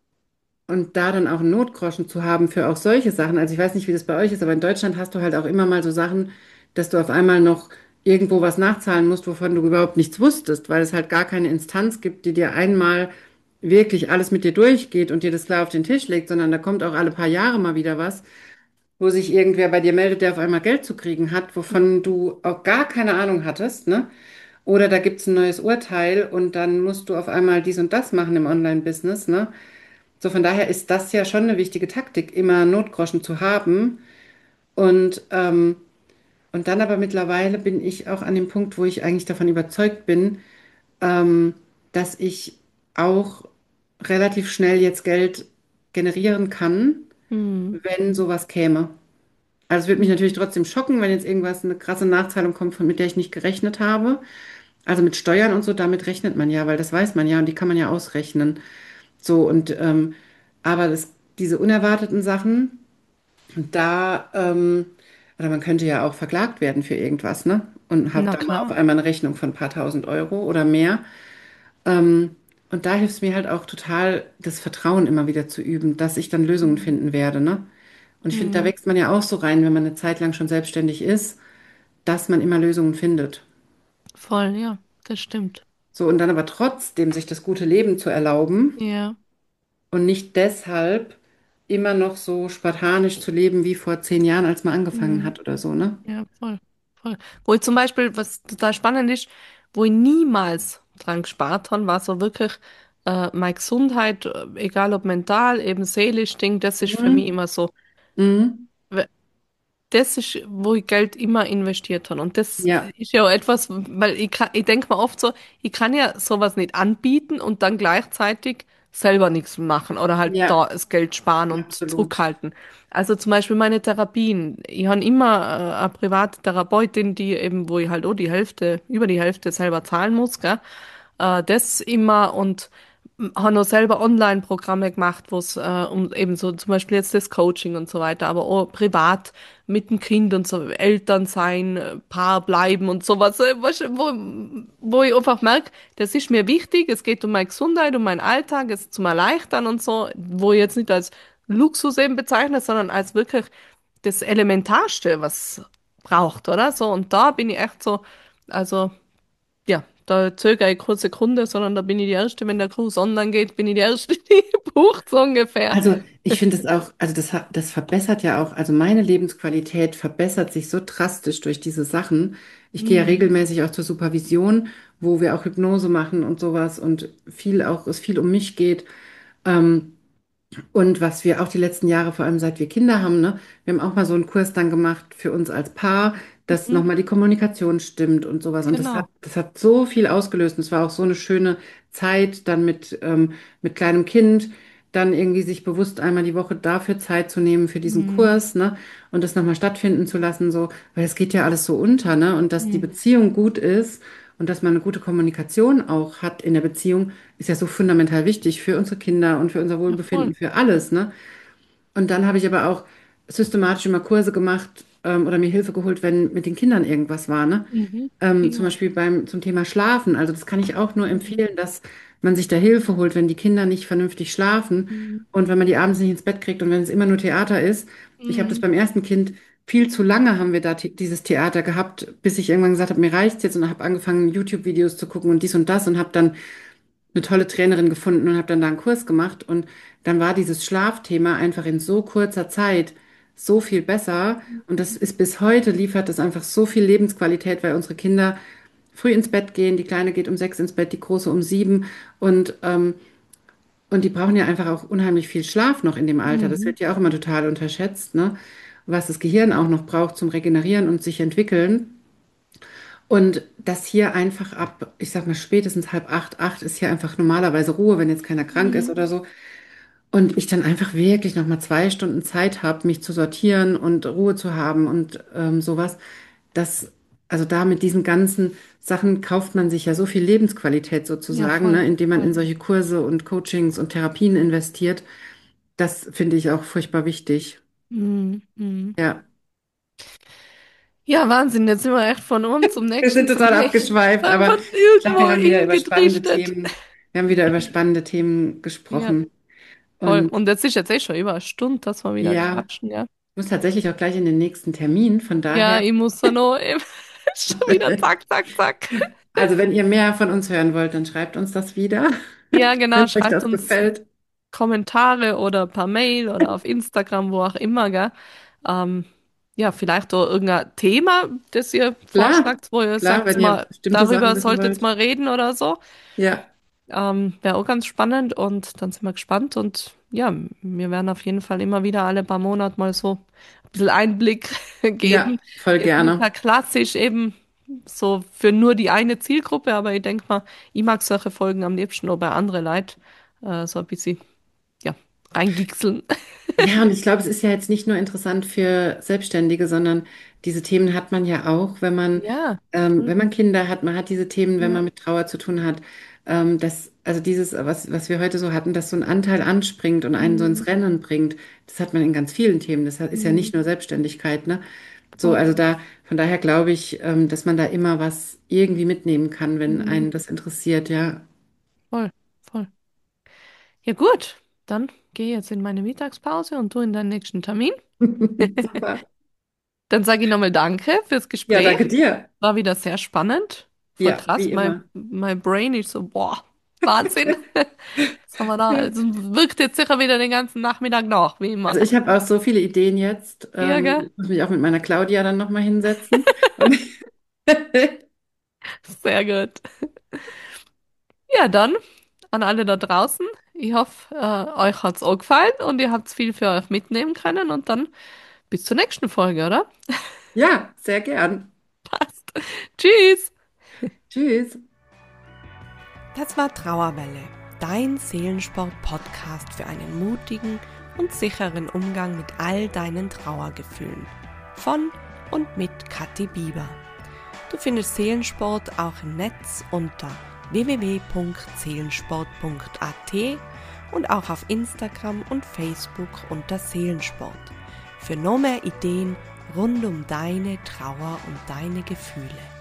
und da dann auch einen Notgroschen zu haben für auch solche Sachen. Also ich weiß nicht, wie das bei euch ist, aber in Deutschland hast du halt auch immer mal so Sachen, dass du auf einmal noch irgendwo was nachzahlen musst, wovon du überhaupt nichts wusstest, weil es halt gar keine Instanz gibt, die dir einmal wirklich alles mit dir durchgeht und dir das klar auf den Tisch legt, sondern da kommt auch alle paar Jahre mal wieder was, wo sich irgendwer bei dir meldet, der auf einmal Geld zu kriegen hat, wovon du auch gar keine Ahnung hattest, ne? Oder da gibt's ein neues Urteil und dann musst du auf einmal dies und das machen im Online-Business, ne? So, von daher ist das ja schon eine wichtige Taktik, immer Notgroschen zu haben. Und, ähm, und dann aber mittlerweile bin ich auch an dem Punkt, wo ich eigentlich davon überzeugt bin, ähm, dass ich auch relativ schnell jetzt Geld generieren kann, Hm. wenn sowas käme. Also es würde mich natürlich trotzdem schocken, wenn jetzt irgendwas, eine krasse Nachzahlung kommt, von, mit der ich nicht gerechnet habe. Also mit Steuern und so, damit rechnet man ja, weil das weiß man ja und die kann man ja ausrechnen. So und ähm, aber das, diese unerwarteten Sachen, da, ähm, oder man könnte ja auch verklagt werden für irgendwas, ne? Und hat Na dann mal auf klar. einmal eine Rechnung von ein paar tausend Euro oder mehr. Ähm, und da hilft es mir halt auch total, das Vertrauen immer wieder zu üben, dass ich dann Lösungen Hm. finden werde, ne? Und ich finde, da Hm. wächst man ja auch so rein, wenn man eine Zeit lang schon selbstständig ist, dass man immer Lösungen findet. Voll, ja, das stimmt. So, und dann aber trotzdem sich das gute Leben zu erlauben Ja. und nicht deshalb immer noch so spartanisch zu leben wie vor zehn Jahren, als man angefangen Hm. hat oder so, ne? Ja, voll. Voll. Wo ich zum Beispiel, was total spannend ist, wo ich niemals dran gespart habe, war so wirklich äh, meine Gesundheit, äh, egal ob mental, eben seelisch, Ding, das ist für mich Mhm. immer so. Mhm. Das ist, wo ich Geld immer investiert habe. Und das Ja, ist ja auch etwas, weil ich, kann- ich denke mir oft so, ich kann ja sowas nicht anbieten und dann gleichzeitig selber nichts machen oder halt ja, da das Geld sparen und absolut. zurückhalten. Also zum Beispiel meine Therapien. Ich habe immer äh, eine private Therapeutin, die eben, wo ich halt auch die Hälfte, über die Hälfte selber zahlen muss, gell? Äh, das immer und habe noch selber Online-Programme gemacht, wo es äh, um eben so zum Beispiel jetzt das Coaching und so weiter, aber auch privat mit dem Kind und so Eltern sein, äh, Paar bleiben und sowas, äh, weißt du, wo, wo ich einfach merke, das ist mir wichtig, es geht um meine Gesundheit, um meinen Alltag, es zum Erleichtern und so, wo ich jetzt nicht als Luxus eben bezeichne, sondern als wirklich das Elementarste, was braucht, oder? So, und da bin ich echt so, also ja, da zögere ich keine Sekunde, sondern da bin ich die Erste, wenn der Cruise online geht, bin ich die Erste, die bucht, so ungefähr. Also ich finde es auch, also das, hat- das verbessert ja auch, also meine Lebensqualität verbessert sich so drastisch durch diese Sachen. Ich gehe ja Mhm. regelmäßig auch zur Supervision, wo wir auch Hypnose machen und sowas und viel auch, es viel um mich geht. Ähm, Und was wir auch die letzten Jahre, vor allem seit wir Kinder haben, ne, wir haben auch mal so einen Kurs dann gemacht für uns als Paar, dass Mhm. nochmal die Kommunikation stimmt und sowas. Und das hat, Genau. das hat so viel ausgelöst. Und es war auch so eine schöne Zeit dann mit, ähm, mit kleinem Kind, dann irgendwie sich bewusst einmal die Woche dafür Zeit zu nehmen für diesen Mhm. Kurs, ne, und das nochmal stattfinden zu lassen, so, weil es geht ja alles so unter, ne, und dass die Mhm. Beziehung gut ist und dass man eine gute Kommunikation auch hat in der Beziehung, ist ja so fundamental wichtig für unsere Kinder und für unser Ja, voll. Wohlbefinden, für alles, ne? Und dann habe ich aber auch systematisch immer Kurse gemacht, ähm, oder mir Hilfe geholt, wenn mit den Kindern irgendwas war, ne? Mhm. Ähm, zum Ja. Beispiel beim, zum Thema Schlafen. Also das kann ich auch nur Mhm. empfehlen, dass man sich da Hilfe holt, wenn die Kinder nicht vernünftig schlafen Mhm. und wenn man die abends nicht ins Bett kriegt und wenn es immer nur Theater ist. Ich habe das Mhm. beim ersten Kind viel zu lange haben wir da the- dieses Theater gehabt, bis ich irgendwann gesagt habe, mir reicht's jetzt und habe angefangen, YouTube-Videos zu gucken und dies und das und habe dann eine tolle Trainerin gefunden und habe dann da einen Kurs gemacht und dann war dieses Schlafthema einfach in so kurzer Zeit so viel besser und das ist bis heute liefert das einfach so viel Lebensqualität, weil unsere Kinder früh ins Bett gehen, die Kleine geht um sechs ins Bett, die Große um sieben und ähm, und die brauchen ja einfach auch unheimlich viel Schlaf noch in dem Alter. Das Mhm. wird ja auch immer total unterschätzt, ne? Was das Gehirn auch noch braucht zum Regenerieren und sich entwickeln. Und das hier einfach ab, ich sag mal, spätestens halb acht, acht ist hier einfach normalerweise Ruhe, wenn jetzt keiner krank ist Mhm. oder so. Und ich dann einfach wirklich nochmal zwei Stunden Zeit habe, mich zu sortieren und Ruhe zu haben und ähm, sowas. Das, also da mit diesen ganzen Sachen kauft man sich ja so viel Lebensqualität Ja, sozusagen, voll, ne, indem man voll. in solche Kurse und Coachings und Therapien investiert. Das finde ich auch furchtbar wichtig. Mhm. Mhm. Ja, Ja, Wahnsinn, jetzt sind wir echt von einem zum wir sind nächsten zum total nächsten. abgeschweift, aber Einfach ich glaube, wir irgendwo haben wieder über spannende hingedriftet. Themen, wir haben wieder über spannende Themen Ja, gesprochen. voll. Und Und jetzt ist jetzt eh schon über eine Stunde, dass wir wieder ja, quatschen, ja. ich muss tatsächlich auch gleich in den nächsten Termin. Von Ja, daher, ich muss da noch eben schon wieder zack, zack, zack. also wenn ihr mehr von uns hören wollt, dann schreibt uns das wieder, Ja, genau, wenn euch schreibt das uns gefällt. Kommentare oder per Mail oder auf Instagram, wo auch immer, gell? Ähm, ja, vielleicht auch irgendein Thema, das ihr Klar, vorschlagt, wo ihr klar, sagt, wenn ihr mal, bestimmte Sachen darüber wissen solltet wollt. mal reden oder so. Ja, Ähm, wäre auch ganz spannend und dann sind wir gespannt und ja, wir werden auf jeden Fall immer wieder alle paar Monate mal so ein bisschen Einblick ja, geben. voll Jetzt nicht gerne. mehr klassisch eben so für nur die eine Zielgruppe, aber ich denke mal, ich mag solche Folgen am liebsten auch bei anderen Leuten, äh, so ein bisschen, ja, reingixeln. Ja, und ich glaube, es ist ja jetzt nicht nur interessant für Selbstständige, sondern diese Themen hat man ja auch, wenn man, Ja, ähm, voll. wenn man Kinder hat, man hat diese Themen, wenn Ja. man mit Trauer zu tun hat. Ähm, das, also dieses, was, was wir heute so hatten, dass so ein Anteil anspringt und einen so ins Mhm. Rennen bringt, das hat man in ganz vielen Themen. Das ist ja Mhm. nicht nur Selbstständigkeit, ne? So, Voll, also da, von daher glaube ich, ähm, dass man da immer was irgendwie mitnehmen kann, wenn mhm. einen das interessiert, ja. Voll, voll. Ja gut, dann gehe ich jetzt in meine Mittagspause und du in deinen nächsten Termin. Super. Dann sage ich nochmal Danke fürs Ja, Gespräch. danke dir. War wieder sehr spannend. Voll Ja, krass. wie Mein, immer. mein Brain ist so, boah, Wahnsinn. Was haben wir da? Ja. Also wirkt jetzt sicher wieder den ganzen Nachmittag nach, wie immer. Also ich habe auch so viele Ideen jetzt. Ja, Ähm, gell? ich muss mich auch mit meiner Claudia dann nochmal hinsetzen. Und Sehr gut. Ja, dann an alle da draußen. Ich hoffe, äh, euch hat's auch gefallen und ihr habt's viel für euch mitnehmen können und dann bis zur nächsten Folge, oder? ja, sehr gern. Passt. Tschüss. Tschüss. Das war Trauerwelle, dein Seelensport-Podcast für einen mutigen und sicheren Umgang mit all deinen Trauergefühlen. Von und mit Kathi Bieber. Du findest Seelensport auch im Netz unter w w w punkt seelensport punkt a t und auch auf Instagram und Facebook unter Seelensport. Für noch mehr Ideen rund um deine Trauer und deine Gefühle.